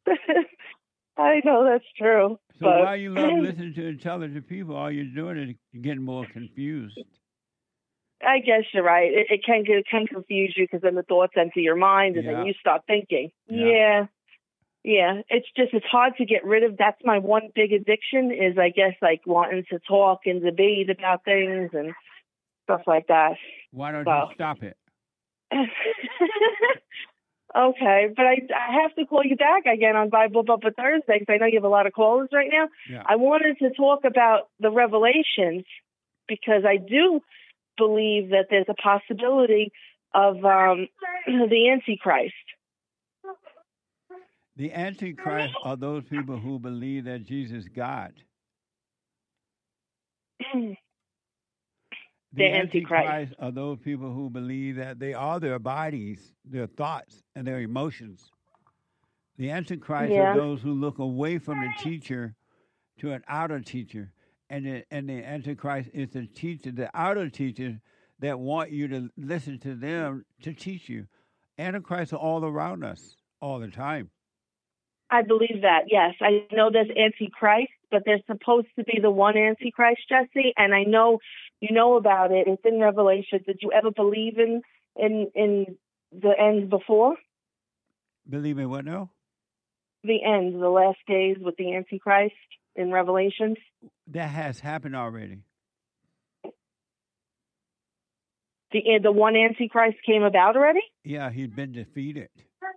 I know that's true. So while you love listening to intelligent people, all you're doing is getting more confused. I guess you're right. It can confuse you because then the thoughts enter your mind and then you start thinking. Yeah. It's hard to get rid of. That's my one big addiction is I guess like wanting to talk and debate about things and stuff like that. Why don't you stop it? Okay, but I have to call you back again on Bible Bumper Thursday because I know you have a lot of callers right now. Yeah. I wanted to talk about the Revelations because I do believe that there's a possibility of the Antichrist. The Antichrist are those people who believe that Jesus is God. The Antichrist are those people who believe that they are their bodies, their thoughts, and their emotions. The Antichrist are those who look away from the teacher to an outer teacher. And the Antichrist is the teacher, the outer teachers that want you to listen to them to teach you. Antichrists are all around us all the time. I believe that, yes. I know there's Antichrist, but there's supposed to be the one Antichrist, Jesse, and I know you know about it. It's in Revelation. Did you ever believe in the end before? Believe in what now? The end, the last days with the Antichrist in Revelations. That has happened already. The one Antichrist came about already? Yeah, he'd been defeated.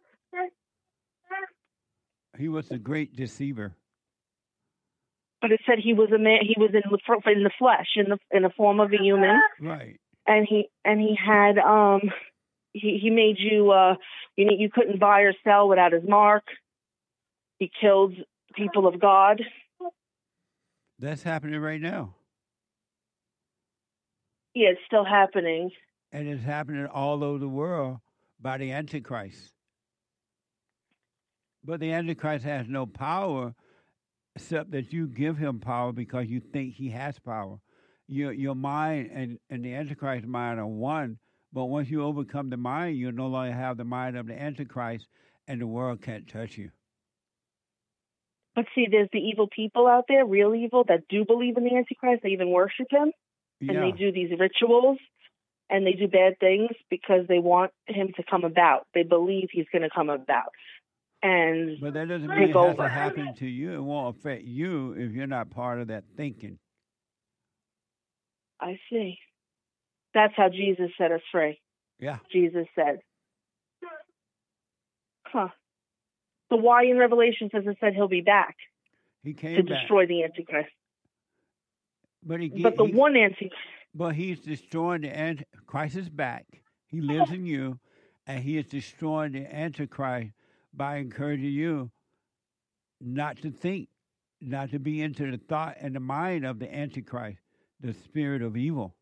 He was the great deceiver. But it said he was a man. He was in the flesh, in the form of a human. Right. And he had he made you you couldn't buy or sell without his mark. He killed people of God. That's happening right now. Yeah, it's still happening. And it's happening all over the world by the Antichrist. But the Antichrist has no power except that you give him power because you think he has power. Your mind and the Antichrist mind are one, but once you overcome the mind, you no longer have the mind of the Antichrist, and the world can't touch you. But see, there's the evil people out there, real evil, that do believe in the Antichrist. They even worship him, and they do these rituals, and they do bad things because they want him to come about. They believe he's going to come about. But that doesn't mean it has to happen to you. It won't affect you if you're not part of that thinking. I see. That's how Jesus set us free. Yeah. Jesus said. Huh. So why in Revelation does it said he'll be back? He came to back. Destroy the Antichrist. But one Antichrist. But he's destroying the Antichrist. Christ is back. He lives in you, and he is destroying the Antichrist by encouraging you not to think, not to be into the thought and the mind of the Antichrist, the spirit of evil.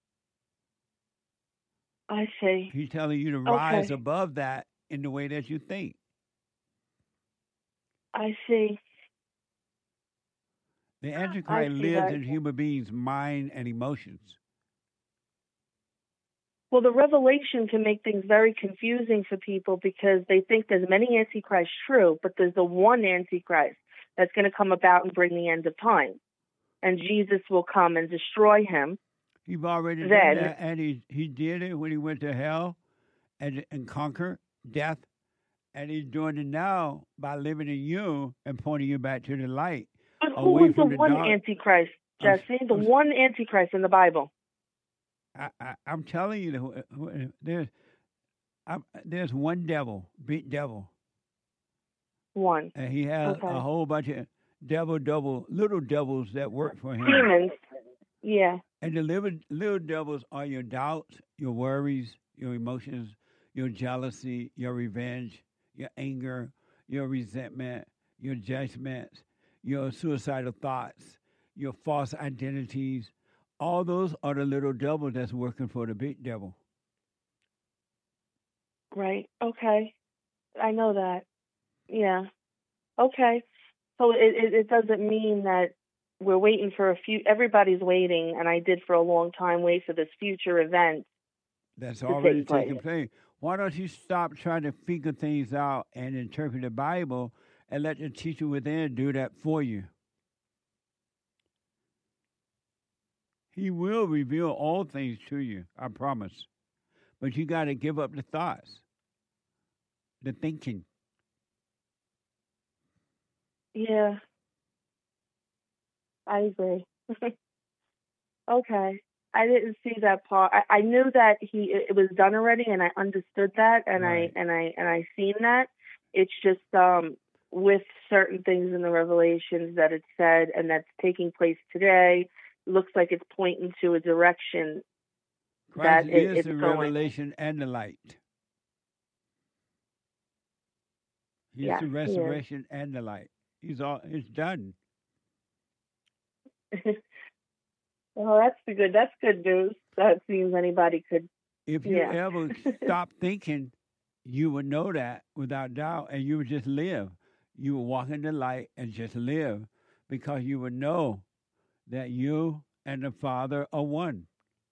I see. He's telling you to rise above that in the way that you think. I see. The Antichrist lives in human beings' mind and emotions. Well, the revelation can make things very confusing for people because they think there's many Antichrists true, but there's the one Antichrist that's going to come about and bring the end of time. And Jesus will come and destroy him. He's already done that, and he did it when he went to hell and conquered death. And he's doing it now by living in you and pointing you back to the light. But who was the one Antichrist, Jesse? The one Antichrist in the Bible? I'm telling you, there's one devil, big devil. One. And he has a whole bunch of little devils that work for him. Demons. Yeah. And the little devils are your doubts, your worries, your emotions, your jealousy, your revenge, your anger, your resentment, your judgments, your suicidal thoughts, your false identities. All those are the little devil that's working for the big devil. Right. Okay. I know that. Yeah. Okay. So it doesn't mean that we're waiting for everybody's waiting, and I did for a long time, wait for this future event. That's already taking place. Why don't you stop trying to figure things out and interpret the Bible and let the teacher within do that for you? He will reveal all things to you, I promise. But you got to give up the thoughts, the thinking. Yeah. I agree. Okay. I didn't see that part. I knew that it was done already, and I understood that, and right. I seen that. It's just with certain things in the Revelations that it said, and that's taking place today. Looks like it's pointing to a direction Christ that is it's the going. revelation and the light. He's the resurrection and the light. It's done. Well, that's good news. That seems anybody could. If you ever stop thinking, you would know that without doubt, and you would just live. You would walk in the light and just live, because you would know that you and the Father are one.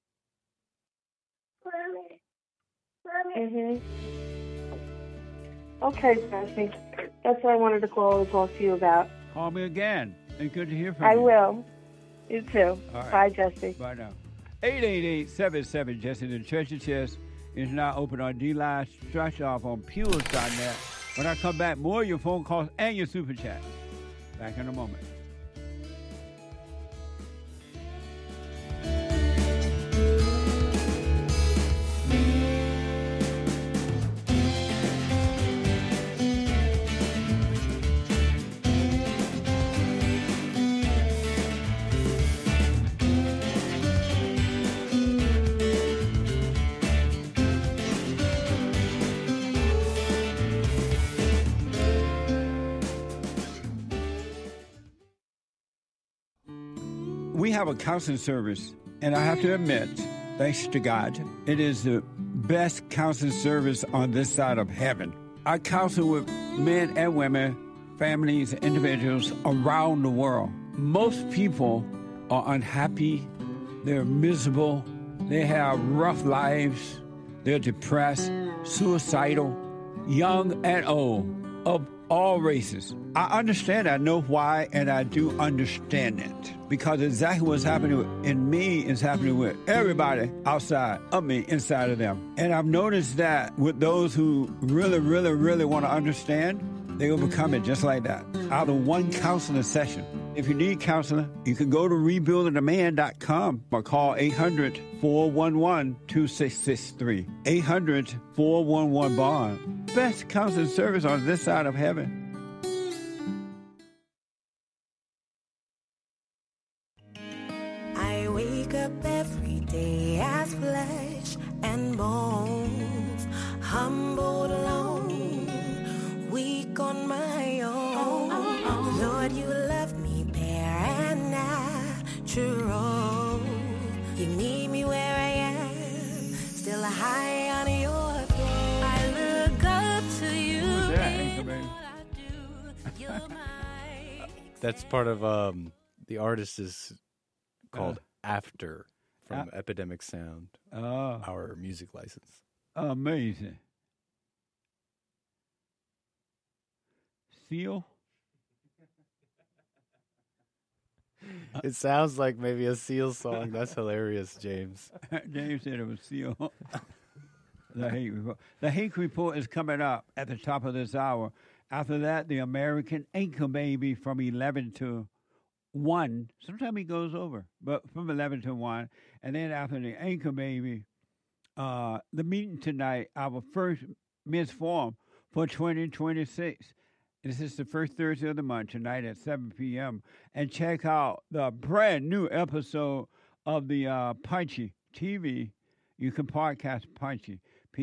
Mhm. Okay, Jesse. That's what I wanted to call and talk to you about. Call me again. It's good to hear from I you. will. You too. All right. Bye, Jesse. Bye now. 888-77-JESSE. The Church of Chess is now open on D-Line. Stretch off on Pules.net. When I come back, more of your phone calls and your super chat. Back in a moment. We have a counseling service, and I have to admit, thanks to God, it is the best counseling service on this side of heaven. I counsel with men and women families, individuals around the world. Most people are unhappy, they're miserable, they have rough lives, they're depressed, suicidal, young and old, of all races. I understand, I know why, and I do understand it. Because exactly what's happening in me is happening with everybody outside of me, inside of them. And I've noticed that with those who really, really, really want to understand, they overcome it just like that, out of one counseling session. If you need counseling, you can go to rebuildingaman.com or call 800-411-2663. 800-411-BOND. Best counseling service on this side of heaven. I wake up every day as flesh and bones, humbled alone, weak on my own. Lord, you love me bare and natural. You meet me where I am, still high on your throne. I look up to you. That's part of the artist is called After from Epidemic Sound, our music license. Amazing. Seal? It sounds like maybe a Seal song. That's hilarious, James. James said it was Seal. The Hake Report. The Hake Report is coming up at the top of this hour. After that, the American Anchor Baby from 11 to 1. Sometimes he goes over, but from 11 to 1. And then after the Anchor Baby, the meeting tonight, our first Men's Forum for 2026. This is the first Thursday of the month, tonight at 7 p.m. And check out the brand new episode of the Punchy TV. You can podcast Punchy,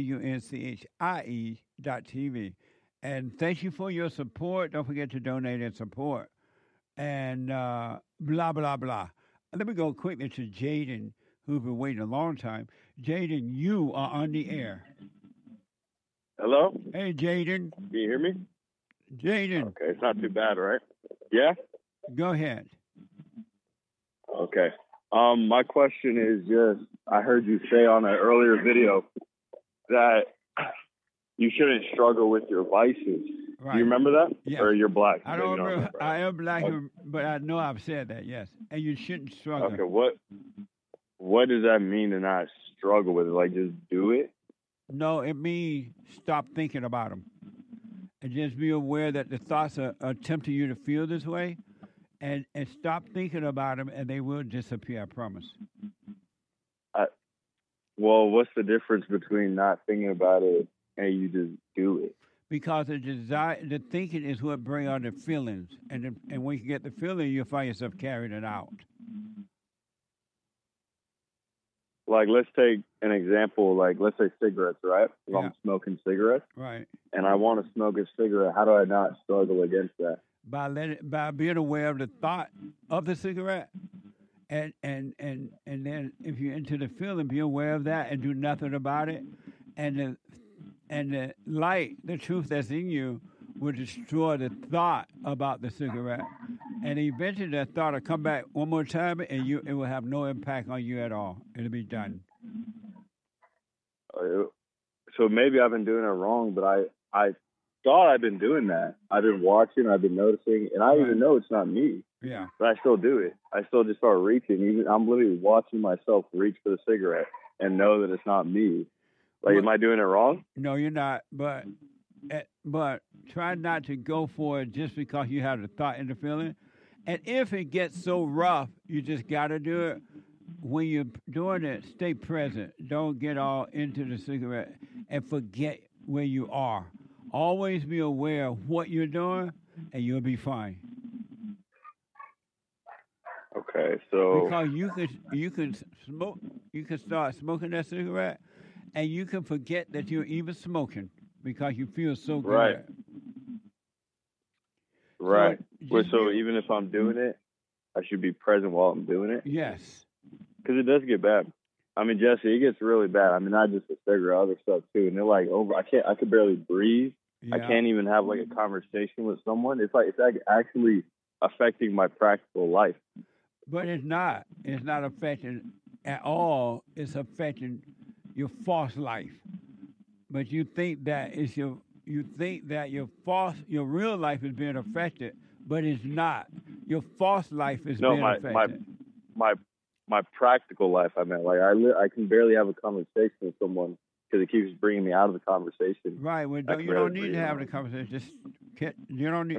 PUNCHIE.TV. And thank you for your support. Don't forget to donate and support. And blah, blah, blah. Let me go quickly to Jaden, who's been waiting a long time. Jaden, you are on the air. Hello? Hey, Jaden. Can you hear me? Jaden. Okay, it's not too bad, right? Yeah? Go ahead. Okay. My question is just, I heard you say on an earlier video that you shouldn't struggle with your vices. Right. Do you remember that? Yeah. Or you're black? I so don't you remember. remember. I am black, but I know I've said that, yes. And you shouldn't struggle. Okay, what does that mean to not struggle with it? Like, just do it? No, it means stop thinking about them. And just be aware that the thoughts are tempting you to feel this way. And stop thinking about them, and they will disappear, I promise. Well, what's the difference between not thinking about it and you just do it? Because the thinking is what brings out the feelings. And when you get the feeling, you'll find yourself carrying it out. Like, let's take an example, like, let's say cigarettes, right? If I'm smoking cigarettes. Right. And I want to smoke a cigarette, how do I not struggle against that? By being aware of the thought of the cigarette, and then if you're into the feeling, be aware of that and do nothing about it, and the light, the truth that's in you, will destroy the thought about the cigarette, and eventually that thought will come back one more time, and it will have no impact on you at all. It'll be done. So maybe I've been doing it wrong, but I thought I've been doing that. I've been watching, I've been noticing, and I even know it's not me. Yeah. But I still do it. I still just start reaching. I'm literally watching myself reach for the cigarette and know that it's not me. Like, am I doing it wrong? No, you're not. But try not to go for it just because you have the thought and the feeling. And if it gets so rough, you just got to do it. When you're doing it, stay present. Don't get all into the cigarette and forget where you are. Always be aware of what you're doing, and you'll be fine. Okay, so because you can smoke, you can start smoking that cigarette, and you can forget that you're even smoking because you feel so good. Right. Right. So even if I'm doing it, I should be present while I'm doing it? Yes. Because it does get bad. I mean, Jesse, it gets really bad. I mean, not just the cigarette, other stuff too. And they're like over. I could barely breathe. I can't even have like a conversation with someone. It's actually affecting my practical life. But it's not. It's not affecting at all. It's affecting your false life. But you think that your real life is being affected, but it's not. Your false life is being affected. My practical life. I meant like I can barely have a conversation with someone because it keeps bringing me out of the conversation. Right. Well, you don't need to have the conversation. Just you don't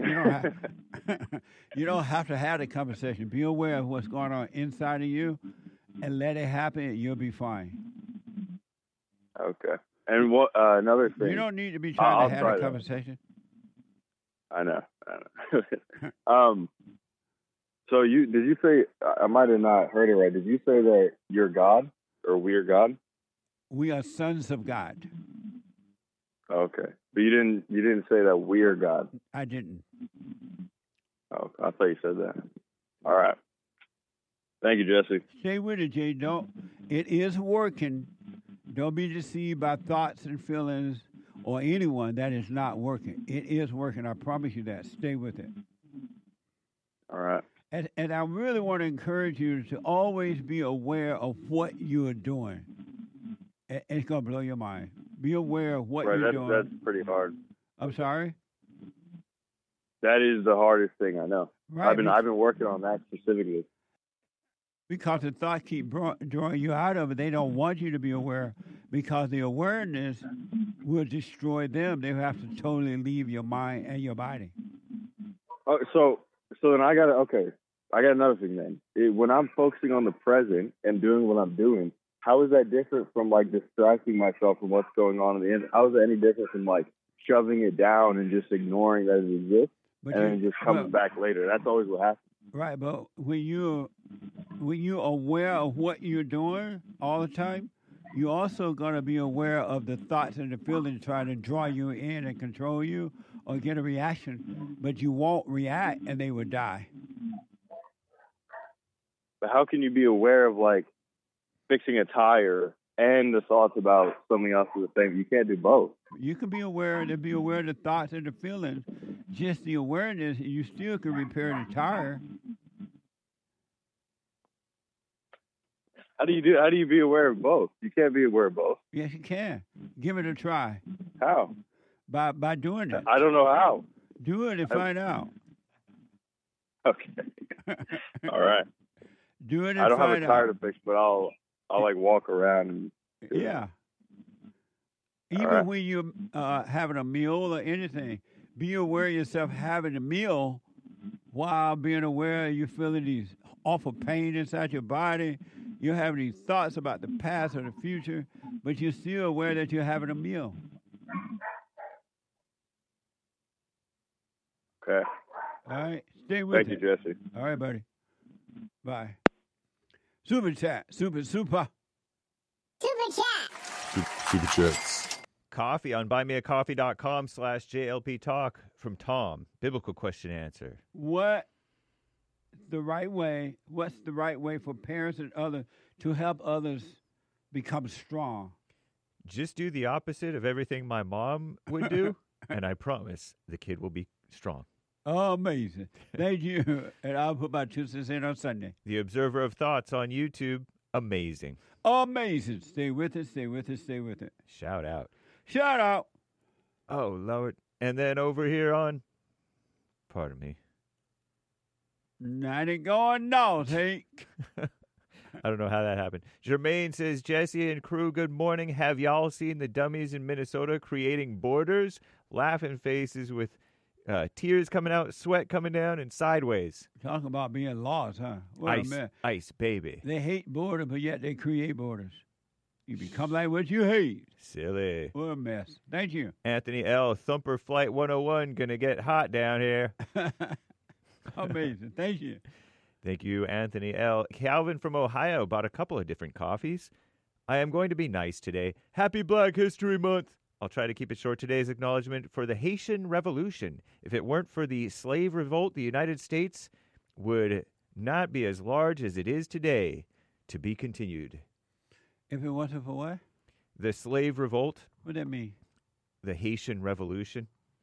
have to have the conversation. Be aware of what's going on inside of you, and let it happen. And you'll be fine. Okay. And what another thing? You don't need to be trying to have a conversation. I know. So did you say, I might have not heard it right. Did you say that you're God or we're God? We are sons of God. Okay. But you didn't say that we're God. I didn't. Oh, I thought you said that. All right. Thank you, Jesse. Stay with it, Jay. It is working. Don't be deceived by thoughts and feelings or anyone that is not working. It is working. I promise you that. Stay with it. All right. And I really want to encourage you to always be aware of what you are doing. It's going to blow your mind. Be aware of what you're doing. That's pretty hard. I'm sorry? That is the hardest thing I know. Right. I've been working on that specifically. Because the thoughts keep drawing you out of it. They don't want you to be aware because the awareness will destroy them. They have to totally leave your mind and your body. Oh, so then I got another thing then. When I'm focusing on the present and doing what I'm doing, how is that different from like distracting myself from what's going on in the end? How is that any different from like shoving it down and just ignoring that it exists then just coming back later? That's always what happens. Right, but when you're aware of what you're doing all the time, you're also going to be aware of the thoughts and the feelings trying to draw you in and control you or get a reaction, but you won't react and they will die. But how can you be aware of like fixing a tire and the thoughts about something else at the same? You can't do both. You can be aware of the thoughts and the feelings. Just the awareness, you still can repair the tire. How do you be aware of both? You can't be aware of both. Yes, you can. Give it a try. How? By doing it. I don't know how. Do it and find out. Okay. All right. Do it and find out. I don't have a tire to fix, but I'll like walk around and yeah. Even when you're having a meal or anything, be aware of yourself having a meal while being aware you're feeling these awful pain inside your body. You're having these thoughts about the past or the future, but you're still aware that you're having a meal. Okay. All right. Stay with Thank you, Jesse. All right, buddy. Bye. Super chat. Super. Super chats. Coffee on buymeacoffee.com/JLP Talk from Tom. Biblical question answer. What's the right way for parents and others to help others become strong? Just do the opposite of everything my mom would do, and I promise the kid will be strong. Oh, amazing. Thank you. And I'll put my 2 cents in on Sunday. The Observer of Thoughts on YouTube. Amazing. Amazing. Stay with it. Stay with it. Stay with it. Shout out. Shout out. Oh, Lord. And then over here on, pardon me. Not it going naughty. I don't know how that happened. Jermaine says, Jesse and crew, good morning. Have y'all seen the dummies in Minnesota creating borders? Laughing faces with tears coming out, sweat coming down, and sideways. Talk about being lost, huh? What a mess. Ice, baby. They hate borders, but yet they create borders. You become like what you hate. Silly. What a mess. Thank you. Anthony L. Thumper Flight 101, gonna get hot down here. Amazing. Thank you. Thank you, Anthony L. Calvin from Ohio bought a couple of different coffees. I am going to be nice today. Happy Black History Month. I'll try to keep it short. Today's acknowledgement for the Haitian Revolution. If it weren't for the slave revolt, the United States would not be as large as it is today. To be continued. If it wasn't for what? The slave revolt. What does that mean? The Haitian Revolution.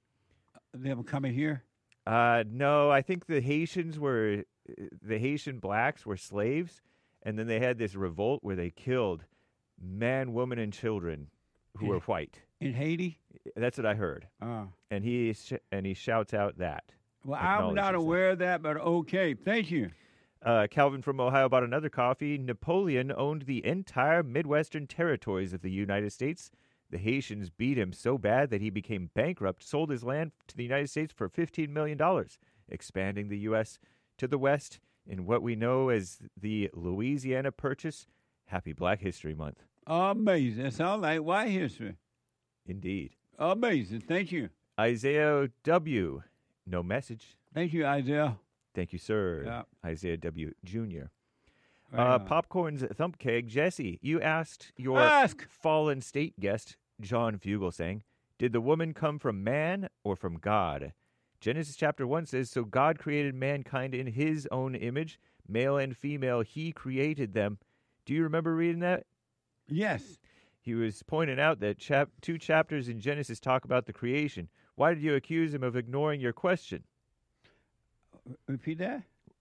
them coming here? No, I think the Haitian blacks were slaves, and then they had this revolt where they killed man, woman, and children who were white. In Haiti? That's what I heard. And he shouts out that. Well, I'm not aware of that, but okay. Thank you. Calvin from Ohio bought another coffee. Napoleon owned the entire Midwestern territories of the United States. The Haitians beat him so bad that he became bankrupt, sold his land to the United States for $15 million, expanding the U.S. to the west in what we know as the Louisiana Purchase. Happy Black History Month. Amazing. It sounds like white history. Indeed. Amazing. Thank you. Isaiah W. No message. Thank you, Isaiah. Thank you, sir. Yeah. Isaiah W. Jr. Right Popcorn's Thump Keg. Jesse, you asked your fallen state guest, John Fugelsang, did the woman come from man or from God? Genesis chapter 1 says, so God created mankind in his own image, male and female, he created them. Do you remember reading that? Yes. He was pointing out that 2 chapters in Genesis talk about the creation. Why did you accuse him of ignoring your question? Repeat that?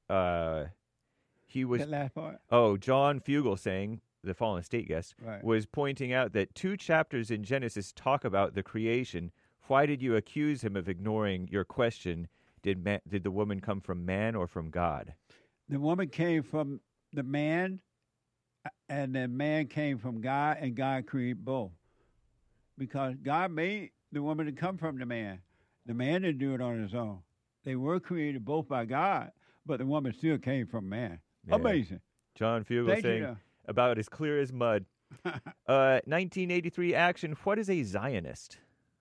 He was. That last part? Oh, John Fugelsang, the fallen state guest, Right. was pointing out that 2 chapters in Genesis talk about the creation. Why did you accuse him of ignoring your question? Did the woman come from man or from God? The woman came from the man, and the man came from God, and God created both. Because God made the woman to come from the man. The man didn't do it on his own. They were created both by God, but the woman still came from man. Yeah. Amazing. John Thank Fugelsang, you. about as clear as mud. 1983 action. What is a Zionist?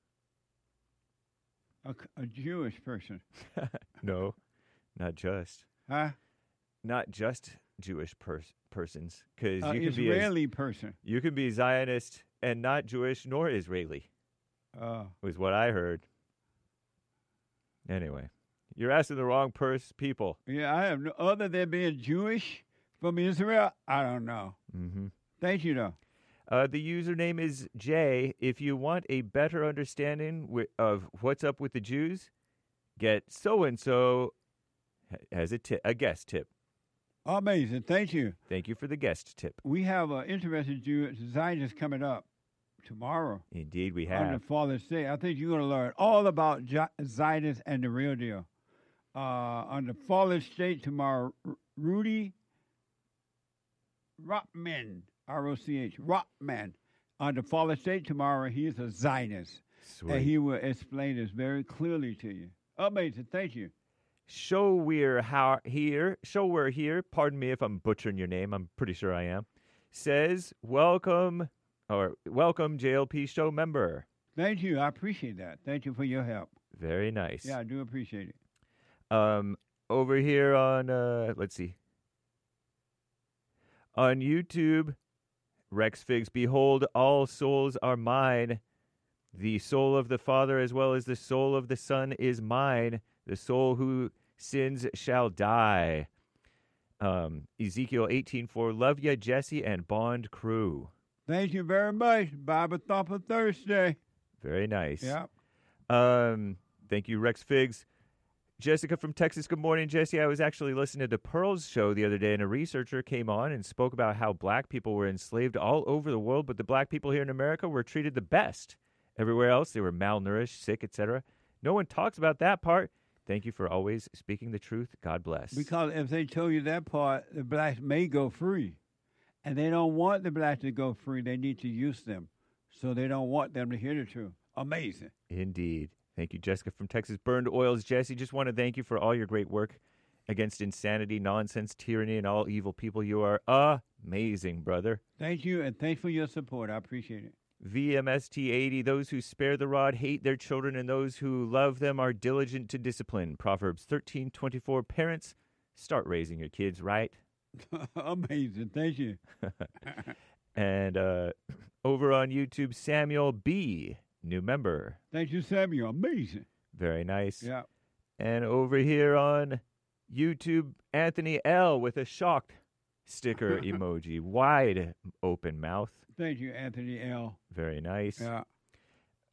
A Jewish person. No, not just. Huh? Not just Jewish persons, because you can Israeli person. You can be Zionist and not Jewish nor Israeli. Was what I heard. Anyway, you're asking the wrong people. Yeah, I have no, other than being Jewish from Israel, I don't know. Mm-hmm. Thank you, though. The username is Jay. If you want a better understanding of what's up with the Jews, get so-and-so as a guest tip. Amazing. Thank you. Thank you for the guest tip. We have an interesting Jewish Zionist coming up tomorrow. Indeed, we On have. the Father's Day. I think you're going to learn all about Zionists and the real deal. On the Father's Day tomorrow, Rudy Rockman, R-O-C-H, Rockman. On the Father's Day tomorrow, he is a Zionist. Sweet. And he will explain this very clearly to you. Amazing. Thank you. Show we're here, pardon me if I'm butchering your name, I'm pretty sure I am, says, welcome JLP show member. Thank you. I appreciate that. Thank you for your help. Very nice. Yeah, I do appreciate it. Over here on, let's see. On YouTube, Rex Figs, behold, all souls are mine. The soul of the Father as well as the soul of the Son is mine. The soul who sins shall die. Ezekiel 18:4. Love ya, Jesse and Bond crew. Thank you very much. Bible Thumper Thursday. Very nice. Yeah. Thank you, Rex Figs. Jessica from Texas. Good morning, Jesse. I was actually listening to Pearl's show the other day, and a researcher came on and spoke about how black people were enslaved all over the world, but the black people here in America were treated the best. Everywhere else, they were malnourished, sick, etc. No one talks about that part. Thank you for always speaking the truth. God bless. Because if they told you that part, the blacks may go free. And they don't want the blacks to go free. They need to use them. So they don't want them to hear the truth. Amazing. Indeed. Thank you, Jessica from Texas. Burned Oils. Jesse, just want to thank you for all your great work against insanity, nonsense, tyranny, and all evil people. You are amazing, brother. Thank you, and thanks for your support. I appreciate it. VMST80, those who spare the rod hate their children, and those who love them are diligent to discipline. Proverbs 13:24. Parents, start raising your kids right. Amazing. Thank you. And over on YouTube, Samuel B., new member. Thank you, Samuel. Amazing. Very nice. Yeah. And over here on YouTube, Anthony L. with a shocked sticker emoji. Wide open mouth. Thank you, Anthony L. Very nice. Yeah.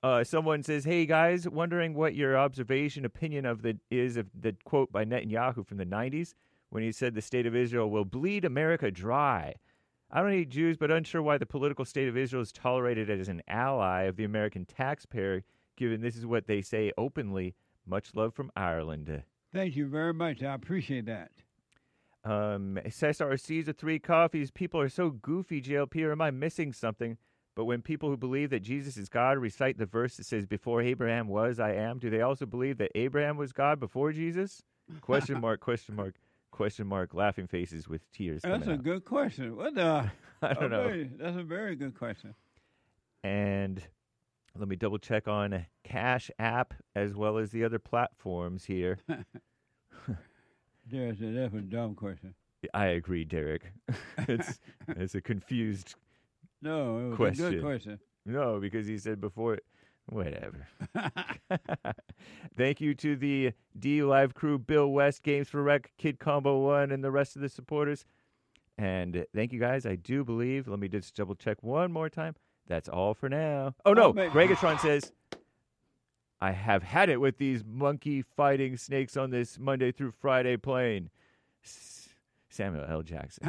Someone says, "Hey guys, wondering what your opinion of the quote by Netanyahu from the '90s when he said the state of Israel will bleed America dry. I don't hate Jews, but unsure why the political state of Israel is tolerated as an ally of the American taxpayer, given this is what they say openly. Much love from Ireland." Thank you very much. I appreciate that. Cesar Sees of 3 Coffees. People are so goofy, JLP, or am I missing something? But when people who believe that Jesus is God recite the verse that says, "Before Abraham was, I am," do they also believe that Abraham was God before Jesus? Question mark, question mark, question mark, laughing faces with tears That's coming a out. good question. What the? I don't know. That's a very good question. And let me double check on Cash App as well as the other platforms here. That's a dumb question. I agree, Derek. it's a confused No, it was question. a good question. No, because he said before, whatever. Thank you to the D Live crew, Bill West, Games for Rec, Kid Combo 1, and the rest of the supporters. And thank you guys. I do believe, let me just double check one more time. That's all for now. Oh, no. Gregatron says, "I have had it with these monkey fighting snakes on this Monday through Friday plane." Samuel L. Jackson.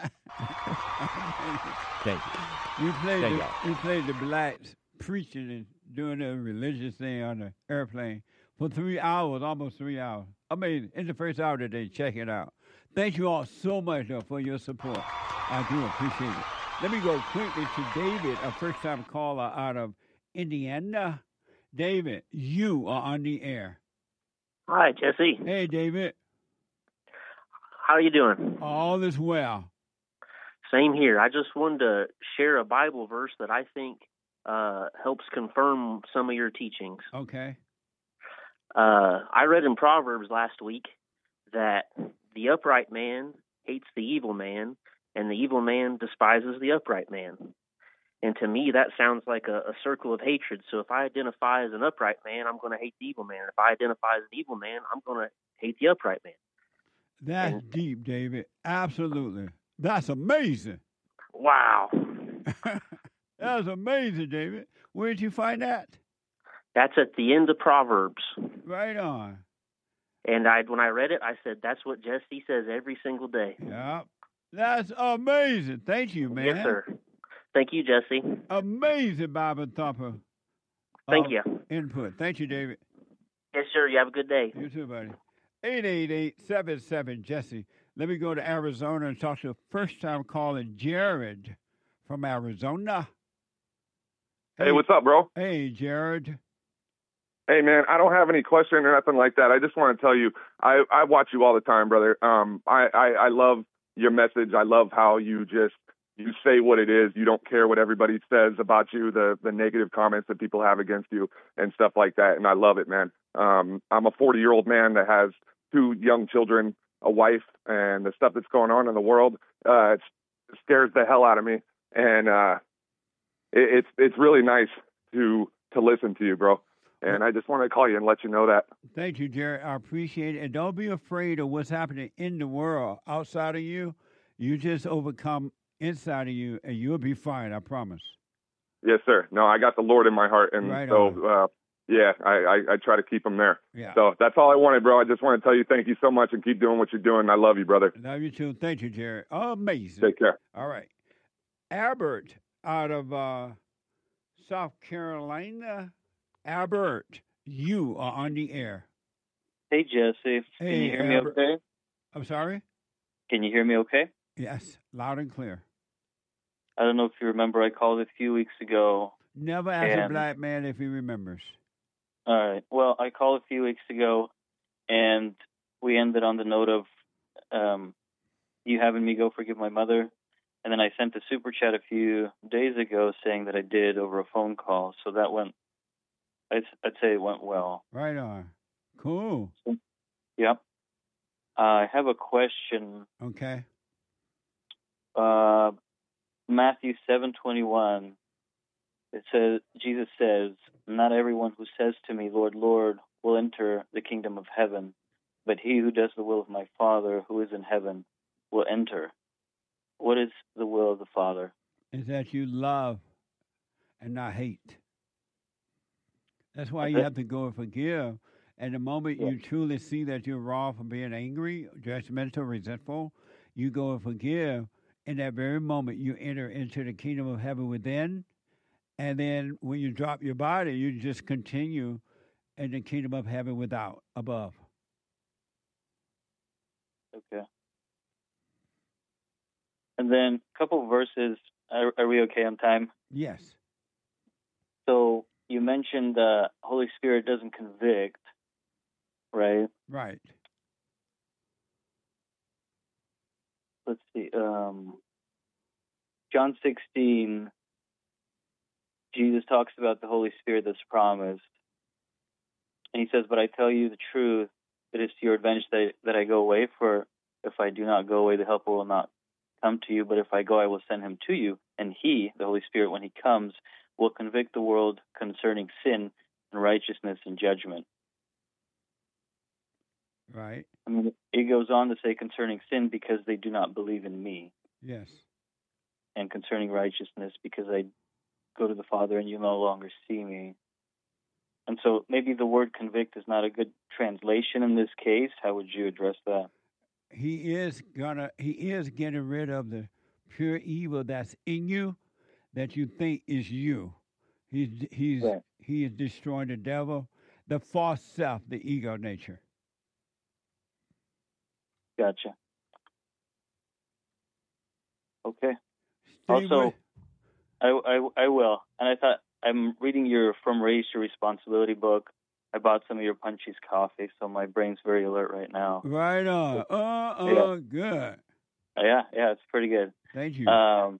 Thank you. You played the blacks preaching and doing a religious thing on the airplane for 3 hours, almost 3 hours. I mean, in the first hour today, check it out. Thank you all so much, though, for your support. I do appreciate it. Let me go quickly to David, a first-time caller out of Indiana. David, you are on the air. Hi, Jesse. Hey, David. How are you doing? All is well. Same here. I just wanted to share a Bible verse that I think helps confirm some of your teachings. Okay. I read in Proverbs last week that the upright man hates the evil man, and the evil man despises the upright man. And to me, that sounds like a circle of hatred. So if I identify as an upright man, I'm going to hate the evil man. If I identify as an evil man, I'm going to hate the upright man. That's deep, David. Absolutely. That's amazing. Wow. That's amazing, David. Where did you find that? That's at the end of Proverbs. Right on. And when I read it, I said, that's what Jesse says every single day. Yeah. That's amazing. Thank you, man. Yes, sir. Thank you, Jesse. Amazing Bible thumper. Thank you. Input. Thank you, David. Yes, sir. You have a good day. You too, buddy. 888-77-JESSE. Let me go to Arizona and talk to a first-time caller, Jared from Arizona. Hey, what's up, bro? Hey, Jared. Hey, man, I don't have any question or nothing like that. I just want to tell you, I watch you all the time, brother. I love your message. I love how you say what it is. You don't care what everybody says about you, the negative comments that people have against you and stuff like that. And I love it, man. I'm a 40-year-old man that has 2 young children, a wife, and the stuff that's going on in the world, it scares the hell out of me. And it's really nice to listen to you, bro. And I just want to call you and let you know that. Thank you, Jared. I appreciate it. And don't be afraid of what's happening in the world outside of you. You just overcome inside of you, and you'll be fine, I promise. Yes, sir. No, I got the Lord in my heart. And right so, I try to keep him there. Yeah. So that's all I wanted, bro. I just want to tell you thank you so much and keep doing what you're doing. I love you, brother. Love you too. Thank you, Jared. Amazing. Take care. All right. Albert out of South Carolina. Albert, you are on the air. Hey, Jesse. Can you hear me okay? I'm sorry? Can you hear me okay? Yes, loud and clear. I don't know if you remember, I called a few weeks ago. Never ask a black man if he remembers. All right. Well, I called a few weeks ago, and we ended on the note of you having me go forgive my mother. And then I sent a super chat a few days ago saying that I did over a phone call. So that went, I'd say it went well. Right on. Cool. Yep. I have a question. Okay. Matthew 7:21. It says, Jesus says, "Not everyone who says to me, 'Lord, Lord,' will enter the kingdom of heaven, but he who does the will of my Father who is in heaven will enter." What is the will of the Father? Is that you love and not hate. That's why you have to go and forgive. And the moment you truly see that you're wrong for being angry, judgmental, resentful, you go and forgive. In that very moment, you enter into the kingdom of heaven within. And then when you drop your body, you just continue in the kingdom of heaven without, above. Okay. And then a couple of verses. Are we okay on time? Yes. So you mentioned the Holy Spirit doesn't convict, right? Right. Let's see. John 16, Jesus talks about the Holy Spirit that's promised. And he says, but I tell you the truth, it is to your advantage that I go away, for if I do not go away, the Helper will not come to you, but if I go, I will send him to you. And he, the Holy Spirit, when he comes, will convict the world concerning sin and righteousness and judgment. Right. I mean, it goes on to say concerning sin, because they do not believe in me. Yes. And concerning righteousness, because I go to the Father and you no longer see me. And so maybe the word convict is not a good translation in this case. How would you address that? He is getting rid of the pure evil that's in you that you think is you. He is destroying the devil, the false self, the ego nature. Gotcha. Okay. Stay also, I will. And I thought, I'm reading your From Race to Responsibility book. I bought some of your Punchies coffee, so my brain's very alert right now. Right on. Good. Yeah, it's pretty good. Thank you.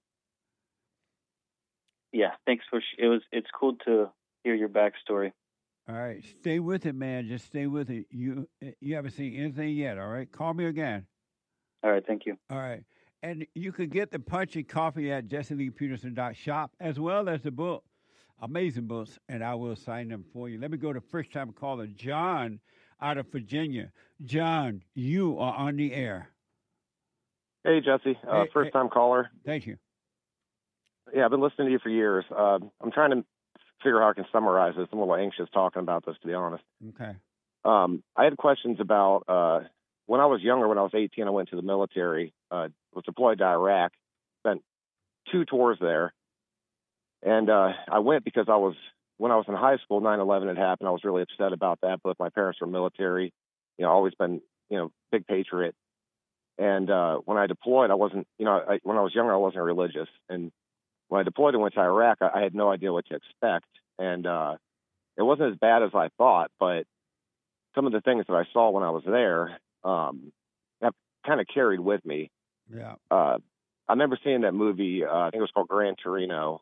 Yeah, thanks for it's cool to hear your backstory. All right, stay with it, man. Just stay with it. You haven't seen anything yet, all right? Call me again. All right, thank you. All right. And you can get the Punchy coffee at JesseLeePeterson.shop, as well as the book. Amazing books, and I will sign them for you. Let me go to first-time caller John out of Virginia. John, you are on the air. Hey, Jesse. First-time caller. Thank you. Yeah, I've been listening to you for years. I'm trying to figure out how I can summarize this. I'm a little anxious talking about this, to be honest. Okay. I had questions about when I was younger, when I was 18, I went to the military, was deployed to Iraq, spent 2 tours there. And I went because when I was in high school, 9/11 had happened. I was really upset about that. Both my parents were military, always been, big patriot. And when I deployed, I wasn't, when I was younger, I wasn't religious. And when I deployed and went to Iraq, I had no idea what to expect. And it wasn't as bad as I thought, but some of the things that I saw when I was there have kind of carried with me. Yeah. I remember seeing that movie, I think it was called Gran Torino.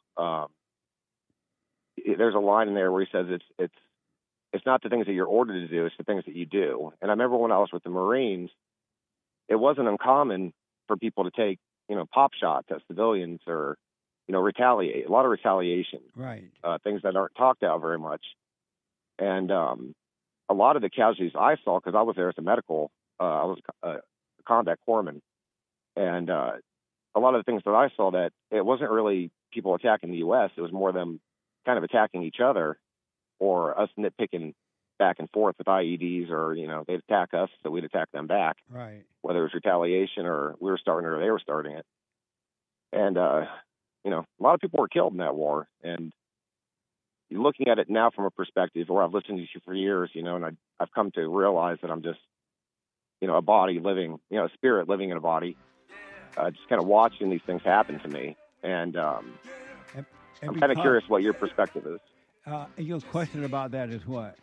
There's a line in there where he says it's not the things that you're ordered to do, it's the things that you do. And I remember when I was with the Marines, it wasn't uncommon for people to take, pop shots at civilians or, retaliate. A lot of retaliation. Right. Things that aren't talked about very much. And a lot of the casualties I saw, because I was there as a medical, I was a combat corpsman. And a lot of the things that I saw, that it wasn't really people attacking the U.S. It was more them kind of attacking each other, or us nitpicking back and forth with IEDs, or, they'd attack us, so we'd attack them back. Right. Whether it was retaliation or we were starting it or they were starting it. And, a lot of people were killed in that war. And looking at it now from a perspective where I've listened to you for years, and I've come to realize that I'm just, a body living, a spirit living in a body. Just kind of watching these things happen to me. And I'm kind of curious what your perspective is. Your question about that is what?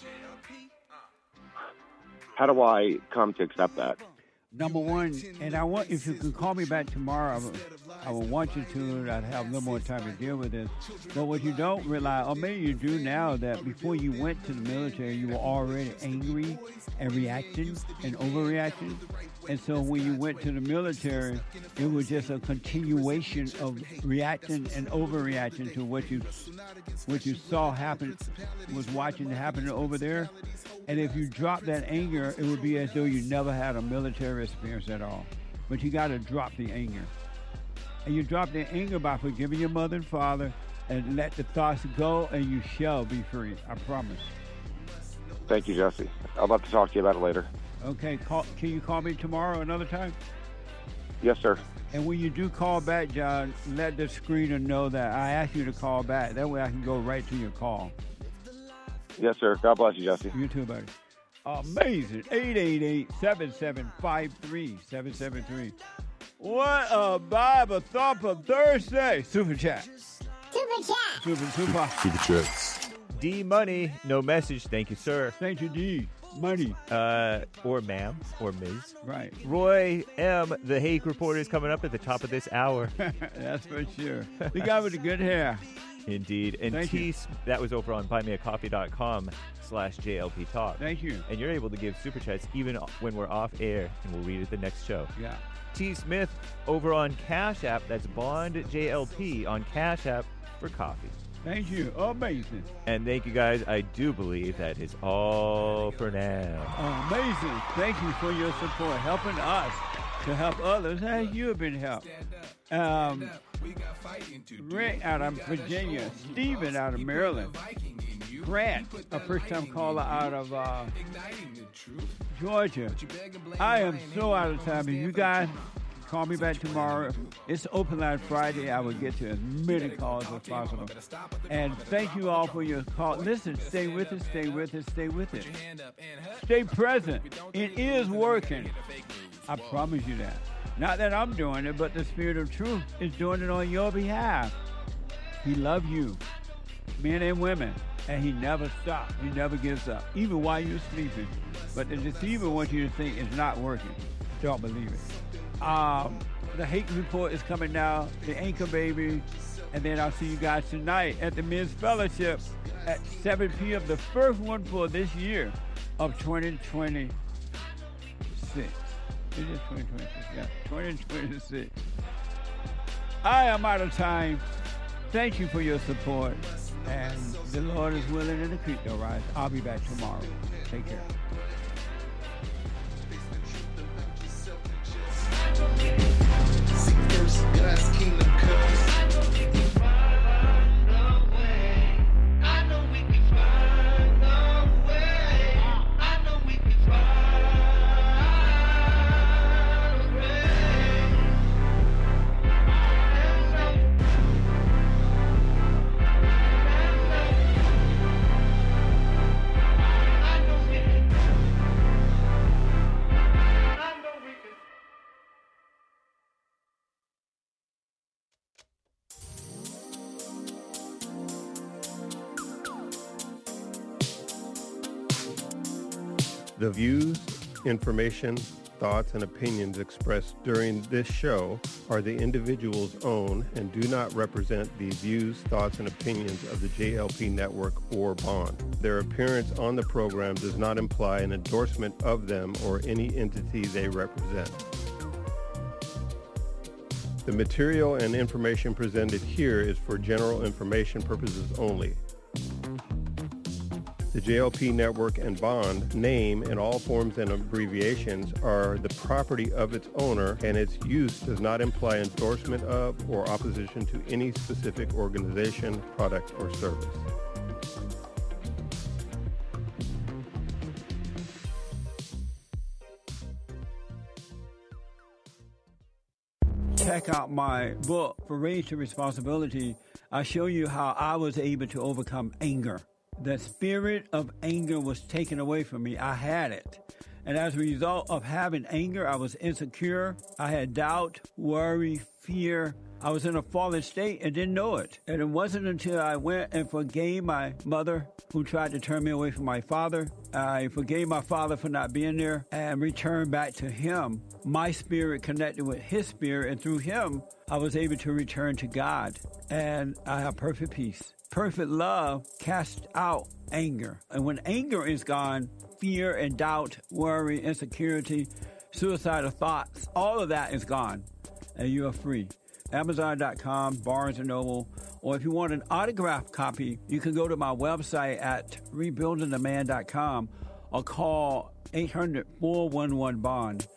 How do I come to accept that? Number one, and if you can call me back tomorrow, I will want you to, and I'd have a little more time to deal with this. But what you don't realize, or maybe you do now, that before you went to the military, you were already angry and reacting and overreacting. And so when you went to the military, it was just a continuation of reacting and overreacting to what you saw happen, was watching happen over there. And if you drop that anger, it would be as though you never had a military experience at all. But you got to drop the anger. And you drop the anger by forgiving your mother and father, and let the thoughts go, and you shall be free. I promise. Thank you, Jesse. I'd love to talk to you about it later. Okay, can you call me tomorrow another time? Yes, sir. And when you do call back, John, let the screener know that I asked you to call back. That way I can go right to your call. Yes, sir. God bless you, Jesse. You too, buddy. Amazing. 888-775-3773. What a Bible Thumper Thursday. Super chat. Super chat. Super. Super chats. D Money, no message. Thank you, sir. Thank you, D Money. Or ma'am, or Ms. Right. Roy M., the Hake Report is coming up at the top of this hour. That's for sure. The guy with the good hair. Indeed. And that was over on buymeacoffee.com/JLP Talk. Thank you. And you're able to give super chats even when we're off air, and we'll read it the next show. Yeah. T. Smith over on Cash App. That's Bond JLP on Cash App for coffee. Thank you. Amazing. And thank you, guys. I do believe that is all for now. Amazing. Thank you for your support, helping us to help others as you have been helped. Rick out of Virginia, Stephen out of Maryland, Grant, a first-time caller out of Georgia. I am so out of time. If you guys call me back tomorrow, it's Open Line Friday. I will get to as many calls as possible. And thank you all for your call. Listen, stay with it, stay with it, stay with it. Stay present. It is working. I promise you that. Not that I'm doing it, but the Spirit of Truth is doing it on your behalf. He loves you, men and women, and he never stops. He never gives up, even while you're sleeping. But the deceiver wants you to think it's not working. Don't believe it. The Hake Report is coming now, the Anchor Baby, and then I'll see you guys tonight at the Men's Fellowship at 7 p.m., the first one for this year of 2026. It is 2026, yeah, 2026. I am out of time. Thank you for your support, and the Lord is willing and the creek will rise. I'll be back tomorrow. Take care. God's kingdom comes. The views, information, thoughts, and opinions expressed during this show are the individual's own and do not represent the views, thoughts, and opinions of the JLP Network or Bond. Their appearance on the program does not imply an endorsement of them or any entity they represent. The material and information presented here is for general information purposes only. The JLP Network and Bond name in all forms and abbreviations are the property of its owner, and its use does not imply endorsement of or opposition to any specific organization, product, or service. Check out my book, For Raised to Responsibility. I show you how I was able to overcome anger. The spirit of anger was taken away from me. I had it. And as a result of having anger, I was insecure. I had doubt, worry, fear. I was in a fallen state and didn't know it. And it wasn't until I went and forgave my mother who tried to turn me away from my father. I forgave my father for not being there and returned back to him. My spirit connected with his spirit, and through him, I was able to return to God. And I have perfect peace. Perfect love casts out anger. And when anger is gone, fear and doubt, worry, insecurity, suicidal thoughts, all of that is gone. And you are free. Amazon.com, Barnes & Noble, or if you want an autographed copy, you can go to my website at rebuildingtheman.com or call 800-411-BOND.